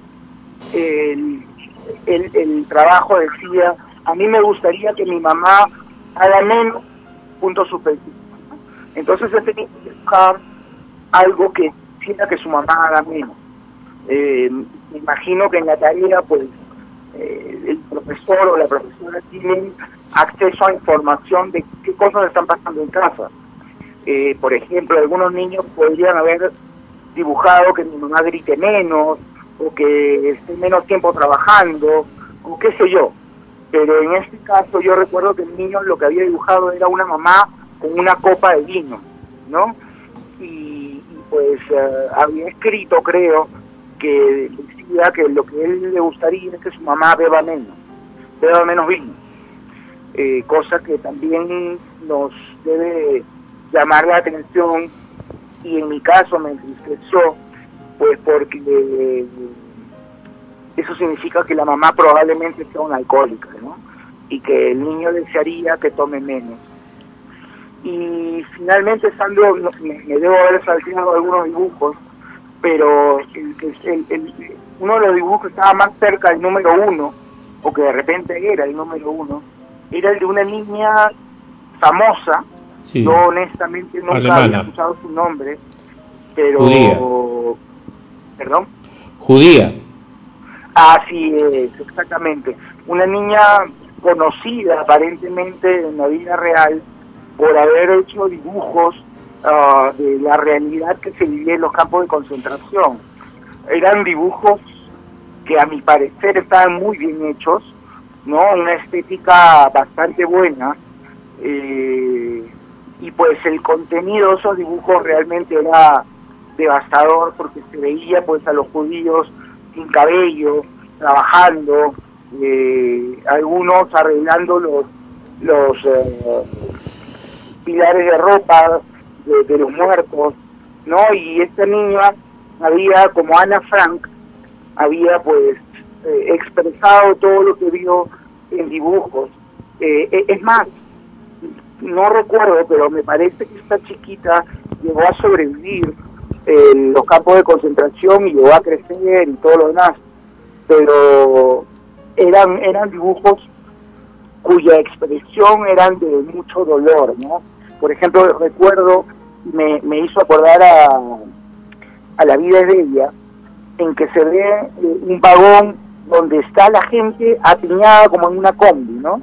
S5: el trabajo decía: a mí me gustaría que mi mamá haga menos, punto suspensivo. Entonces él tenía que dibujar algo que hiciera que su mamá haga menos. Me imagino que en la tarea pues el profesor o la profesora tienen acceso a información de qué cosas están pasando en casa. Por ejemplo, algunos niños podrían haber dibujado que mi mamá grite menos, o que esté menos tiempo trabajando, o qué sé yo. Pero en este caso yo recuerdo que el niño lo que había dibujado era una mamá con una copa de vino, ¿no? Y pues había escrito, creo, que decía que lo que él le gustaría es que su mamá beba menos vino. Cosa que también nos debe llamar la atención, y en mi caso me entristeció, pues porque eso significa que la mamá probablemente sea una alcohólica, ¿no? Y que el niño desearía que tome menos. Y finalmente, Sandro, me debo haber salteado algunos dibujos, pero uno de los dibujos que estaba más cerca del número 1, o que de repente era el número 1, era el de una niña famosa.
S3: Sí.
S5: Yo honestamente nunca
S3: Alemana.
S5: había escuchado su nombre, pero...
S3: Judía.
S5: ¿Perdón?
S3: Judía.
S5: Así es, exactamente. Una niña conocida aparentemente en la vida real por haber hecho dibujos de la realidad que se vivía en los campos de concentración. Eran dibujos que a mi parecer estaban muy bien hechos, ¿no? Una estética bastante buena, y pues el contenido de esos dibujos realmente era devastador, porque se veía pues a los judíos sin cabello, trabajando, algunos arreglando los pilares de ropa de los muertos, ¿no? Y esta niña había, como Ana Frank, había pues expresado todo lo que vio en dibujos. Es más, no recuerdo, pero me parece que esta chiquita llegó a sobrevivir en los campos de concentración y llegó a crecer y todo lo demás, pero eran dibujos cuya expresión eran de mucho dolor, ¿no? Por ejemplo, recuerdo, me hizo acordar a La vida es bella, en que se ve un vagón donde está la gente apiñada como en una combi, ¿no?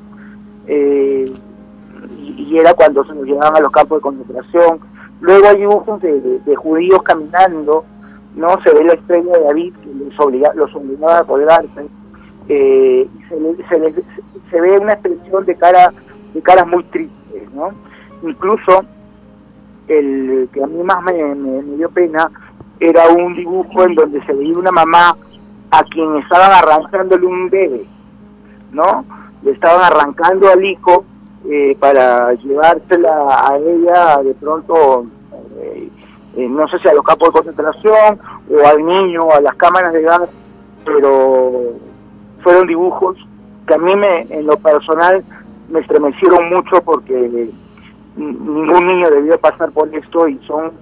S5: Y era cuando se nos llevaban a los campos de concentración. Luego hay dibujos de judíos caminando, ¿no? Se ve la estrella de David que los obligaba a colgarse, y se ve una expresión de caras muy tristes, ¿no? Incluso el que a mí más me dio pena era un dibujo en donde se veía una mamá a quien estaban arrancándole un bebé, ¿no? Le estaban arrancando al hijo para llevársela a ella de pronto, no sé si a los campos de concentración o al niño, a las cámaras de gas, pero fueron dibujos que a mí en lo personal me estremecieron mucho, porque ningún niño debió pasar por esto, y son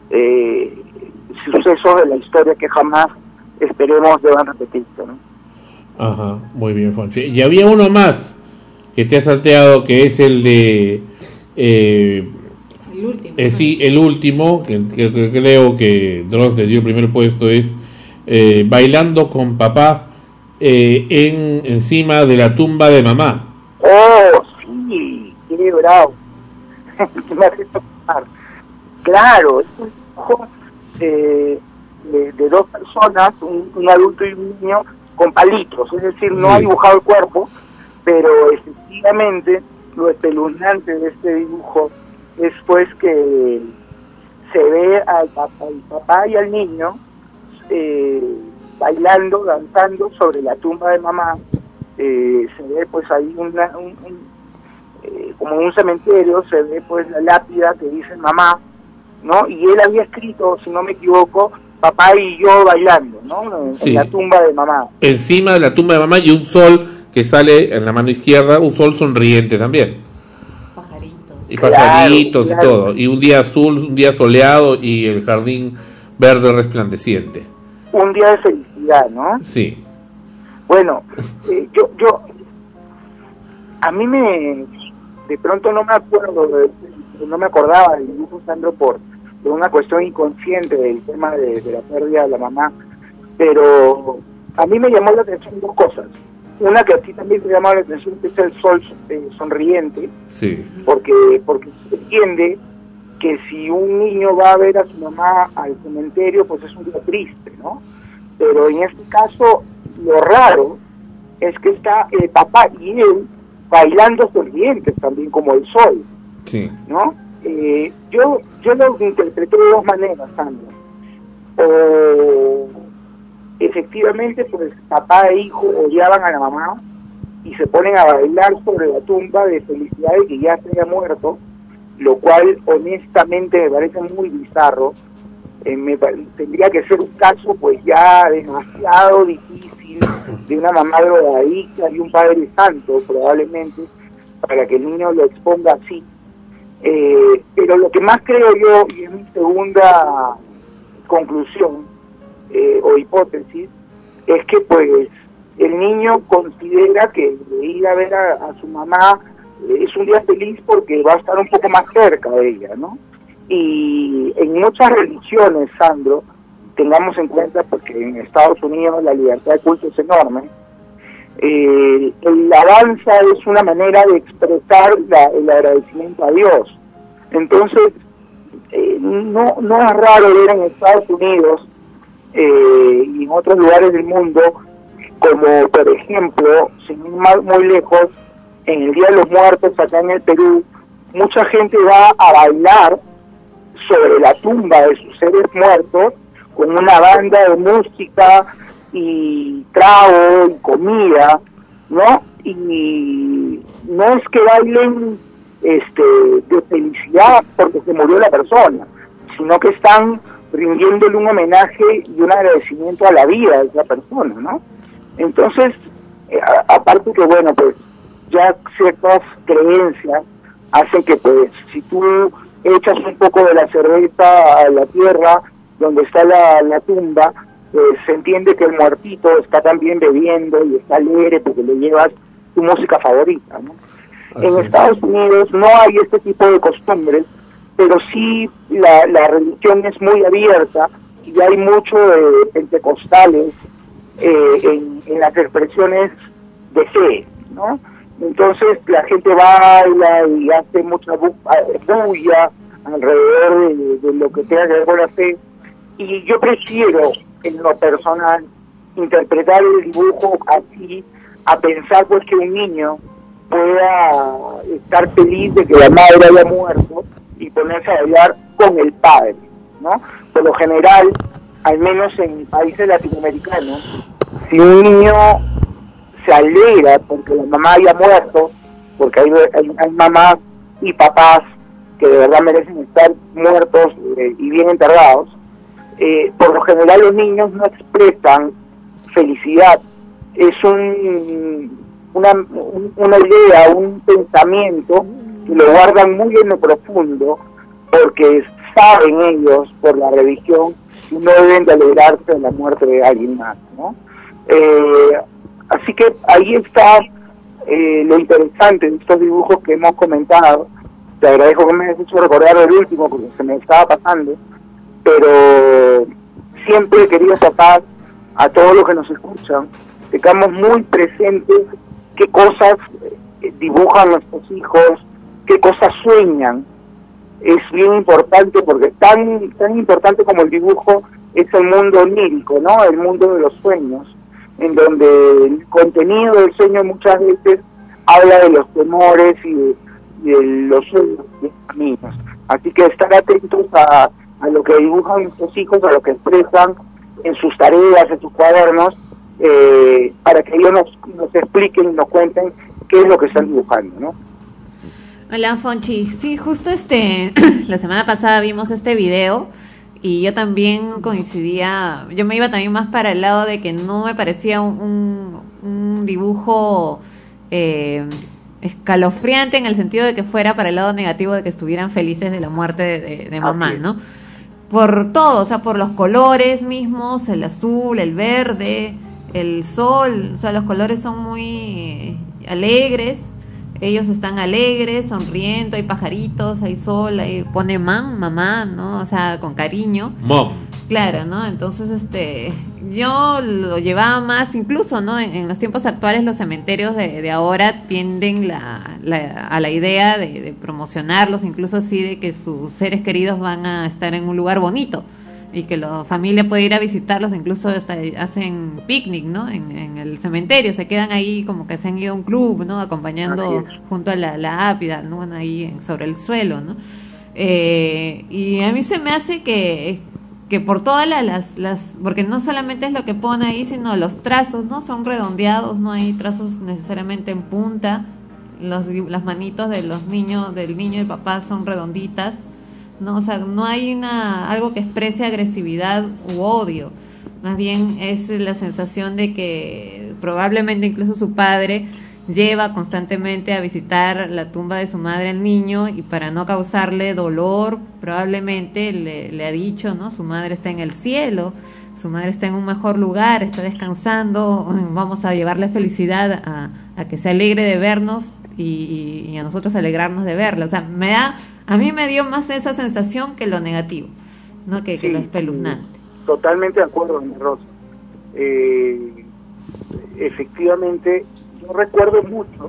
S5: sucesos de la historia que jamás esperemos deban repetirse, ¿no?
S3: Ajá, muy bien, Fonchi. Y había uno más que te ha salteado, que es el de
S7: El último.
S3: sí, el último, que creo que Dross le dio el primer puesto, es Bailando con papá encima de la tumba de mamá.
S5: Oh, sí, qué bravo. Me hace tocar. Claro, es un dibujo de dos personas, un adulto y un niño, con palitos, es decir, no ha dibujado el cuerpo, pero efectivamente lo espeluznante de este dibujo es pues que se ve al papá y al niño bailando, danzando sobre la tumba de mamá. Se ve pues ahí como en un cementerio, se ve pues la lápida que dice mamá, ¿no? Y él había escrito, si no me equivoco, papá y yo bailando, ¿no? En la tumba de mamá.
S3: Encima de la tumba de mamá, y un sol que sale en la mano izquierda, un sol sonriente también. Y pajaritos, claro. Y todo. Y un día azul, un día soleado, y el jardín verde resplandeciente.
S5: Un día de felicidad, ¿no?
S3: Sí.
S5: Bueno, yo a mí de pronto no me acuerdo, no me acordaba del dibujo, Sandro, por una cuestión inconsciente del tema de la pérdida de la mamá, pero a mí me llamó la atención dos cosas. Una que a ti también te llamó la atención, que es el sol sonriente,
S3: sí,
S5: porque se entiende que si un niño va a ver a su mamá al cementerio, pues es un día triste, ¿no? Pero en este caso, lo raro es que está el papá y él bailando sonrientes también, como el sol,
S3: sí,
S5: ¿no? Yo lo interpreté de dos maneras, Sandra. O efectivamente, pues papá e hijo odiaban a la mamá y se ponen a bailar sobre la tumba de felicidad de que ya se haya muerto, lo cual honestamente me parece muy bizarro. Tendría que ser un caso pues ya demasiado difícil, de una mamá drogadicta y un padre santo probablemente, para que el niño lo exponga así. Pero lo que más creo yo, y es mi segunda conclusión o hipótesis, es que pues el niño considera que ir a ver a su mamá es un día feliz porque va a estar un poco más cerca de ella, ¿no? Y en muchas religiones, Sandro, tengamos en cuenta, porque en Estados Unidos la libertad de culto es enorme, la danza es una manera de expresar el agradecimiento a Dios. Entonces, no es raro ver en Estados Unidos y en otros lugares del mundo, como por ejemplo, sin ir muy lejos, en el Día de los Muertos acá en el Perú, mucha gente va a bailar sobre la tumba de sus seres muertos con una banda de música y trago y comida, ¿no? Y no es que bailen de felicidad porque se murió la persona, sino que están rindiéndole un homenaje y un agradecimiento a la vida de esa persona, ¿no? Entonces, aparte que bueno, pues ya ciertas creencias hacen que pues si tú echas un poco de la cerveza a la tierra donde está la tumba, pues se entiende que el muertito está también bebiendo y está alegre porque le llevas tu música favorita, ¿no? En Estados Unidos no hay este tipo de costumbres, pero sí la religión es muy abierta y hay mucho de pentecostales en las expresiones de fe, ¿no? Entonces la gente baila y hace mucha bulla alrededor de lo que tenga que ver con la fe, y yo prefiero en lo personal interpretar el dibujo así, a pensar pues que un niño pueda estar feliz de que la madre haya muerto y ponerse a bailar con el padre, ¿no? Por lo general, al menos en países latinoamericanos, si un niño se alegra porque la mamá haya muerto, porque hay mamás y papás que de verdad merecen estar muertos y bien enterrados, por lo general los niños no expresan felicidad, es una idea, un pensamiento que lo guardan muy en lo profundo, porque saben ellos, por la religión, que no deben de alegrarse de la muerte de alguien más, ¿no? Así que ahí está lo interesante de estos dibujos que hemos comentado. Te agradezco que me hayas hecho recordar el último porque se me estaba pasando, pero siempre he querido sacar a todos los que nos escuchan, tengamos muy presentes qué cosas dibujan nuestros hijos, qué cosas sueñan. Es bien importante porque tan importante como el dibujo es el mundo onírico, ¿no? El mundo de los sueños, en donde el contenido del sueño muchas veces habla de los temores y de los sueños de los niños. Así que estar atentos a lo que dibujan nuestros hijos, a lo que expresan en sus tareas, en sus cuadernos, para que ellos nos expliquen y nos cuenten qué es lo que están dibujando, ¿no?
S7: Hola, Fonchi. Sí, justo la semana pasada vimos este video y yo también coincidía, yo me iba también más para el lado de que no me parecía un dibujo escalofriante en el sentido de que fuera para el lado negativo de que estuvieran felices de la muerte de mamá, ¿no? Por todo, o sea, por los colores mismos, el azul, el verde, el sol, o sea, los colores son muy alegres, ellos están alegres, sonriendo, hay pajaritos, hay sol, ahí pone mamá, ¿no? O sea, con cariño.
S3: Mom.
S7: Claro, ¿no? Entonces, yo lo llevaba más, incluso, ¿no? En los tiempos actuales los cementerios de ahora tienden a la idea de promocionarlos, incluso así de que sus seres queridos van a estar en un lugar bonito y que la familia puede ir a visitarlos, incluso hacen picnic, ¿no? En el cementerio, se quedan ahí como que se han ido a un club, ¿no? Acompañando junto a la lápida, ¿no? Ahí sobre el suelo, ¿no? Y a mí se me hace que por todas porque no solamente es lo que pone ahí, sino los trazos, ¿no? Son redondeados, no hay trazos necesariamente en punta, las manitos de los niños, del niño y papá son redonditas, ¿no? O sea, no hay algo que exprese agresividad u odio, más bien es la sensación de que probablemente incluso su padre lleva constantemente a visitar la tumba de su madre al niño, y para no causarle dolor probablemente le ha dicho, ¿no? Su madre está en el cielo, su madre está en un mejor lugar, está descansando, vamos a llevarle felicidad a que se alegre de vernos y a nosotros alegrarnos de verla. O sea, a mí me dio más esa sensación que lo negativo, ¿no? Que lo espeluznante.
S5: Totalmente de acuerdo, Ana Rosa. Efectivamente, yo recuerdo mucho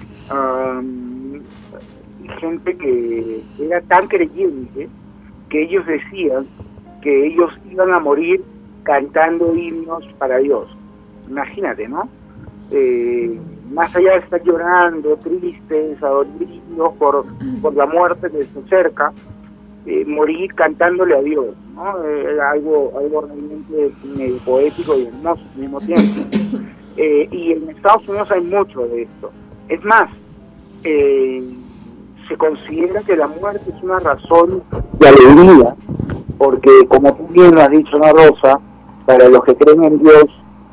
S5: gente que era tan creyente que ellos decían que ellos iban a morir cantando himnos para Dios. Imagínate, ¿no? Más allá de estar llorando, tristes, adoloridos por la muerte que se acerca, morir cantándole a Dios, ¿no? Era algo realmente medio poético y hermoso al mismo tiempo. Y en Estados Unidos hay mucho de esto. Es más, se considera que la muerte es una razón de alegría, porque como tú bien lo has dicho, Ana Rosa, para los que creen en Dios,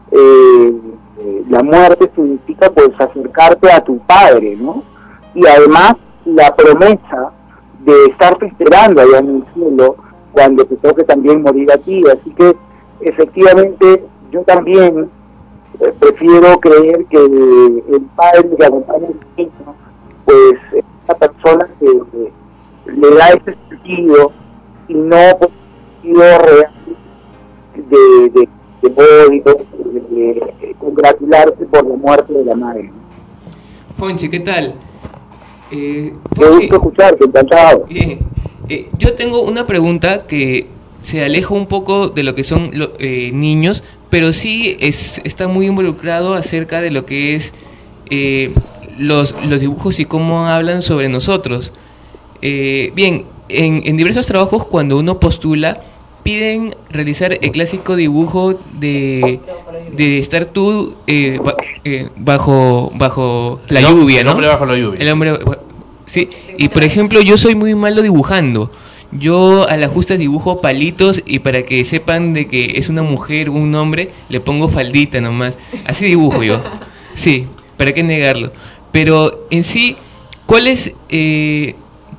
S5: la muerte significa pues acercarte a tu Padre, ¿no? Y además la promesa de estarte esperando allá en el cielo cuando te toque también morir a ti. Así que efectivamente yo también prefiero creer que el Padre que acompaña al niño pues es una persona que le da ese sentido y no por el sentido real de odio, de congratularse por la muerte de la madre.
S9: Fonchi, ¿qué tal?
S5: Qué gusto escucharte, encantado.
S9: Bien. Yo tengo una pregunta que se aleja un poco de lo que son niños, pero sí está muy involucrado acerca de lo que es los dibujos y cómo hablan sobre nosotros. Bien, en diversos trabajos, cuando uno postula, piden realizar el clásico dibujo de estar tú bajo la lluvia, ¿no?
S3: El hombre bajo la lluvia.
S9: El hombre, sí. Y por ejemplo, yo soy muy malo dibujando. Yo a las justas dibujo palitos, y para que sepan de que es una mujer o un hombre, le pongo faldita nomás. Así dibujo yo. Sí, ¿para qué negarlo? Pero en sí, ¿cuál es el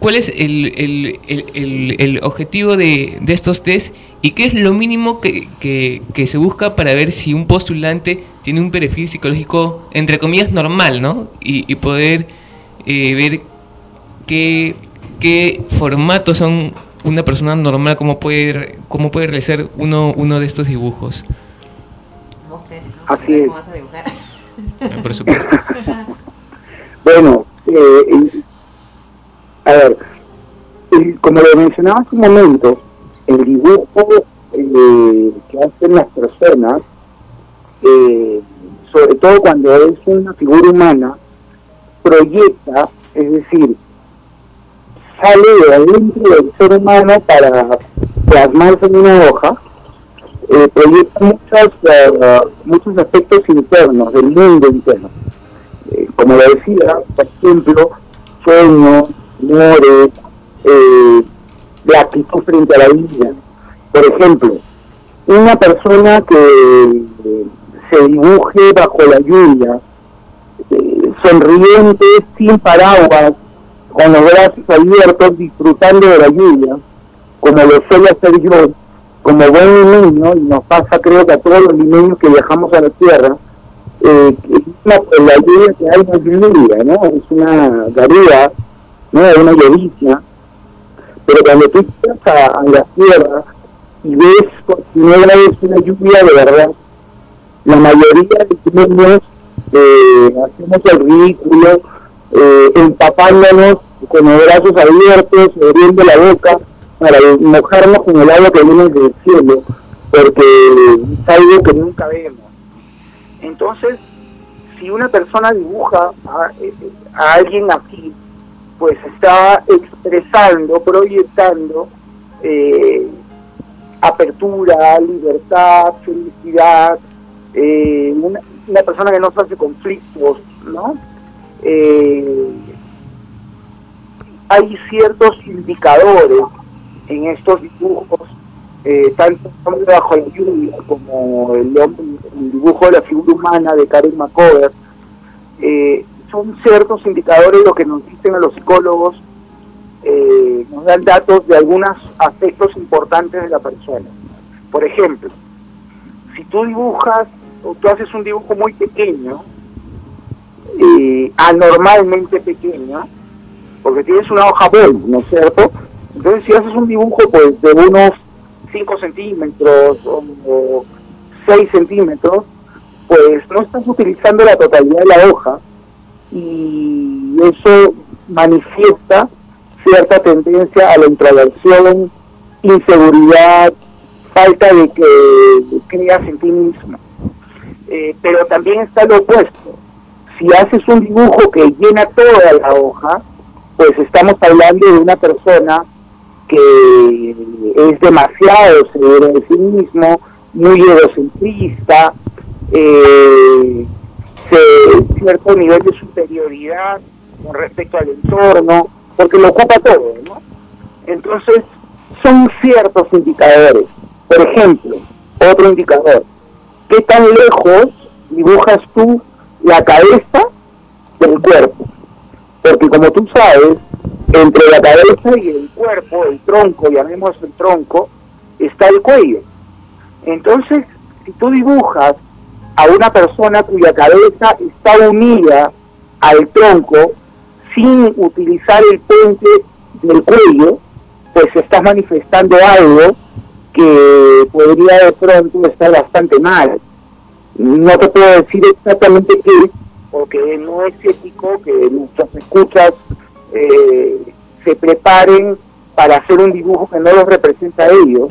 S9: objetivo de estos test, y qué es lo mínimo que se busca para ver si un postulante tiene un perfil psicológico, entre comillas, normal, ¿no? Y poder ver qué formatos son una persona normal, cómo puede realizar uno de estos dibujos.
S5: Así es.
S7: ¿Cómo vas a dibujar?
S9: Por supuesto.
S5: Bueno, a ver, como lo mencionaba hace un momento, el dibujo que hacen las personas, sobre todo cuando es una figura humana, proyecta, es decir, sale de adentro del ser humano para plasmarse en una hoja, proyecta muchos aspectos internos, del mundo interno. Como lo decía, por ejemplo, sueños, temores, la actitud frente a la vida. Por ejemplo, una persona que se dibuje bajo la lluvia, sonriente, sin paraguas, con los brazos abiertos, disfrutando de la lluvia, como lo suele hacer yo, como buen limeño, y nos pasa creo que a todos los limeños que viajamos a la tierra, la lluvia que hay no es lluvia, ¿no? Es una garúa, ¿no? Una llovizna. Pero cuando tú estás a la tierra y ves por primera vez una lluvia de verdad, la mayoría de limeños hacemos el ridículo, empapándonos con los brazos abiertos, abriendo la boca para mojarnos con el agua que viene del cielo, porque es algo que nunca vemos. Entonces, si una persona dibuja a alguien así, pues está expresando, proyectando apertura, libertad, felicidad, una persona que no se hace conflictos, ¿no? Hay ciertos indicadores en estos dibujos, tanto el hombre bajo la lluvia como el dibujo de la figura humana de Karen McCovert, son ciertos indicadores lo que nos dicen a los psicólogos, nos dan datos de algunos aspectos importantes de la persona. Por ejemplo, si tú dibujas o tú haces un dibujo muy pequeño, anormalmente pequeño, porque tienes una hoja bol, ¿no es cierto? Entonces si haces un dibujo pues de unos 5 centímetros o 6 centímetros, pues no estás utilizando la totalidad de la hoja, y eso manifiesta cierta tendencia a la introversión, inseguridad, falta de que creas en ti mismo. Pero también está lo opuesto. Si haces un dibujo que llena toda la hoja, pues estamos hablando de una persona que es demasiado segura de sí mismo, muy egocentrista, cierto nivel de superioridad con respecto al entorno, porque lo ocupa todo, ¿no? Entonces, son ciertos indicadores. Por ejemplo, otro indicador, ¿qué tan lejos dibujas tú la cabeza del cuerpo? Porque como tú sabes, entre la cabeza y el cuerpo, el tronco, llamemos el tronco, está el cuello. Entonces, si tú dibujas a una persona cuya cabeza está unida al tronco sin utilizar el puente del cuello, pues estás manifestando algo que podría de pronto estar bastante mal. No te puedo decir exactamente qué, porque no es ético que nuestras escuchas se preparen para hacer un dibujo que no los representa a ellos.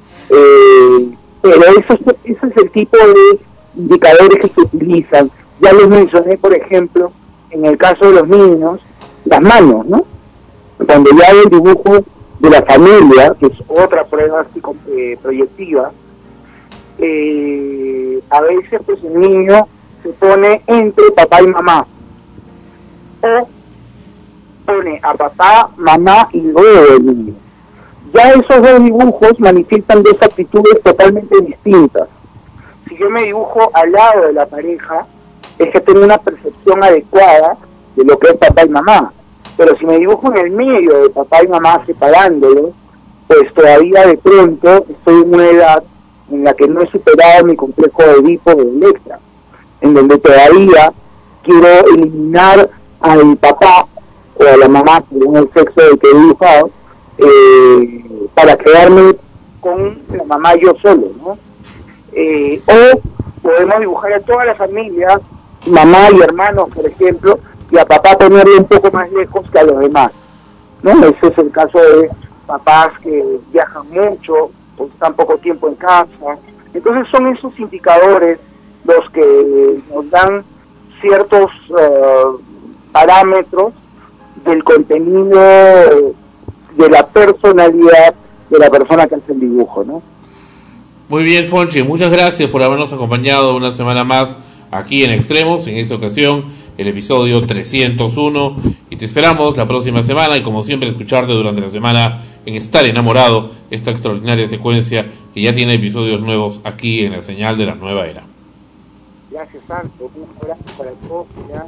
S5: Pero ese es el tipo de indicadores que se utilizan. Ya les mencioné, por ejemplo, en el caso de los niños, las manos, ¿no? Cuando ya hay el dibujo de la familia, que es otra prueba proyectiva, a veces pues el niño se pone entre papá y mamá, o pone a papá, mamá y luego el niño. Ya esos dos dibujos manifiestan dos actitudes totalmente distintas. Si yo me dibujo al lado de la pareja, es que tengo una percepción adecuada de lo que es papá y mamá. Pero si me dibujo en el medio de papá y mamá separándolos, pues todavía de pronto estoy en una edad en la que no he superado mi complejo de Edipo de Electra, en donde todavía quiero eliminar al papá o a la mamá, según el sexo del que he dibujado, para quedarme con la mamá yo solo, ¿no? O podemos dibujar a toda la familia, mamá y hermanos, por ejemplo, y a papá ponerle un poco más lejos que a los demás, ¿no? Ese es el caso de papás que viajan mucho o están poco tiempo en casa. Entonces son esos indicadores los que nos dan ciertos parámetros del contenido, de la personalidad de la persona que hace el dibujo, ¿no?
S3: Muy bien, Fonchi, muchas gracias por habernos acompañado una semana más aquí en Extremos, en esta ocasión el episodio 301, y te esperamos la próxima semana y como siempre escucharte durante la semana en Estar Enamorado, esta extraordinaria secuencia que ya tiene episodios nuevos aquí en la señal de la nueva era.
S5: Gracias, Santo, un abrazo para todos ya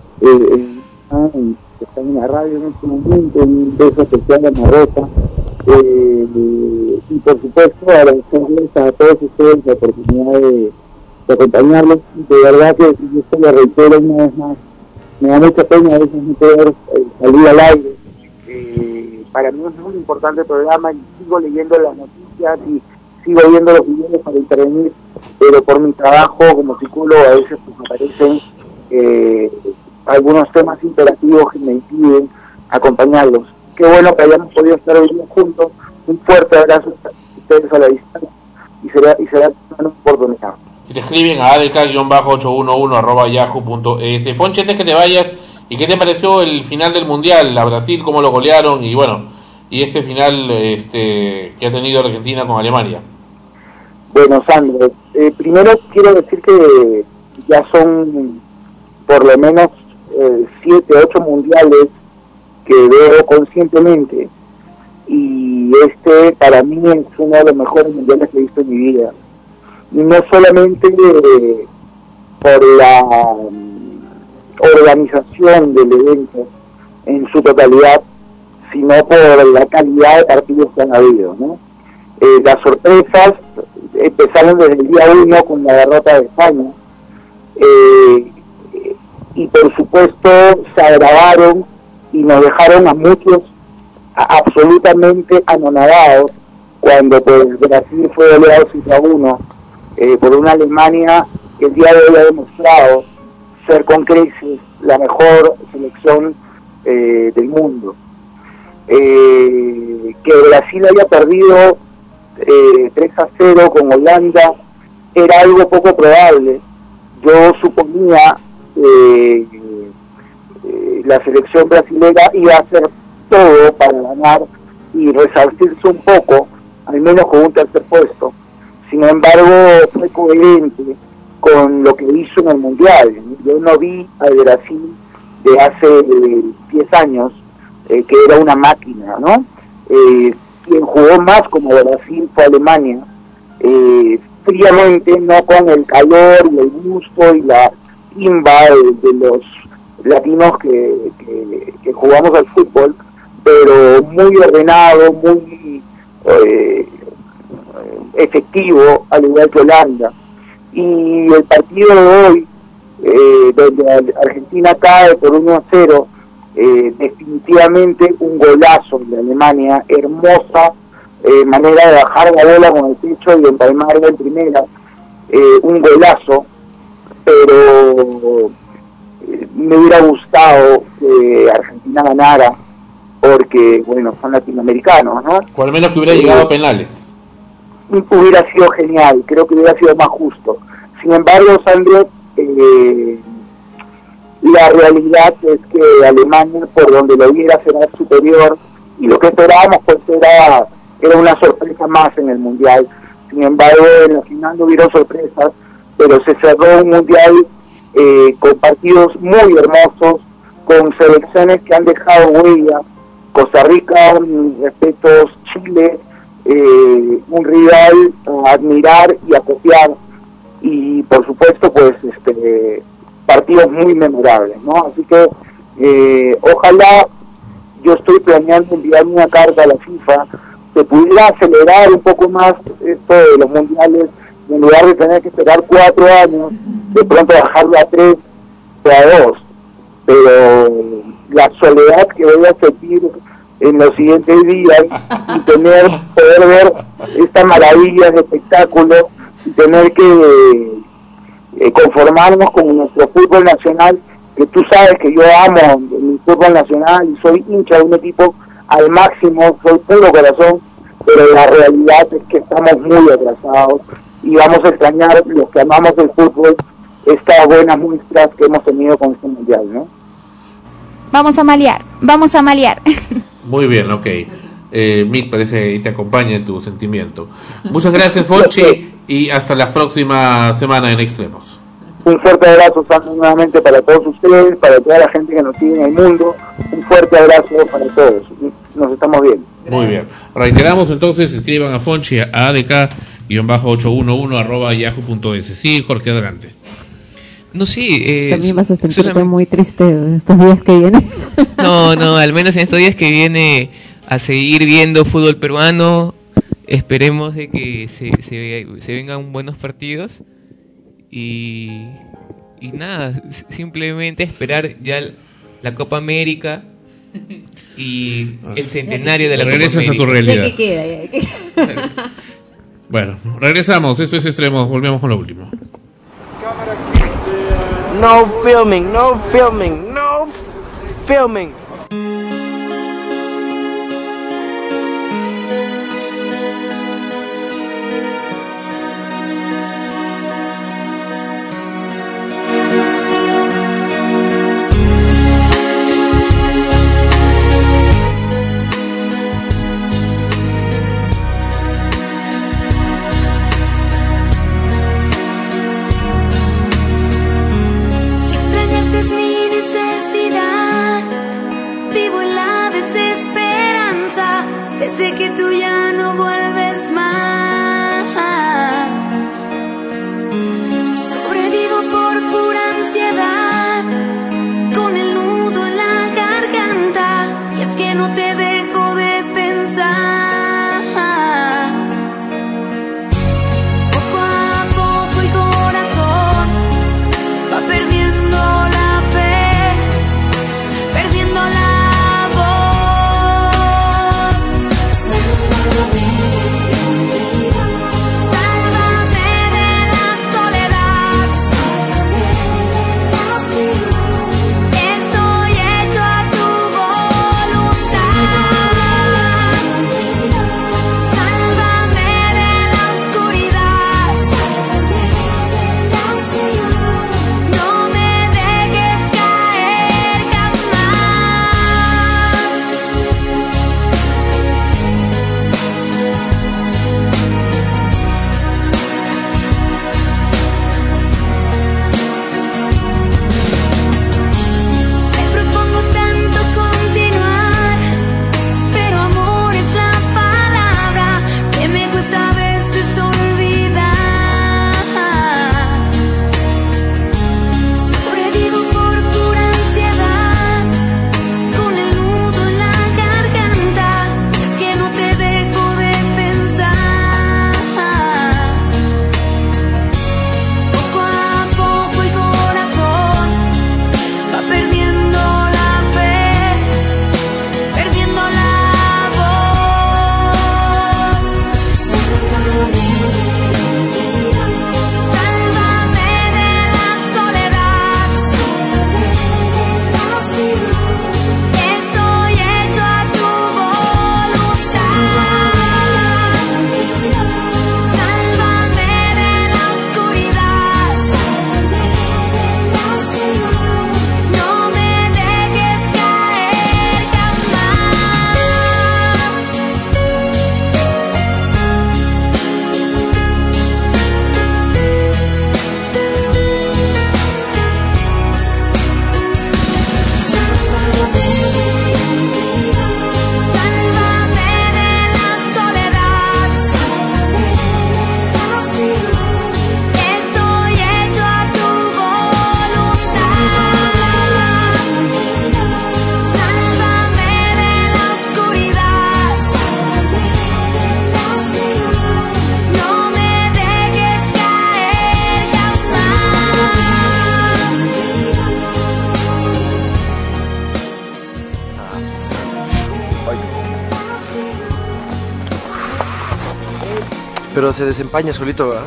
S5: que están en la radio en este momento, un beso especial a Marrota, y por supuesto agradecerles a todos ustedes la oportunidad de acompañarlos. De verdad que yo se lo reitero una vez más, me da mucha pena a veces no poder salir al aire. Para mí es muy importante el programa y sigo leyendo las noticias y sigo viendo los videos para intervenir, pero por mi trabajo como psicólogo a veces pues me aparecen algunos temas imperativos que me impiden acompañarlos. Qué bueno que hayamos podido estar hoy día juntos. Un fuerte abrazo a ustedes a la distancia y será una oportunidad.
S3: Y te escriben a adk-811@yahoo.es. Fonchi, antes que te vayas, ¿y qué te pareció el final del Mundial? A Brasil, cómo lo golearon, y bueno, y este final que ha tenido Argentina con Alemania.
S5: Bueno, Sandro, primero quiero decir que ya son por lo menos 7, 8 mundiales que veo conscientemente, y este para mí es uno de los mejores mundiales que he visto en mi vida, y no solamente por organización del evento en su totalidad, sino por la calidad de partidos que han habido, ¿no? Las sorpresas empezaron desde el día 1 con la derrota de España, y por supuesto se agravaron y nos dejaron a muchos absolutamente anonadados cuando pues Brasil fue goleado 5-1 por una Alemania que el día de hoy ha demostrado ser con creces la mejor selección del mundo. Que Brasil haya perdido 3-0 con Holanda era algo poco probable. Yo suponía la selección brasilera iba a hacer todo para ganar y resarcirse un poco, al menos con un tercer puesto. Sin embargo, fue coherente con lo que hizo en el Mundial. Yo no vi al Brasil de hace 10 años, que era una máquina, ¿no? Quien jugó más como Brasil fue Alemania, fríamente, no con el calor y el gusto y la timba de los latinos que jugamos al fútbol, pero muy ordenado, muy efectivo, al igual que Holanda. Y el partido de hoy, donde Argentina cae por 1-0, definitivamente un golazo de Alemania, hermosa manera de bajar la bola con el pecho y empalmarla en primera, un golazo, pero me hubiera gustado que Argentina ganara, porque bueno, son latinoamericanos, ¿no?
S3: O al menos que hubiera llegado a penales.
S5: Hubiera sido genial, creo que hubiera sido más justo. Sin embargo, Sandro, la realidad es que Alemania, por donde lo viera, será superior, y lo que esperábamos pues era una sorpresa más en el Mundial. Sin embargo, en la final no hubieron sorpresas, pero se cerró un Mundial con partidos muy hermosos, con selecciones que han dejado huella. Costa Rica, mis respetos, Chile, un rival a admirar y a copiar, y por supuesto pues partidos muy memorables, ¿no? Así que ojalá, yo estoy planeando enviar una carta a la FIFA, se pudiera acelerar un poco más esto de los mundiales, en lugar de tener que esperar 4 años, de pronto bajarlo a 3 o a 2, pero la soledad que voy a sentir en los siguientes días y poder ver esta maravilla de espectáculo y tener que conformarnos con nuestro fútbol nacional, que tú sabes que yo amo mi fútbol nacional y soy hincha de un equipo al máximo, soy puro corazón, pero la realidad es que estamos muy atrasados y vamos a extrañar, los que amamos el fútbol, estas buenas muestras que hemos tenido con este mundial, ¿no?
S6: Vamos a malear, vamos a malear.
S3: Muy bien, ok. Mick parece que te acompaña en tu sentimiento. Muchas gracias, Fonchi, y hasta la próxima semana en Extremos.
S5: Un fuerte abrazo, Sandro, nuevamente para todos ustedes, para toda la gente que nos sigue en el mundo. Un fuerte abrazo para todos. Nos estamos viendo.
S3: Muy bien. Reiteramos entonces, escriban a Fonchi a adk-811@yahoo.es. Sí, Jorge, adelante.
S9: No, sí.
S7: También vas a sentirte muy triste estos días que vienen.
S9: No, al menos en estos días que viene a seguir viendo fútbol peruano. Esperemos de que se vengan buenos partidos. Y nada, simplemente esperar ya la Copa América y el centenario de la Copa América.
S3: Regresas a tu realidad.
S7: ¿Qué queda?
S3: Bueno, regresamos. Esto es Extremos. Volvemos con lo último.
S22: No filming, no filming, no filming.
S4: Extrañarte es mi necesidad.
S22: Pero se desempaña solito, ¿verdad?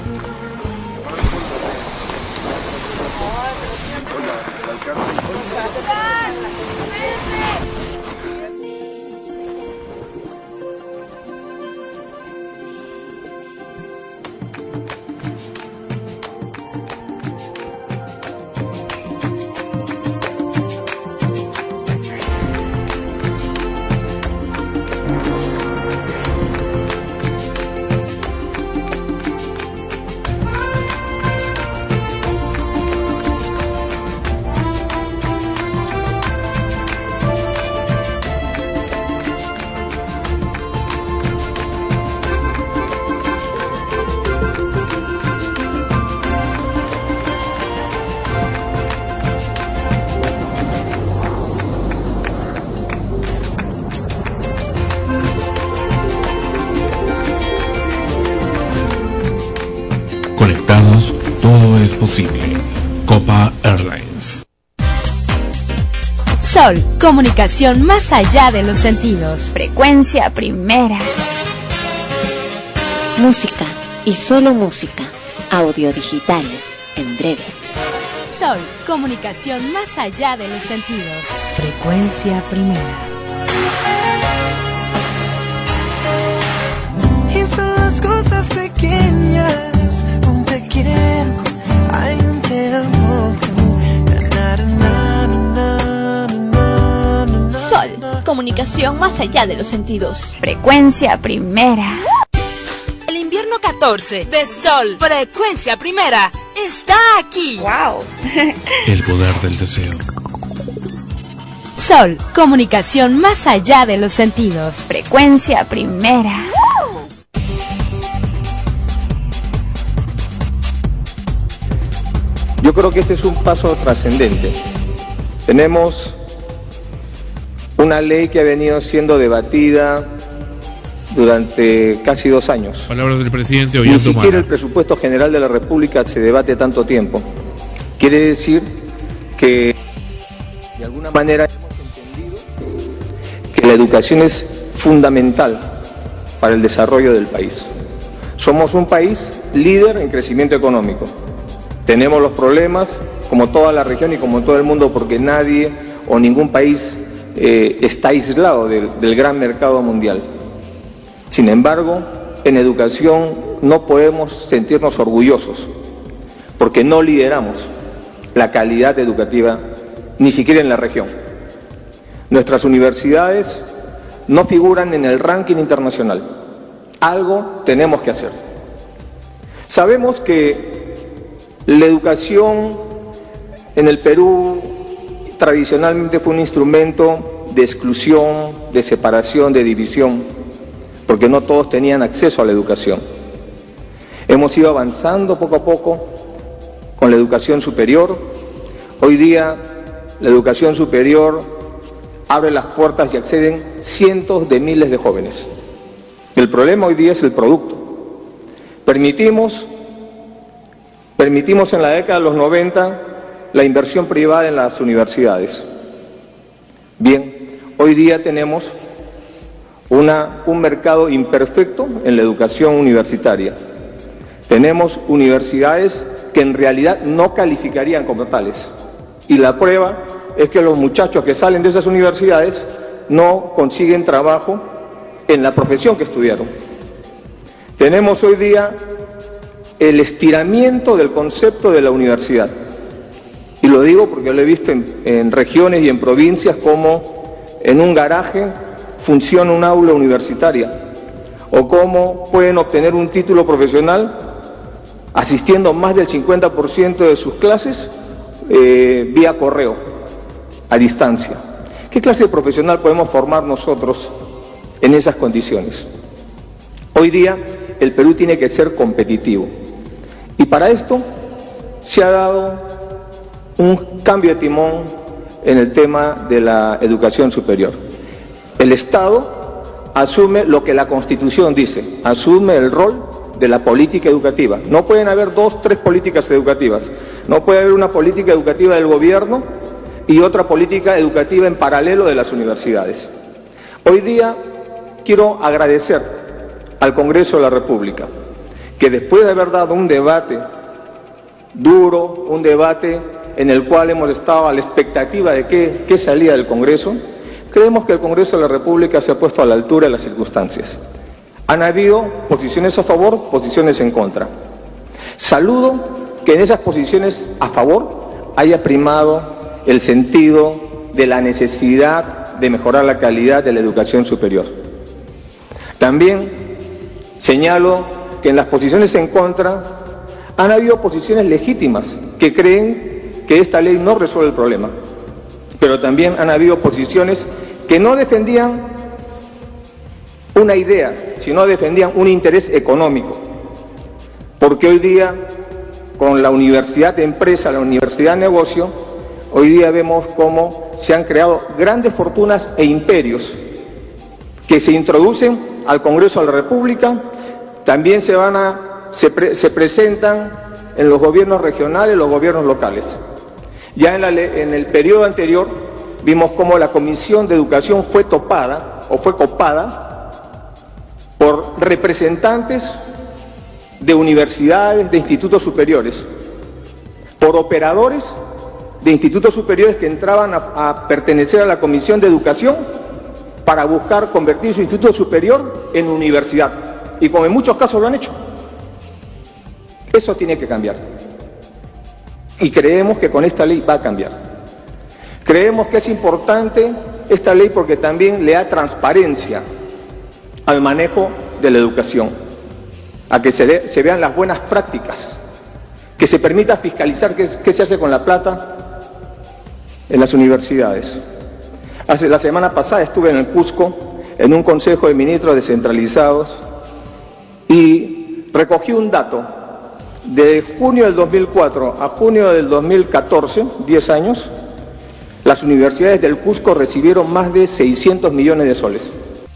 S3: Conectados, todo es posible. Copa Airlines.
S1: Sol, comunicación más allá de los sentidos.
S6: Frecuencia primera.
S8: Música y solo música. Audiodigitales, en breve.
S1: Sol, comunicación más allá de los sentidos. Frecuencia primera.
S11: Y son las cosas pequeñas, un te quiero, hay un te amo.
S6: Sol, comunicación más allá de los sentidos. Frecuencia primera.
S1: El invierno 14 de Sol, frecuencia primera, está aquí. ¡Wow!
S3: El poder del deseo.
S1: Sol, comunicación más allá de los sentidos.
S6: Frecuencia primera.
S10: Yo creo que este es un paso trascendente. Tenemos una ley que ha venido siendo debatida durante casi 2 años.
S3: Palabras del presidente
S10: Ni siquiera el presupuesto general de la República se debate tanto tiempo. Quiere decir que de alguna manera hemos entendido que la educación es fundamental para el desarrollo del país. Somos un país líder en crecimiento económico. Tenemos los problemas, como toda la región y como todo el mundo, porque nadie o ningún país está aislado del gran mercado mundial. Sin embargo, en educación no podemos sentirnos orgullosos, porque no lideramos la calidad educativa, ni siquiera en la región. Nuestras universidades no figuran en el ranking internacional. Algo tenemos que hacer. Sabemos que la educación en el Perú tradicionalmente fue un instrumento de exclusión, de separación, de división, porque no todos tenían acceso a la educación. Hemos ido avanzando poco a poco con la educación superior. Hoy día la educación superior abre las puertas y acceden cientos de miles de jóvenes. El problema hoy día es el producto. Permitimos en la década de los 90 la inversión privada en las universidades. Bien, hoy día tenemos un mercado imperfecto en la educación universitaria. Tenemos universidades que en realidad no calificarían como tales. Y la prueba es que los muchachos que salen de esas universidades no consiguen trabajo en la profesión que estudiaron. Tenemos hoy día el estiramiento del concepto de la universidad. Y lo digo porque lo he visto en regiones y en provincias como en un garaje funciona un aula universitaria, o cómo pueden obtener un título profesional asistiendo más del 50% de sus clases vía correo, a distancia. ¿Qué clase de profesional podemos formar nosotros en esas condiciones? Hoy día el Perú tiene que ser competitivo. Y para esto se ha dado un cambio de timón en el tema de la educación superior. El Estado asume lo que la Constitución dice, asume el rol de la política educativa. No pueden haber 2, 3 políticas educativas. No puede haber una política educativa del gobierno y otra política educativa en paralelo de las universidades. Hoy día quiero agradecer al Congreso de la República que después de haber dado un debate duro, un debate en el cual hemos estado a la expectativa de qué salía del Congreso, creemos que el Congreso de la República se ha puesto a la altura de las circunstancias. Han habido posiciones a favor, posiciones en contra. Saludo que en esas posiciones a favor haya primado el sentido de la necesidad de mejorar la calidad de la educación superior. También señalo que en las posiciones en contra han habido posiciones legítimas que creen que esta ley no resuelve el problema, pero también han habido posiciones que no defendían una idea, sino defendían un interés económico, porque hoy día con la universidad de empresa, la universidad de negocio, hoy día vemos cómo se han creado grandes fortunas e imperios que se introducen al Congreso de la República, también se presentan en los gobiernos regionales, los gobiernos locales. Ya en el periodo anterior vimos cómo la Comisión de Educación fue copada por representantes de universidades, de institutos superiores, por operadores de institutos superiores que entraban a pertenecer a la Comisión de Educación para buscar convertir su instituto superior en universidad. Y como en muchos casos lo han hecho. Eso tiene que cambiar. Y creemos que con esta ley va a cambiar. Creemos que es importante esta ley porque también le da transparencia al manejo de la educación, a que se vean las buenas prácticas, que se permita fiscalizar qué se hace con la plata en las universidades. La semana pasada estuve en el Cusco, en un consejo de ministros descentralizados, y recogí un dato. De junio del 2004 a junio del 2014, 10 años, las universidades del Cusco recibieron más de 600 millones de soles.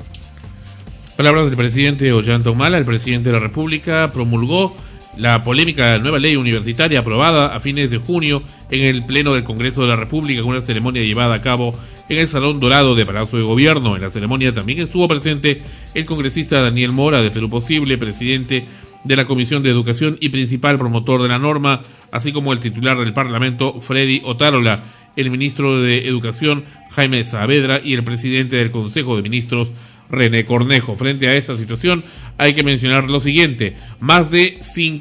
S3: Palabras del presidente Ollanta Humala. El presidente de la República promulgó la polémica nueva ley universitaria aprobada a fines de junio en el Pleno del Congreso de la República, con una ceremonia llevada a cabo en el Salón Dorado de Palacio de Gobierno. En la ceremonia también estuvo presente el congresista Daniel Mora, de Perú Posible, presidente de la Comisión de Educación y principal promotor de la norma, así como el titular del Parlamento, Freddy Otárola, el ministro de Educación, Jaime Saavedra, y el presidente del Consejo de Ministros, René Cornejo. Frente a esta situación hay que mencionar lo siguiente: más de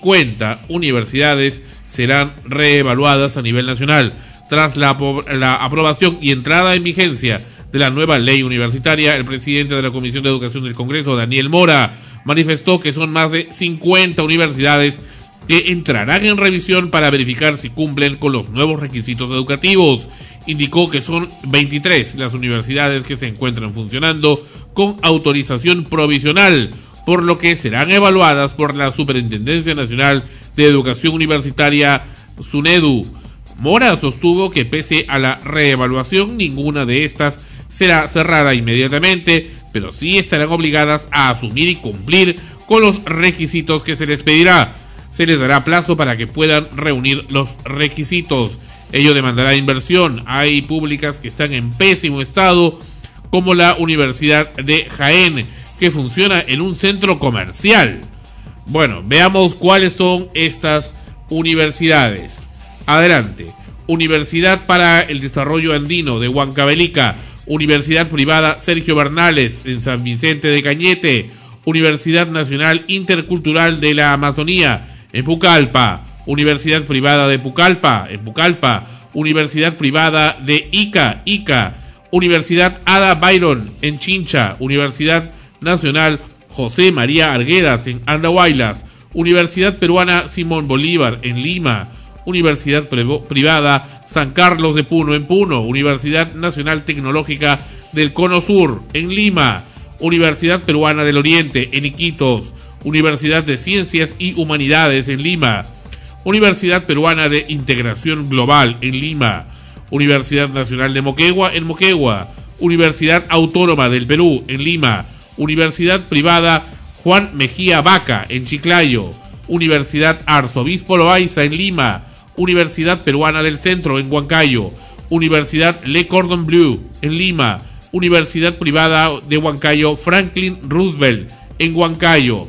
S3: 50 universidades serán reevaluadas a nivel nacional. Tras la aprobación y entrada en vigencia de la nueva ley universitaria, el presidente de la Comisión de Educación del Congreso, Daniel Mora, manifestó que son más de 50 universidades que entrarán en revisión para verificar si cumplen con los nuevos requisitos educativos. Indicó que son 23 las universidades que se encuentran funcionando con autorización provisional, por lo que serán evaluadas por la Superintendencia Nacional de Educación Universitaria, SUNEDU. Mora sostuvo que pese a la reevaluación, ninguna de estas será cerrada inmediatamente, pero sí estarán obligadas a asumir y cumplir con los requisitos que se les pedirá. Se les dará plazo para que puedan reunir los requisitos. Ello demandará inversión. Hay públicas que están en pésimo estado, como la Universidad de Jaén, que funciona en un centro comercial. Bueno, veamos cuáles son estas universidades. Adelante. Universidad para el Desarrollo Andino de Huancavelica, Universidad Privada Sergio Bernales en San Vicente de Cañete, Universidad Nacional Intercultural de la Amazonía en Pucallpa, Universidad Privada de Pucallpa en Pucallpa, Universidad Privada de Ica, Universidad Ada Byron en Chincha, Universidad Nacional José María Arguedas en Andahuaylas, Universidad Peruana Simón Bolívar en Lima, Universidad Privada San Carlos de Puno en Puno, Universidad Nacional Tecnológica del Cono Sur en Lima, Universidad Peruana del Oriente en Iquitos, Universidad de Ciencias y Humanidades en Lima, Universidad Peruana de Integración Global en Lima, Universidad Nacional de Moquegua en Moquegua, Universidad Autónoma del Perú en Lima, Universidad Privada Juan Mejía Vaca en Chiclayo, Universidad Arzobispo Loaiza en Lima, Universidad Peruana del Centro en Huancayo, Universidad Le Cordon Bleu en Lima, Universidad Privada de Huancayo Franklin Roosevelt en Huancayo,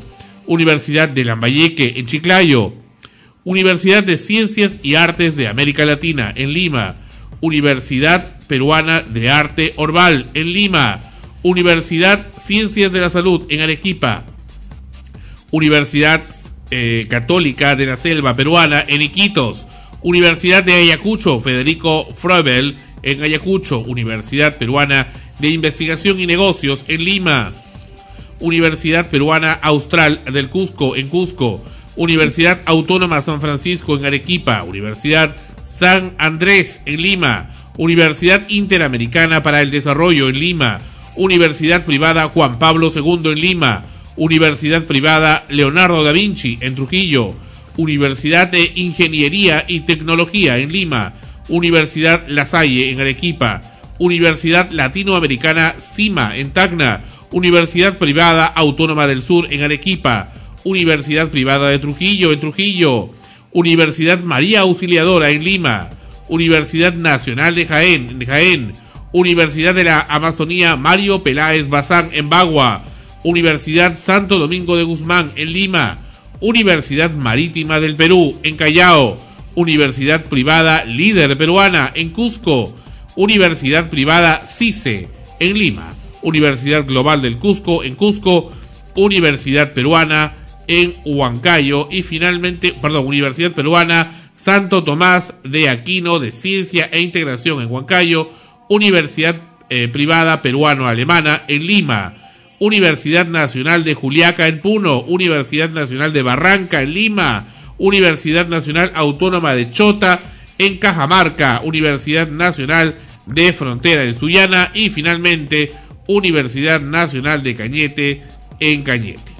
S3: Universidad de Lambayeque en Chiclayo, Universidad de Ciencias y Artes de América Latina en Lima, Universidad Peruana de Arte Orval en Lima, Universidad Ciencias de la Salud en Arequipa, Universidad Católica de la Selva Peruana en Iquitos, Universidad de Ayacucho Federico Froebel en Ayacucho, Universidad Peruana de Investigación y Negocios en Lima, Universidad Peruana Austral del Cusco en Cusco, Universidad Autónoma San Francisco en Arequipa, Universidad San Andrés en Lima, Universidad Interamericana para el Desarrollo en Lima, Universidad Privada Juan Pablo II en Lima, Universidad Privada Leonardo da Vinci en Trujillo, Universidad de Ingeniería y Tecnología en Lima, Universidad La Salle en Arequipa, Universidad Latinoamericana CIMA en Tacna, Universidad Privada Autónoma del Sur en Arequipa, Universidad Privada de Trujillo en Trujillo, Universidad María Auxiliadora en Lima, Universidad Nacional de Jaén, Universidad de la Amazonía Mario Peláez Bazán en Bagua, Universidad Santo Domingo de Guzmán en Lima, Universidad Marítima del Perú en Callao, Universidad Privada Líder Peruana en Cusco, Universidad Privada CICE en Lima, Universidad Global del Cusco en Cusco, Universidad Peruana en Huancayo y finalmente, Universidad Peruana Santo Tomás de Aquino de Ciencia e Integración en Huancayo, Universidad Privada Peruano-Alemana en Lima, Universidad Nacional de Juliaca en Puno, Universidad Nacional de Barranca en Lima, Universidad Nacional Autónoma de Chota en Cajamarca, Universidad Nacional de Frontera en Sullana y finalmente Universidad Nacional de Cañete en Cañete.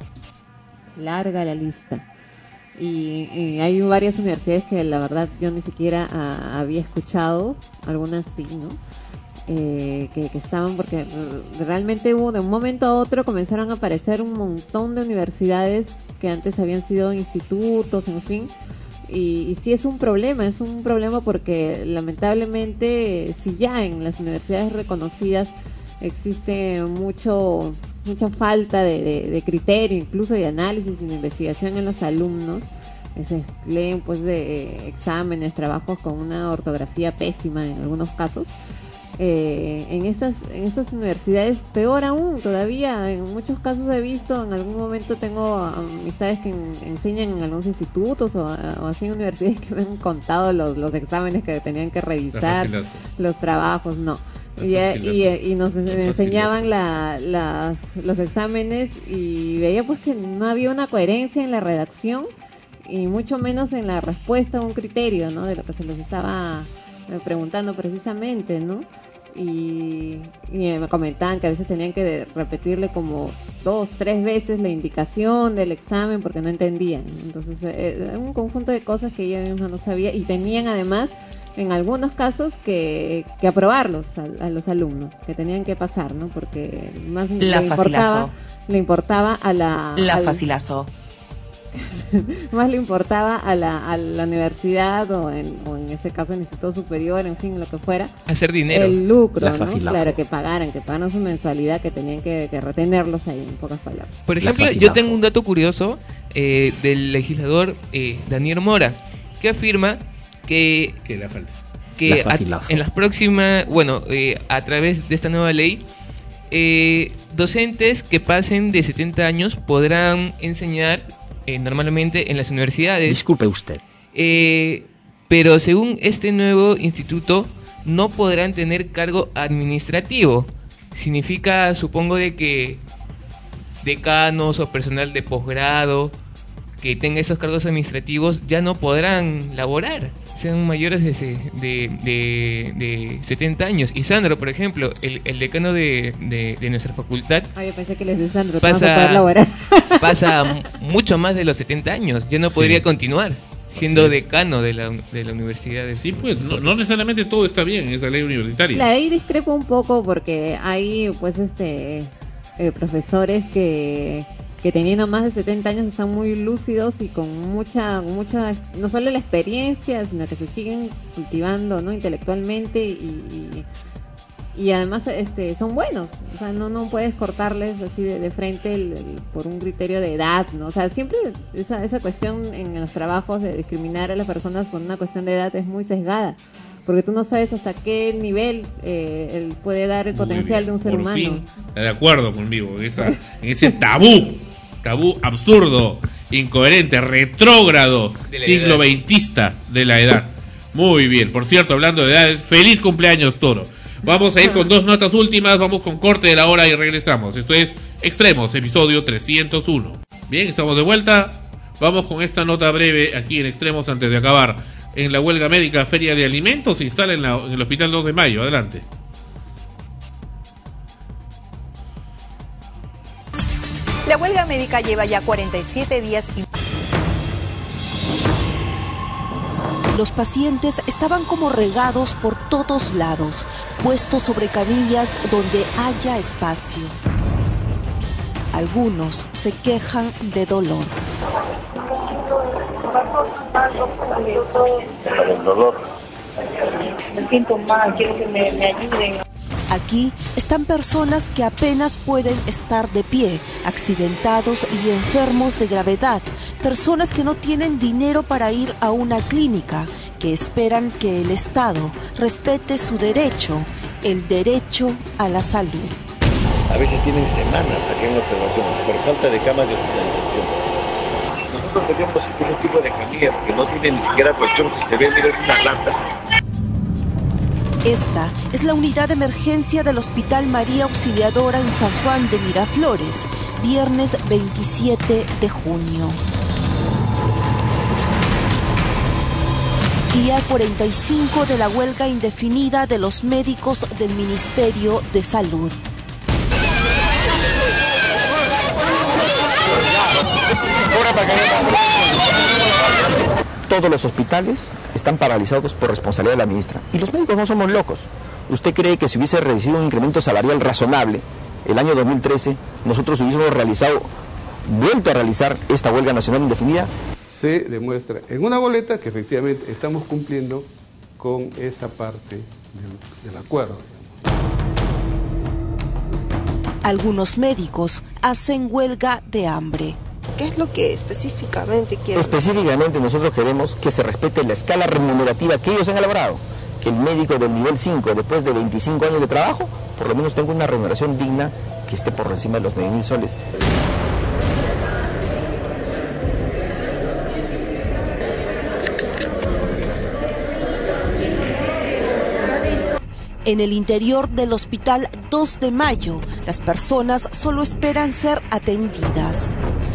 S7: Larga la lista. Y hay varias universidades que la verdad yo ni siquiera había escuchado, algunas sí, ¿no? Que estaban, porque realmente hubo de un momento a otro comenzaron a aparecer un montón de universidades que antes habían sido institutos, en fin, y sí es un problema porque lamentablemente si ya en las universidades reconocidas existe mucha falta de criterio, incluso de análisis y de investigación en los alumnos, se leen pues de exámenes, trabajos con una ortografía pésima en algunos casos. En estas universidades peor aún todavía, en muchos casos he visto, en algún momento tengo amistades que enseñan en algunos institutos o así en universidades que me han contado los exámenes que tenían que revisar, los trabajos, no. Y nos enseñaban los exámenes y veía pues que no había una coherencia en la redacción y mucho menos en la respuesta a un criterio, ¿no? De lo que se les estaba preguntando precisamente, ¿no? Y me comentaban que a veces tenían que repetirle como 2-3 veces la indicación del examen porque no entendían. Entonces un conjunto de cosas que ella misma no sabía y tenían además en algunos casos que aprobarlos a los alumnos, que tenían que pasar, ¿no? Porque más le importaba a la
S13: facilazo.
S7: Más le importaba a la universidad o en este caso el Instituto Superior, en fin, lo que fuera,
S9: hacer dinero,
S7: el lucro, ¿no? Claro, que pagaran su mensualidad, que tenían que retenerlos ahí, en pocas palabras.
S9: Por ejemplo, yo tengo un dato curioso del legislador Daniel Mora, que afirma que en las próximas, a través de esta nueva ley, docentes que pasen de 70 años podrán enseñar normalmente en las universidades.
S13: Disculpe usted.
S9: Pero según este nuevo instituto no podrán tener cargo administrativo. Significa, supongo, de que decanos o personal de posgrado que tenga esos cargos administrativos ya no podrán laborar, sean mayores de 70 años. Y Sandro, por ejemplo, el decano de nuestra facultad,
S7: yo pensé que les de Sandro, vamos a poder laborar.
S9: Pasa mucho más de los 70 años, ya no podría continuar siendo decano de la universidad.
S3: Sí, pues no necesariamente todo está bien en esa ley universitaria.
S7: Claro, ahí discrepo un poco porque hay pues profesores que teniendo más de 70 años están muy lúcidos y con mucha no solo la experiencia, sino que se siguen cultivando, ¿no? Intelectualmente y además son buenos, o sea, no puedes cortarles así de frente por un criterio de edad, ¿no? O sea, siempre esa cuestión en los trabajos de discriminar a las personas por una cuestión de edad es muy sesgada, porque tú no sabes hasta qué nivel él puede dar el potencial de un ser humano.
S3: Fin, está de acuerdo conmigo en ese tabú absurdo, incoherente, retrógrado, siglo XXista de la edad. Muy bien, por cierto, hablando de edades, feliz cumpleaños, Toro. Vamos a ir con 2 notas últimas, vamos con corte de la hora y regresamos. Esto es Extremos, episodio 301. Bien, estamos de vuelta. Vamos con esta nota breve aquí en Extremos antes de acabar. En la huelga médica, Feria de Alimentos se instala en el Hospital 2 de Mayo. Adelante.
S13: La huelga médica lleva ya 47 días y...
S14: Los pacientes estaban como regados por todos lados, puestos sobre camillas donde haya espacio. Algunos se quejan de dolor.
S23: El dolor. Me siento mal, quiero que me ayuden.
S14: Aquí están personas que apenas pueden estar de pie, accidentados y enfermos de gravedad, personas que no tienen dinero para ir a una clínica, que esperan que el Estado respete su derecho, el derecho a la salud.
S24: A veces tienen semanas aquí en observación por falta de camas de hospitalización. Nosotros tenemos un tipo de camillas que no tienen ni siquiera colchón, si se ve, miren, una lata.
S14: Esta es la unidad de emergencia del Hospital María Auxiliadora en San Juan de Miraflores, viernes 27 de junio. Día 45 de la huelga indefinida de los médicos del Ministerio de Salud.
S25: Todos los hospitales están paralizados por responsabilidad de la ministra. Y los médicos no somos locos. ¿Usted cree que si hubiese recibido un incremento salarial razonable el año 2013, nosotros hubiésemos vuelto a realizar esta huelga nacional indefinida?
S26: Se demuestra en una boleta que efectivamente estamos cumpliendo con esa parte del acuerdo.
S14: Algunos médicos hacen huelga de hambre.
S27: ¿Qué es lo que específicamente quieren?
S25: Específicamente nosotros queremos que se respete la escala remunerativa que ellos han elaborado. Que el médico del nivel 5, después de 25 años de trabajo, por lo menos tenga una remuneración digna que esté por encima de los 9.000 soles.
S14: En el interior del Hospital 2 de Mayo, las personas solo esperan ser atendidas.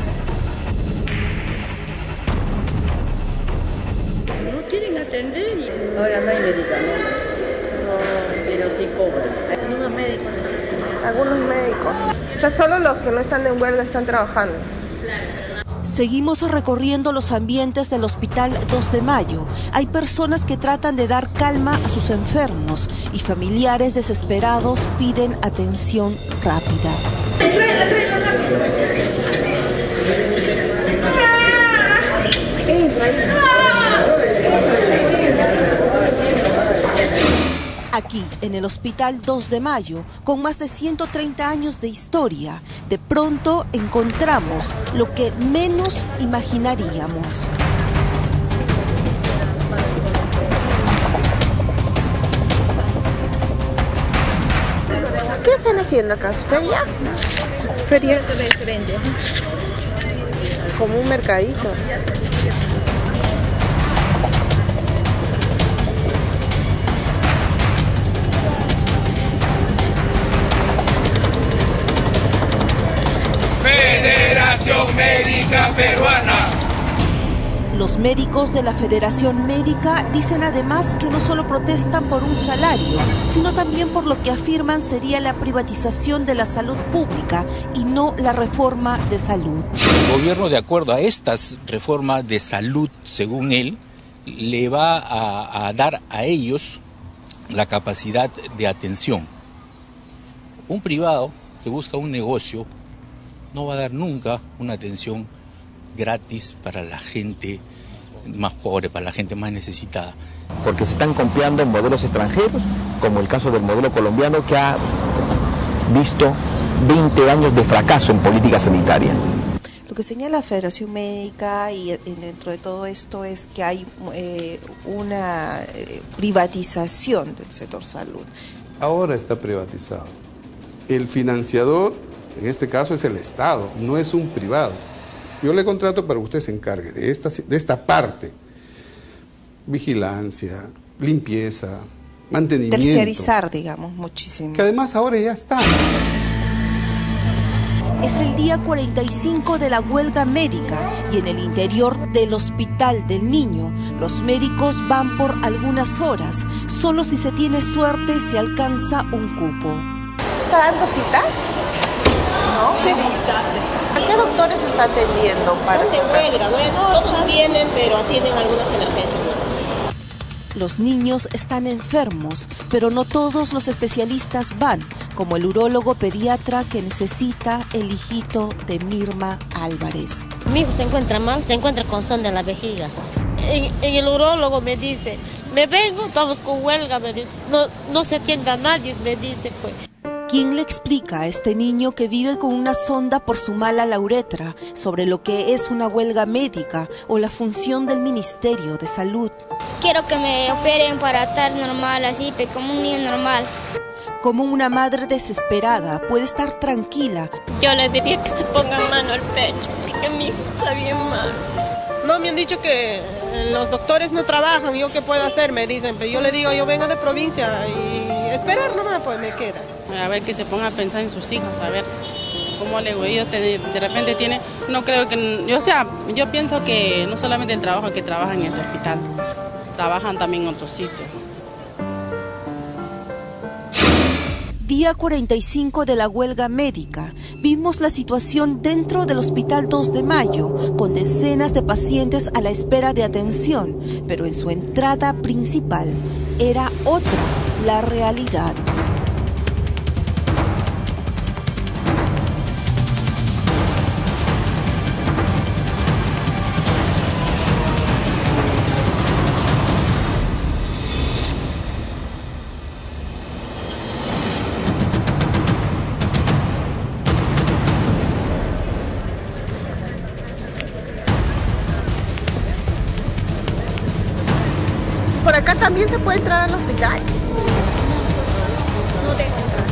S23: No quieren atender y ahora no hay medicamentos. No, pero sí cobran.
S27: Algunos médicos. O sea, solo los que no están en huelga están trabajando.
S14: Seguimos recorriendo los ambientes del Hospital 2 de Mayo. Hay personas que tratan de dar calma a sus enfermos y familiares desesperados piden atención rápida. Aquí, en el Hospital 2 de Mayo, con más de 130 años de historia, de pronto encontramos lo que menos imaginaríamos.
S27: ¿Qué están haciendo acá? ¿Feria? Feria
S23: se vende.
S27: Como un mercadito.
S18: Federación Médica Peruana.
S14: Los médicos de la Federación Médica dicen además que no solo protestan por un salario, sino también por lo que afirman sería la privatización de la salud pública y no la reforma de salud.
S28: El gobierno, de acuerdo a estas reformas de salud, según él, le va a dar a ellos la capacidad de atención. Un privado que busca un negocio no va a dar nunca una atención gratis para la gente más pobre, para la gente más necesitada.
S25: porque se están copiando modelos extranjeros, como el caso del modelo colombiano, que ha visto 20 años de fracaso en política sanitaria.
S14: Lo que señala la Federación Médica y dentro de todo esto es que hay una privatización del sector salud.
S26: Ahora está privatizado. El financiador, en este caso, es el Estado, no es un privado. Yo le contrato para que usted se encargue de esta parte. Vigilancia, limpieza, mantenimiento.
S14: Terciarizar, digamos, muchísimo.
S26: Que además ahora ya está.
S14: Es el día 45 de la huelga médica y en el interior del Hospital del Niño los médicos van por algunas horas. Solo si se tiene suerte se alcanza un cupo.
S27: ¿Está dando citas? ¿No? ¿A qué doctores está atendiendo?
S2: No te huelga, ¿no? Todos vienen, pero atienden algunas emergencias.
S14: Los niños están enfermos, pero no todos los especialistas van, como el urólogo pediatra que necesita el hijito de Mirma Álvarez.
S2: Mi hijo se encuentra mal, se encuentra con sonda en la vejiga. En el urólogo me dice, me vengo, estamos con huelga, me dice, no se atiende a nadie, me dice pues.
S14: ¿Quién le explica a este niño que vive con una sonda por su mala la uretra sobre lo que es una huelga médica o la función del Ministerio de Salud?
S12: Quiero que me operen para estar normal, así, como un niño normal.
S14: Como una madre desesperada puede estar tranquila.
S2: Yo le diría que se ponga mano al pecho, porque mi hijo está bien mal.
S27: No, me han dicho que los doctores no trabajan, ¿yo qué puedo hacer? Me dicen, pero yo le digo, yo vengo de provincia y esperar nomás, pues me queda.
S15: A ver, que se ponga a pensar en sus hijos, a ver cómo le digo, ellos de repente tienen, no creo que, yo pienso que no solamente el trabajo que trabajan en este hospital, trabajan también en otros sitios.
S14: Día 45 de la huelga médica. Vimos la situación dentro del Hospital 2 de Mayo, con decenas de pacientes a la espera de atención, pero en su entrada principal era otra la realidad.
S27: ¿Por acá también se puede entrar al hospital? No dejo entrar.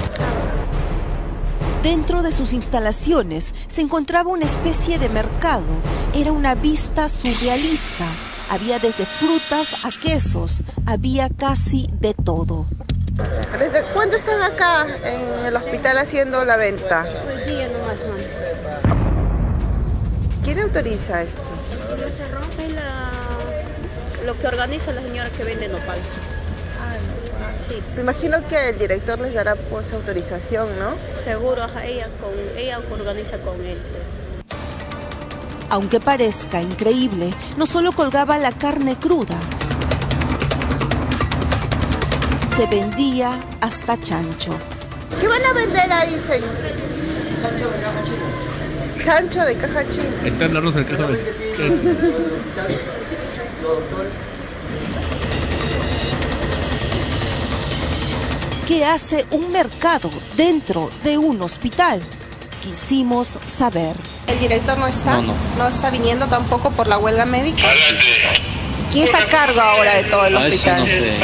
S14: Dentro de sus instalaciones se encontraba una especie de mercado. Era una vista surrealista. Había desde frutas a quesos. Había casi de todo.
S27: ¿Desde cuándo están acá en el hospital haciendo la venta?
S2: Hoy día nomás,
S27: ¿Quién autoriza esto?
S2: Se rompe lo que organiza la señora que vende nopales. Sí.
S27: Me imagino que el director les dará pues autorización, ¿no?
S2: Seguro, ella organiza con él.
S14: Aunque parezca increíble, no solo colgaba la carne cruda, se vendía hasta chancho.
S27: ¿Qué van a vender ahí, señor? Chancho de caja china.
S3: Está en la rosa el caja de
S14: ¿Qué hace un mercado dentro de un hospital? Quisimos saber.
S27: ¿El director no está? No está viniendo tampoco por la huelga médica. ¿Quién está a cargo ahora de todo el hospital?
S28: No sé.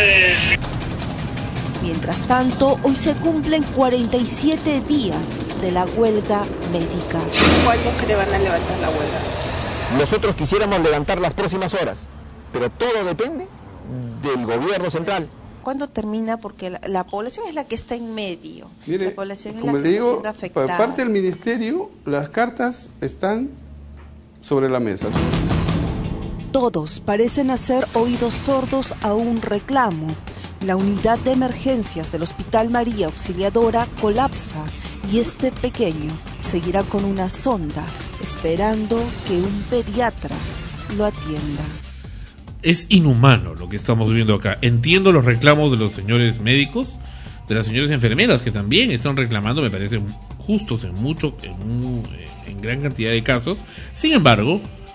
S14: Mientras tanto, hoy se cumplen 47 días de la huelga médica.
S27: ¿Cuándo es que le van a levantar la huelga?
S25: Nosotros quisiéramos levantar las próximas horas, pero todo depende del gobierno central.
S14: ¿Cuándo termina? Porque la población es la que está en medio.
S26: Mire,
S14: la población es
S26: como
S14: la que
S26: le digo,
S14: está siendo afectada.
S26: por parte del ministerio, las cartas están sobre la mesa.
S14: Todos parecen hacer oídos sordos a un reclamo. La unidad de emergencias del Hospital María Auxiliadora colapsa y este pequeño seguirá con una sonda esperando que un pediatra lo atienda.
S3: Es inhumano lo que estamos viendo acá. Entiendo los reclamos de los señores médicos, de las señoras enfermeras que también están reclamando, me parece justos en gran cantidad de casos. Sin embargo,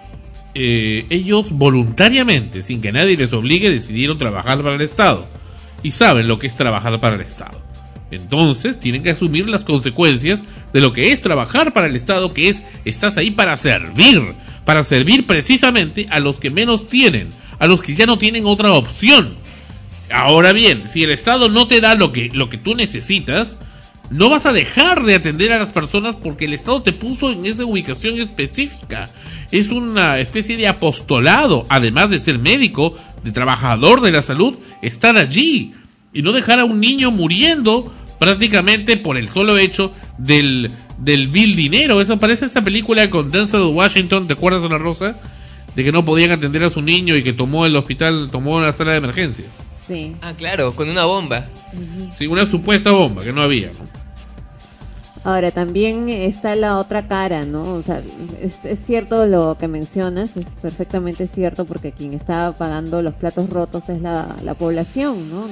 S3: ellos voluntariamente, sin que nadie les obligue, decidieron trabajar para el Estado. Y saben lo que es trabajar para el Estado. Entonces tienen que asumir las consecuencias de lo que es trabajar para el Estado, que es, estás ahí para servir precisamente a los que menos tienen, a los que ya no tienen otra opción. Ahora bien, si el Estado no te da lo que tú necesitas, no vas a dejar de atender a las personas porque el Estado te puso en esa ubicación específica. Es una especie de apostolado, además de ser médico, de trabajador de la salud, estar allí y no dejar a un niño muriendo prácticamente por el solo hecho del vil dinero. Eso parece esa película con Denzel Washington, ¿te acuerdas, Ana Rosa? De que no podían atender a su niño y que tomó el hospital, tomó una sala de emergencia.
S7: Sí.
S9: Ah, claro, con una bomba.
S3: Sí, una supuesta bomba que no había, ¿no?
S7: Ahora, también está la otra cara, ¿no? O sea, es cierto lo que mencionas, es perfectamente cierto, porque quien está pagando los platos rotos es la población, ¿no?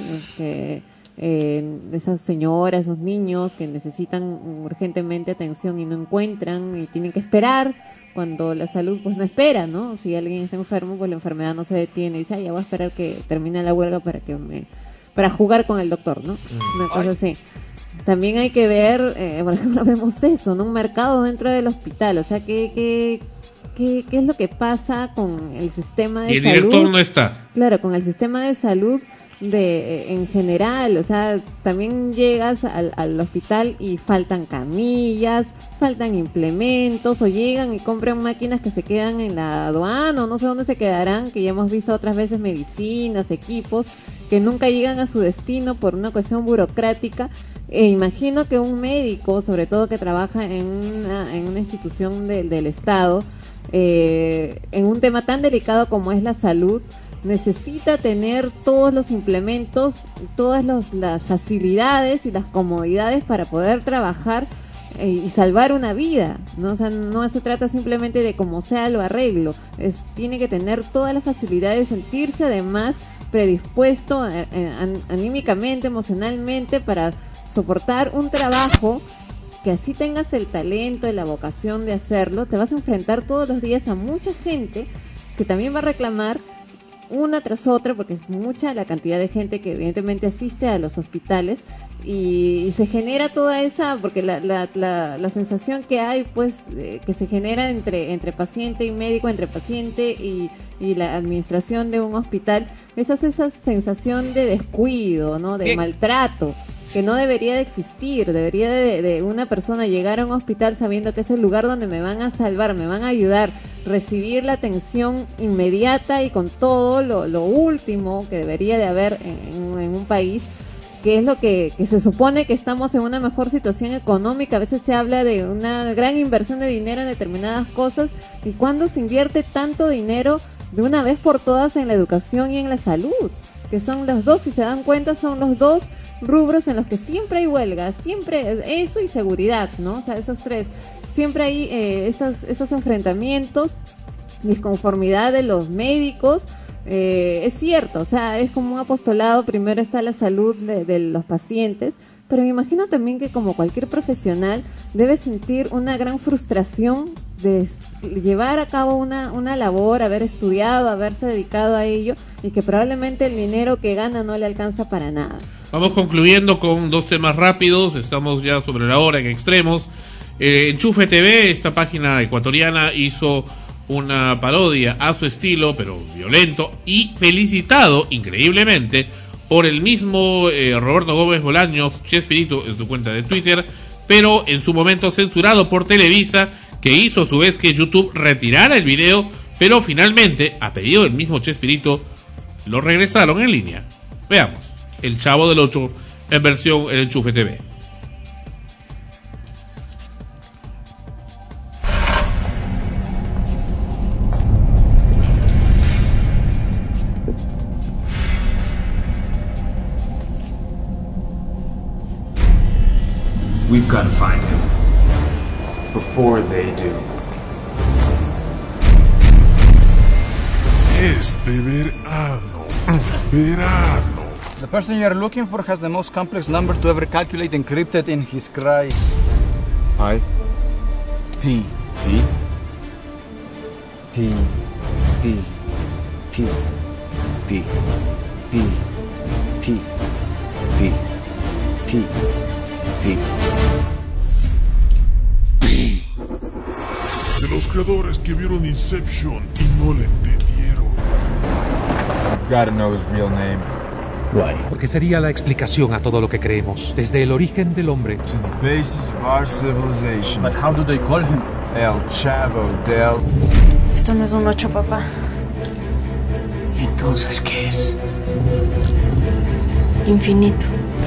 S7: Esas señoras, esos niños que necesitan urgentemente atención y no encuentran y tienen que esperar cuando la salud pues no espera, ¿no? Si alguien está enfermo, pues la enfermedad no se detiene y dice, ya voy a esperar que termine la huelga para jugar con el doctor, ¿no? Una cosa así. También hay que ver, por ejemplo, vemos eso, ¿no? Un mercado dentro del hospital, o sea, ¿qué es lo que pasa con el sistema de salud?
S3: Y el director no está.
S7: Claro, con el sistema de salud en general, o sea, también llegas al hospital y faltan camillas, faltan implementos, o llegan y compran máquinas que se quedan en la aduana, o no sé dónde se quedarán, que ya hemos visto otras veces medicinas, equipos, que nunca llegan a su destino por una cuestión burocrática. E imagino que un médico, sobre todo que trabaja en una institución del Estado, en un tema tan delicado como es la salud, necesita tener todos los implementos, todas las facilidades y las comodidades para poder trabajar y salvar una vida, ¿no? O sea, no se trata simplemente de como sea lo arreglo, tiene que tener todas las facilidades, sentirse además predispuesto anímicamente, emocionalmente, para soportar un trabajo que así tengas el talento y la vocación de hacerlo. Te vas a enfrentar todos los días a mucha gente que también va a reclamar una tras otra, porque es mucha la cantidad de gente que evidentemente asiste a los hospitales y se genera toda esa, porque la sensación que hay, pues, que se genera entre paciente y médico, entre paciente y la administración de un hospital, esa sensación de descuido, ¿no? De maltrato, que no debería de existir. Debería de una persona llegar a un hospital sabiendo que es el lugar donde me van a salvar, me van a ayudar, recibir la atención inmediata y con todo lo último que debería de haber en un país, que es lo que se supone que estamos en una mejor situación económica. A veces se habla de una gran inversión de dinero en determinadas cosas, y cuando se invierte tanto dinero de una vez por todas en la educación y en la salud, que son los dos, si se dan cuenta, son los dos rubros en los que siempre hay huelgas, siempre eso y seguridad, ¿no? O sea, esos tres, siempre hay estos enfrentamientos, disconformidad de los médicos. Es cierto, o sea, es como un apostolado. Primero está la salud de los pacientes, pero me imagino también que como cualquier profesional debe sentir una gran frustración de llevar a cabo una labor, haber estudiado, haberse dedicado a ello, y que probablemente el dinero que gana no le alcanza para nada.
S3: Vamos concluyendo con dos temas rápidos, estamos ya sobre la hora en Extremos. Enchufe TV, esta página ecuatoriana, hizo una parodia a su estilo, pero violento, y felicitado increíblemente por el mismo Roberto Gómez Bolaños, Chespirito, en su cuenta de Twitter, pero en su momento censurado por Televisa, que hizo a su vez que YouTube retirara el video, pero finalmente, a pedido del mismo Chespirito, lo regresaron en línea. Veamos, El Chavo del 8 en versión El Enchufe TV.
S4: We've got to find him before they do.
S5: Este verano.
S16: The person you are looking for has the most complex number to ever calculate encrypted in his cry.
S4: Hi.
S16: P.
S4: P.
S16: P.
S24: P, T, P, P, T, P, T, P.
S5: De los creadores que vieron Inception y no le entendieron.
S16: I've gotta know his real name.
S24: Why?
S1: Porque sería la explicación a todo lo que creemos, desde el origen del hombre.
S16: To the basis of our civilization. But how do they call him? El Chavo del...
S8: Esto no es un 8, papá.
S24: ¿Y entonces qué es?
S8: Infinito.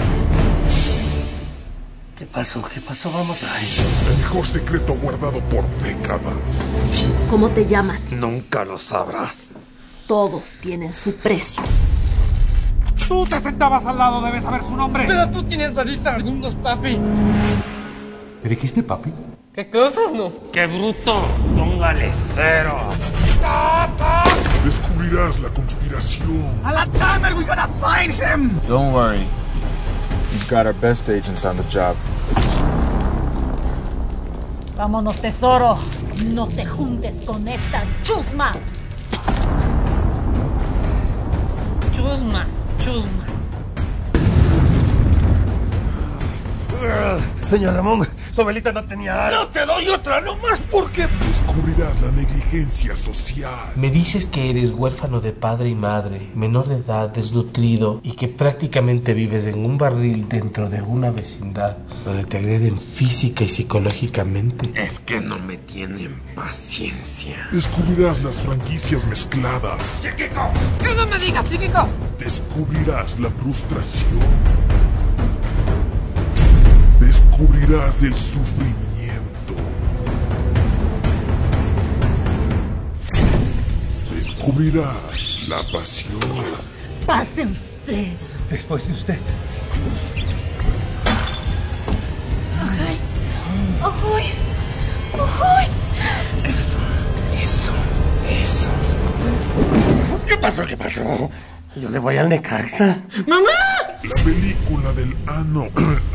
S24: ¿Qué pasó? ¿Qué pasó? Vamos a ir.
S5: El mejor secreto guardado por décadas.
S8: ¿Cómo te llamas?
S24: Nunca lo sabrás.
S8: Todos tienen su precio.
S1: Tú te sentabas al lado, debes saber su nombre.
S8: Pero tú tienes nariz algunos, papi.
S1: ¿Me dijiste papi?
S8: ¿Qué cosa? No.
S24: ¡Qué bruto! Póngale 0.
S5: Descubrirás la conspiración.
S16: A la timer, we gotta find him! Don't worry. We've got our best agents on the job.
S8: Vámonos, tesoro. No te juntes con esta chusma. Chusma.
S24: Señor Ramón, su abuelita no tenía... ¡No te doy otra nomás porque...
S5: Descubrirás la negligencia social.
S11: Me dices que eres huérfano de padre y madre, menor de edad, desnutrido y que prácticamente vives en un barril dentro de una vecindad donde te agreden física y psicológicamente.
S24: Es que no me tienen paciencia.
S5: Descubrirás las franquicias mezcladas.
S8: ¡Chiquico! ¡Que no me digas, chiquico!
S5: Descubrirás la frustración. Descubrirás el sufrimiento. Descubrirás la pasión.
S8: ¡Pase usted!
S1: Después de usted.
S8: ¡Ojoy! ¡Ojoy!
S24: Eso. ¿Qué pasó? Yo le voy al Necaxa. ¡Mamá!
S5: La película del año.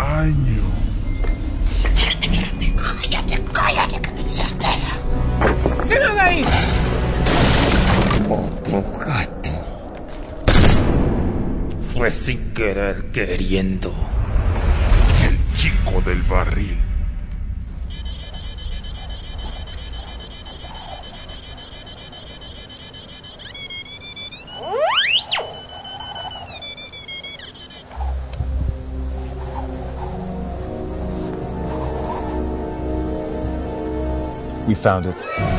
S8: Fíjate. Cállate, que me desespera. ¿Qué no ahí?
S24: Otro gato. Fue sin querer queriendo.
S5: El chico del barril.
S16: We found it.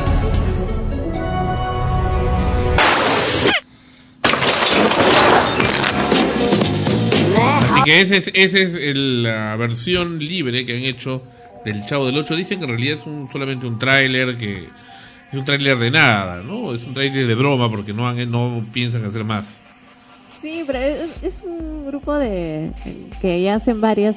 S3: Así que esa es la versión libre que han hecho del Chavo del 8. Dicen que en realidad es solamente un tráiler, que es un tráiler de nada, ¿no? Es un tráiler de broma porque no piensan hacer más.
S7: Sí, pero es un grupo que ya hacen varias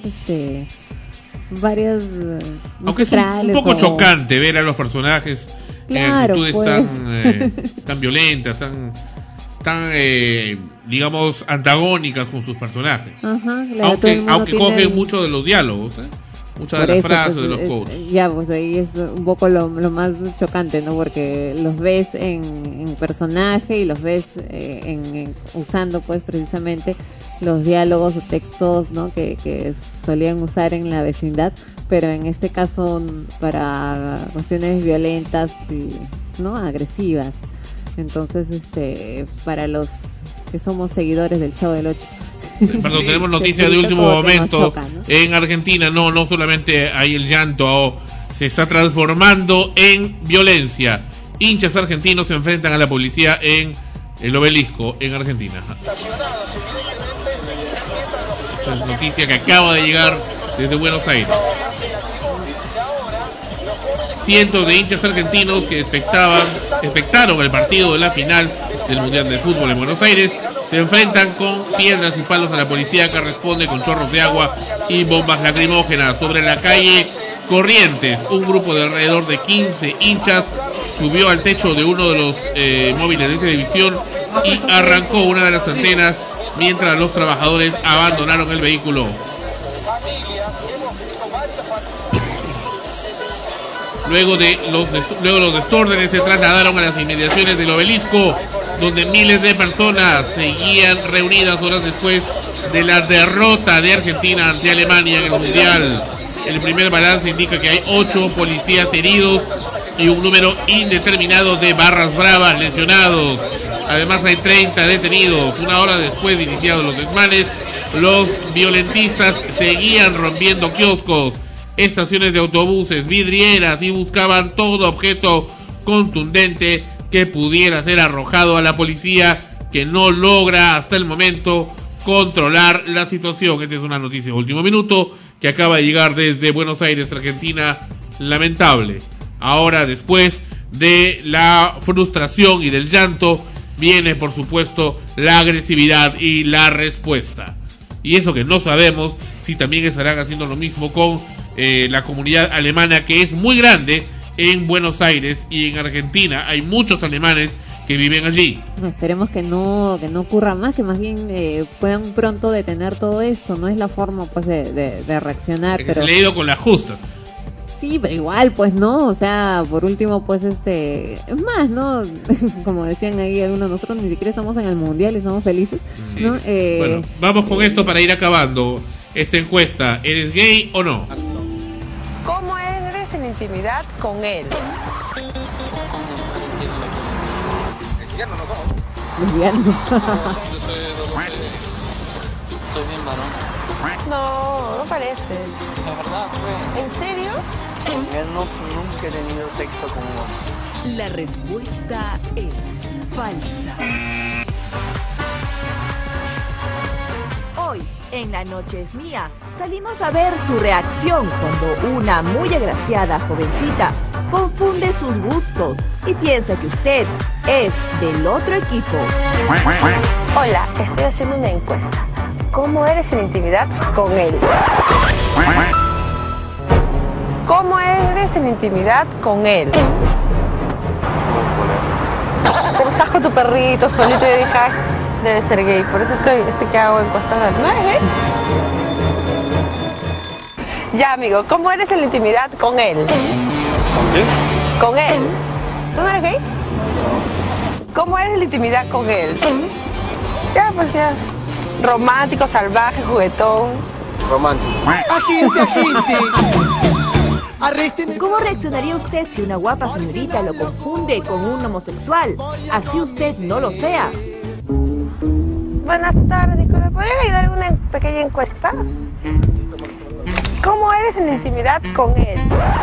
S3: aunque es un poco chocante ver a los personajes en actitudes tan violentas, tan digamos antagónicas con sus personajes.
S7: Ajá,
S3: aunque cogen mucho de los diálogos, muchas de las frases, de los quotes.
S7: Ya, pues ahí es un poco lo más chocante, ¿no? Porque los ves en personaje y los ves usando pues precisamente los diálogos o textos, ¿no? que solían usar en la vecindad, pero en este caso para cuestiones violentas y no agresivas. Entonces, para los que somos seguidores del Chavo del 8.
S3: Perdón, tenemos noticias de último momento choca, ¿no? En Argentina. No solamente hay el llanto, se está transformando en violencia. Hinchas argentinos se enfrentan a la policía en el Obelisco, en Argentina. Esa es noticia que acaba de llegar desde Buenos Aires. Cientos de hinchas argentinos que expectaron el partido de la final del Mundial de Fútbol en Buenos Aires se enfrentan con piedras y palos a la policía, que responde con chorros de agua y bombas lacrimógenas. Sobre la calle Corrientes, un grupo de alrededor de 15 hinchas subió al techo de uno de los móviles de televisión y arrancó una de las antenas mientras los trabajadores abandonaron el vehículo. Luego los desórdenes se trasladaron a las inmediaciones del Obelisco, donde miles de personas seguían reunidas horas después de la derrota de Argentina ante Alemania en el Mundial. El primer balance indica que hay 8 policías heridos y un número indeterminado de barras bravas lesionados. Además hay 30 detenidos. Una hora después de iniciados los desmanes, los violentistas seguían rompiendo kioscos, estaciones de autobuses, vidrieras y buscaban todo objeto contundente que pudiera ser arrojado a la policía, que no logra hasta el momento controlar la situación. Esta es una noticia de último minuto que acaba de llegar desde Buenos Aires, Argentina. Lamentable. Ahora, después de la frustración y del llanto, viene por supuesto la agresividad y la respuesta. Y eso que no sabemos si también estarán haciendo lo mismo con la comunidad alemana, que es muy grande en Buenos Aires y en Argentina. Hay muchos alemanes que viven allí.
S7: Esperemos que no ocurra más, que más bien puedan pronto detener todo esto. No es la forma pues de reaccionar.
S3: Es que se le ha ido con las justas.
S7: Sí, pero igual, pues no, o sea, por último, pues es más, ¿no? Como decían ahí algunos, nosotros ni siquiera estamos en el mundial y estamos felices, sí. ¿No?
S3: Bueno, vamos con esto para ir acabando esta encuesta. ¿Eres gay o no?
S6: ¿Cómo eres en intimidad con él?
S10: Lesbiano no somos.
S7: Lesbiano.
S10: Soy bien varón.
S6: No parece.
S10: La verdad,
S6: ¿En serio?
S10: Nunca he tenido sexo con un hombre.
S13: La respuesta es falsa. Hoy, en La Noche es Mía, salimos a ver su reacción cuando una muy agraciada jovencita confunde sus gustos y piensa que usted es del otro equipo.
S6: Hola, estoy haciendo una encuesta. ¿Cómo eres en intimidad con él? ¿Cómo eres en intimidad con él? ¿Cómo estás con tu perrito solito y dije, debe ser gay? Por eso estoy que hago encuestas. ¿No eres gay? Ya, amigo, ¿cómo eres en la intimidad con él?
S10: ¿Con quién?
S6: Con él. ¿Tú no eres gay? ¿Cómo eres en la intimidad con él? Ya, pues ya. Romántico, salvaje, juguetón.
S10: Romántico.
S13: Agente. ¿Cómo reaccionaría usted si una guapa señorita lo confunde con un homosexual? Así usted no lo sea.
S6: Buenas tardes, Nicolás. ¿Podrías ayudar en una pequeña encuesta? ¿Cómo eres en la intimidad con él?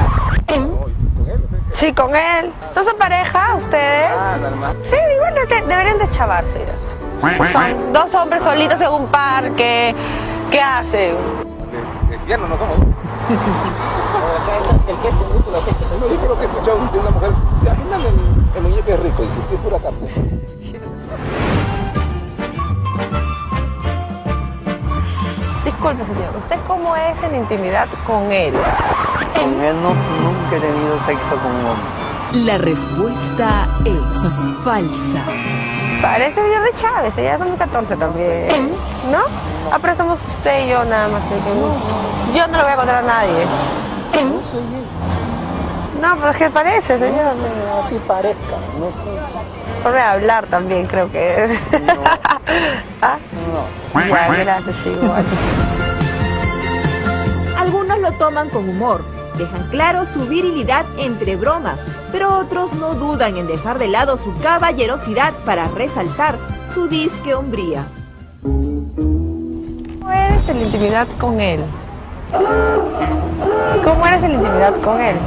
S6: Sí, con él. ¿No son pareja ustedes? Sí, igual deberían de chavarse. Son dos hombres solitos en un parque. ¿Qué hacen?
S10: Lesbiano no somos. El que es bonito la secta. No, yo creo que he escuchado de una mujer. Si al final el muñeco es rico, dice, si es pura carne.
S6: Disculpe, señor, ¿usted cómo es en intimidad con él?
S10: Con él nunca he tenido sexo con un hombre.
S13: La respuesta es falsa.
S6: Parece señor de Chávez, ella es 2014 también. ¿No? Ah, pero somos usted y yo nada más. Yo no lo voy a contar a nadie. No, pero es que parece, señor.
S10: Así parezca, no sé.
S6: Forma de hablar también, creo que es.
S10: No.
S6: ¿Ah?
S10: No.
S6: Ya, gracias, igual.
S13: Algunos lo toman con humor, dejan claro su virilidad entre bromas, pero otros no dudan en dejar de lado su caballerosidad para resaltar su disque hombría.
S6: ¿Cómo eres en la intimidad con él? ¿Cómo eres en la intimidad con él?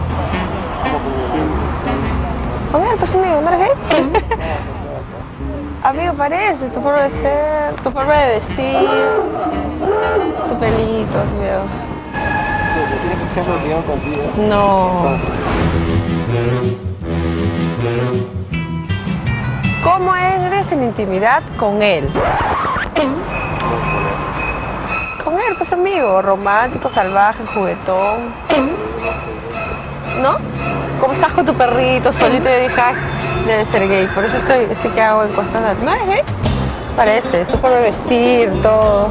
S6: Con él, pues conmigo, ¿no eres gay? Amigo, parece, tu forma de ser, tu forma de vestir, tu pelito, amigo.
S10: ¿Tiene que ser reunión contigo?
S6: No. ¿Cómo eres en intimidad con él? Con él, pues amigo, romántico, salvaje, juguetón. ¿No? ¿Cómo estás con tu perrito solito y dije, debe ser gay? Por eso estoy que hago encuestas. ¿No eres gay? Parece, tu forma de vestir, todo.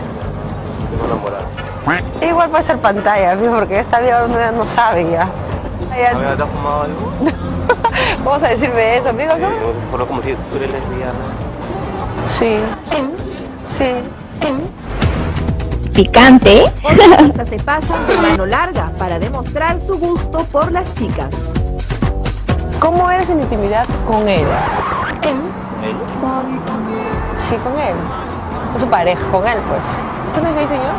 S10: Tengo enamorado.
S6: Igual puede ser pantalla, amigo, porque esta vida no sabe ya. ¿te has fumado algo? Vamos a decirme eso, amigo, ¿no?
S12: Por como si tú eres lesbiana.
S6: Sí. Sí.
S13: Picante. Otros hasta se pasan de mano larga para demostrar su gusto por las chicas.
S6: ¿Cómo eres en intimidad con él? ¿Él? Sí, con él. Con su pareja, con él, pues. ¿Usted no es gay, señor?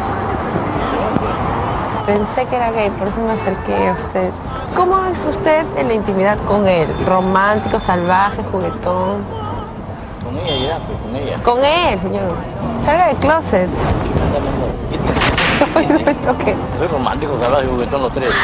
S6: Pensé que era gay, por eso me acerqué a usted. ¿Cómo es usted en la intimidad con él? ¿Romántico, salvaje, juguetón?
S12: Con ella ya, pues con ella.
S6: Con él, señor. Salga del closet. No me toque.
S12: Soy romántico, salvaje, juguetón, los tres.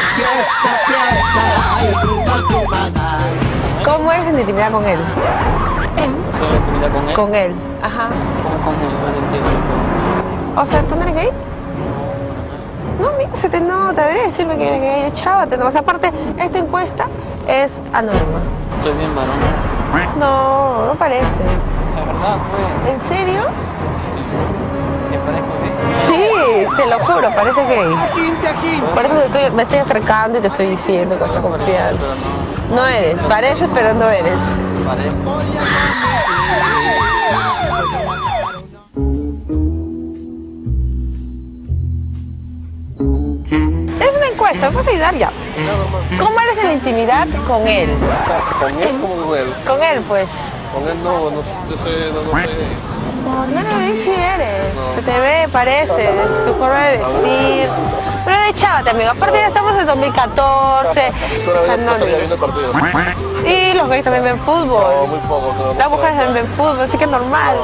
S6: ¿Cómo eres en intimidad con él?
S12: ¿Soy en intimidad con él?
S6: Con él, ajá.
S12: ¿Cómo con él? No entiendo.
S6: O sea, ¿tú no eres gay? No, mira, se te nota, debería decirme que eres gay, chávate nomás. Aparte, esta encuesta es anónima.
S12: Soy bien varón.
S6: No, no parece.
S12: La verdad, pues.
S6: ¿En serio?
S12: ¿Me parezco gay?
S6: Sí, te lo juro, pareces gay. Por eso me estoy acercando y te estoy diciendo con esta confianza. No eres, pareces pero no eres. Es una encuesta, ¿me puedes ayudar ya? ¿Cómo eres en la intimidad con él?
S12: ¿Con él? ¿Cómo con él?
S6: Con él, pues.
S12: Con él no, yo soy gay.
S6: No, sí eres. No. Se te ve, pareces, tu forma de vestir. Pero de chávate, amigo. Aparte ya estamos en 2014. Y los gays también ven fútbol.
S12: No, muy poco.
S6: Las mujeres también ven fútbol, así que es normal.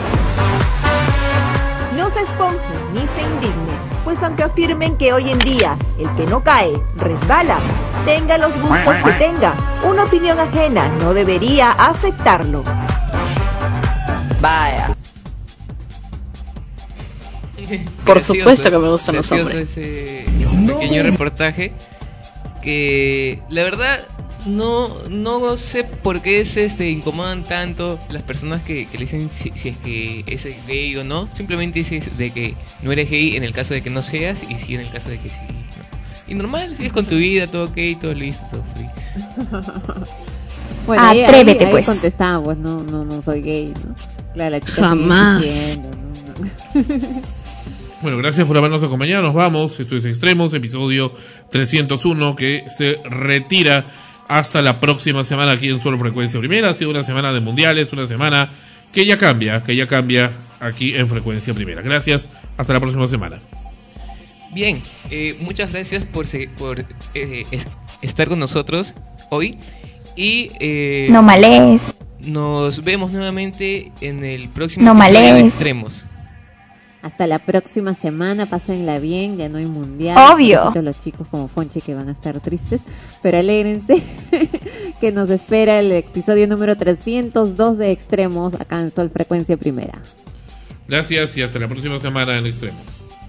S13: No se esponje ni se indigne, pues aunque afirmen que hoy en día el que no cae, resbala, tenga los gustos que tenga, una opinión ajena no debería afectarlo.
S6: Vaya.
S17: Por supuesto que me gustan los hombres.
S9: Ese pequeño reportaje que la verdad no sé por qué incomodan tanto las personas que le dicen si es que es gay o no. Simplemente dices de que no eres gay en el caso de que no seas y sí en el caso de que sí, ¿no? Y normal, sigues con tu vida, todo ok, todo listo, todo free.
S7: Bueno,
S17: atrévete,
S7: ahí
S17: pues.
S7: contestaba, pues no soy gay, ¿no? Claro, la chica
S17: jamás.
S3: Bueno, gracias por habernos acompañado. Nos vamos. Esto es Extremos, episodio 301, que se retira hasta la próxima semana aquí en Solo Frecuencia Primera. Ha sido una semana de mundiales, una semana que ya cambia aquí en Frecuencia Primera. Gracias. Hasta la próxima semana.
S9: Bien, muchas gracias por estar con nosotros hoy. Y
S17: no males.
S9: Nos vemos nuevamente en el próximo episodio de Extremos.
S7: Hasta la próxima semana, pásenla bien, ya no hay mundial.
S17: Obvio.
S7: Los chicos como Fonche que van a estar tristes, pero alégrense que nos espera el episodio número 302 de Extremos acá en Sol Frecuencia Primera.
S3: Gracias y hasta la próxima semana en Extremos.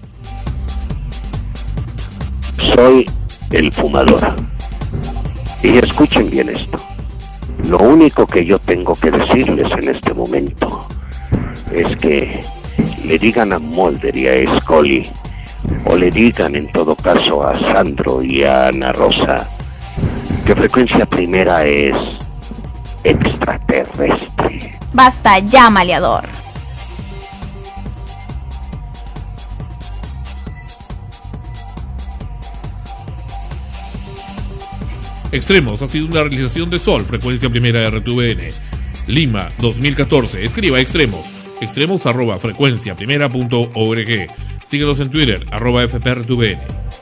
S24: Soy el fumador. Y escuchen bien esto. Lo único que yo tengo que decirles en este momento es que le digan a Mulder y a Scully, o le digan en todo caso a Sandro y a Ana Rosa, que Frecuencia Primera es extraterrestre.
S17: Basta ya, maleador.
S3: Extremos ha sido una realización de Sol Frecuencia Primera RTVN Lima 2014. Escriba Extremos @frecuenciaprimera.org. Síguenos en Twitter @FPRTVN.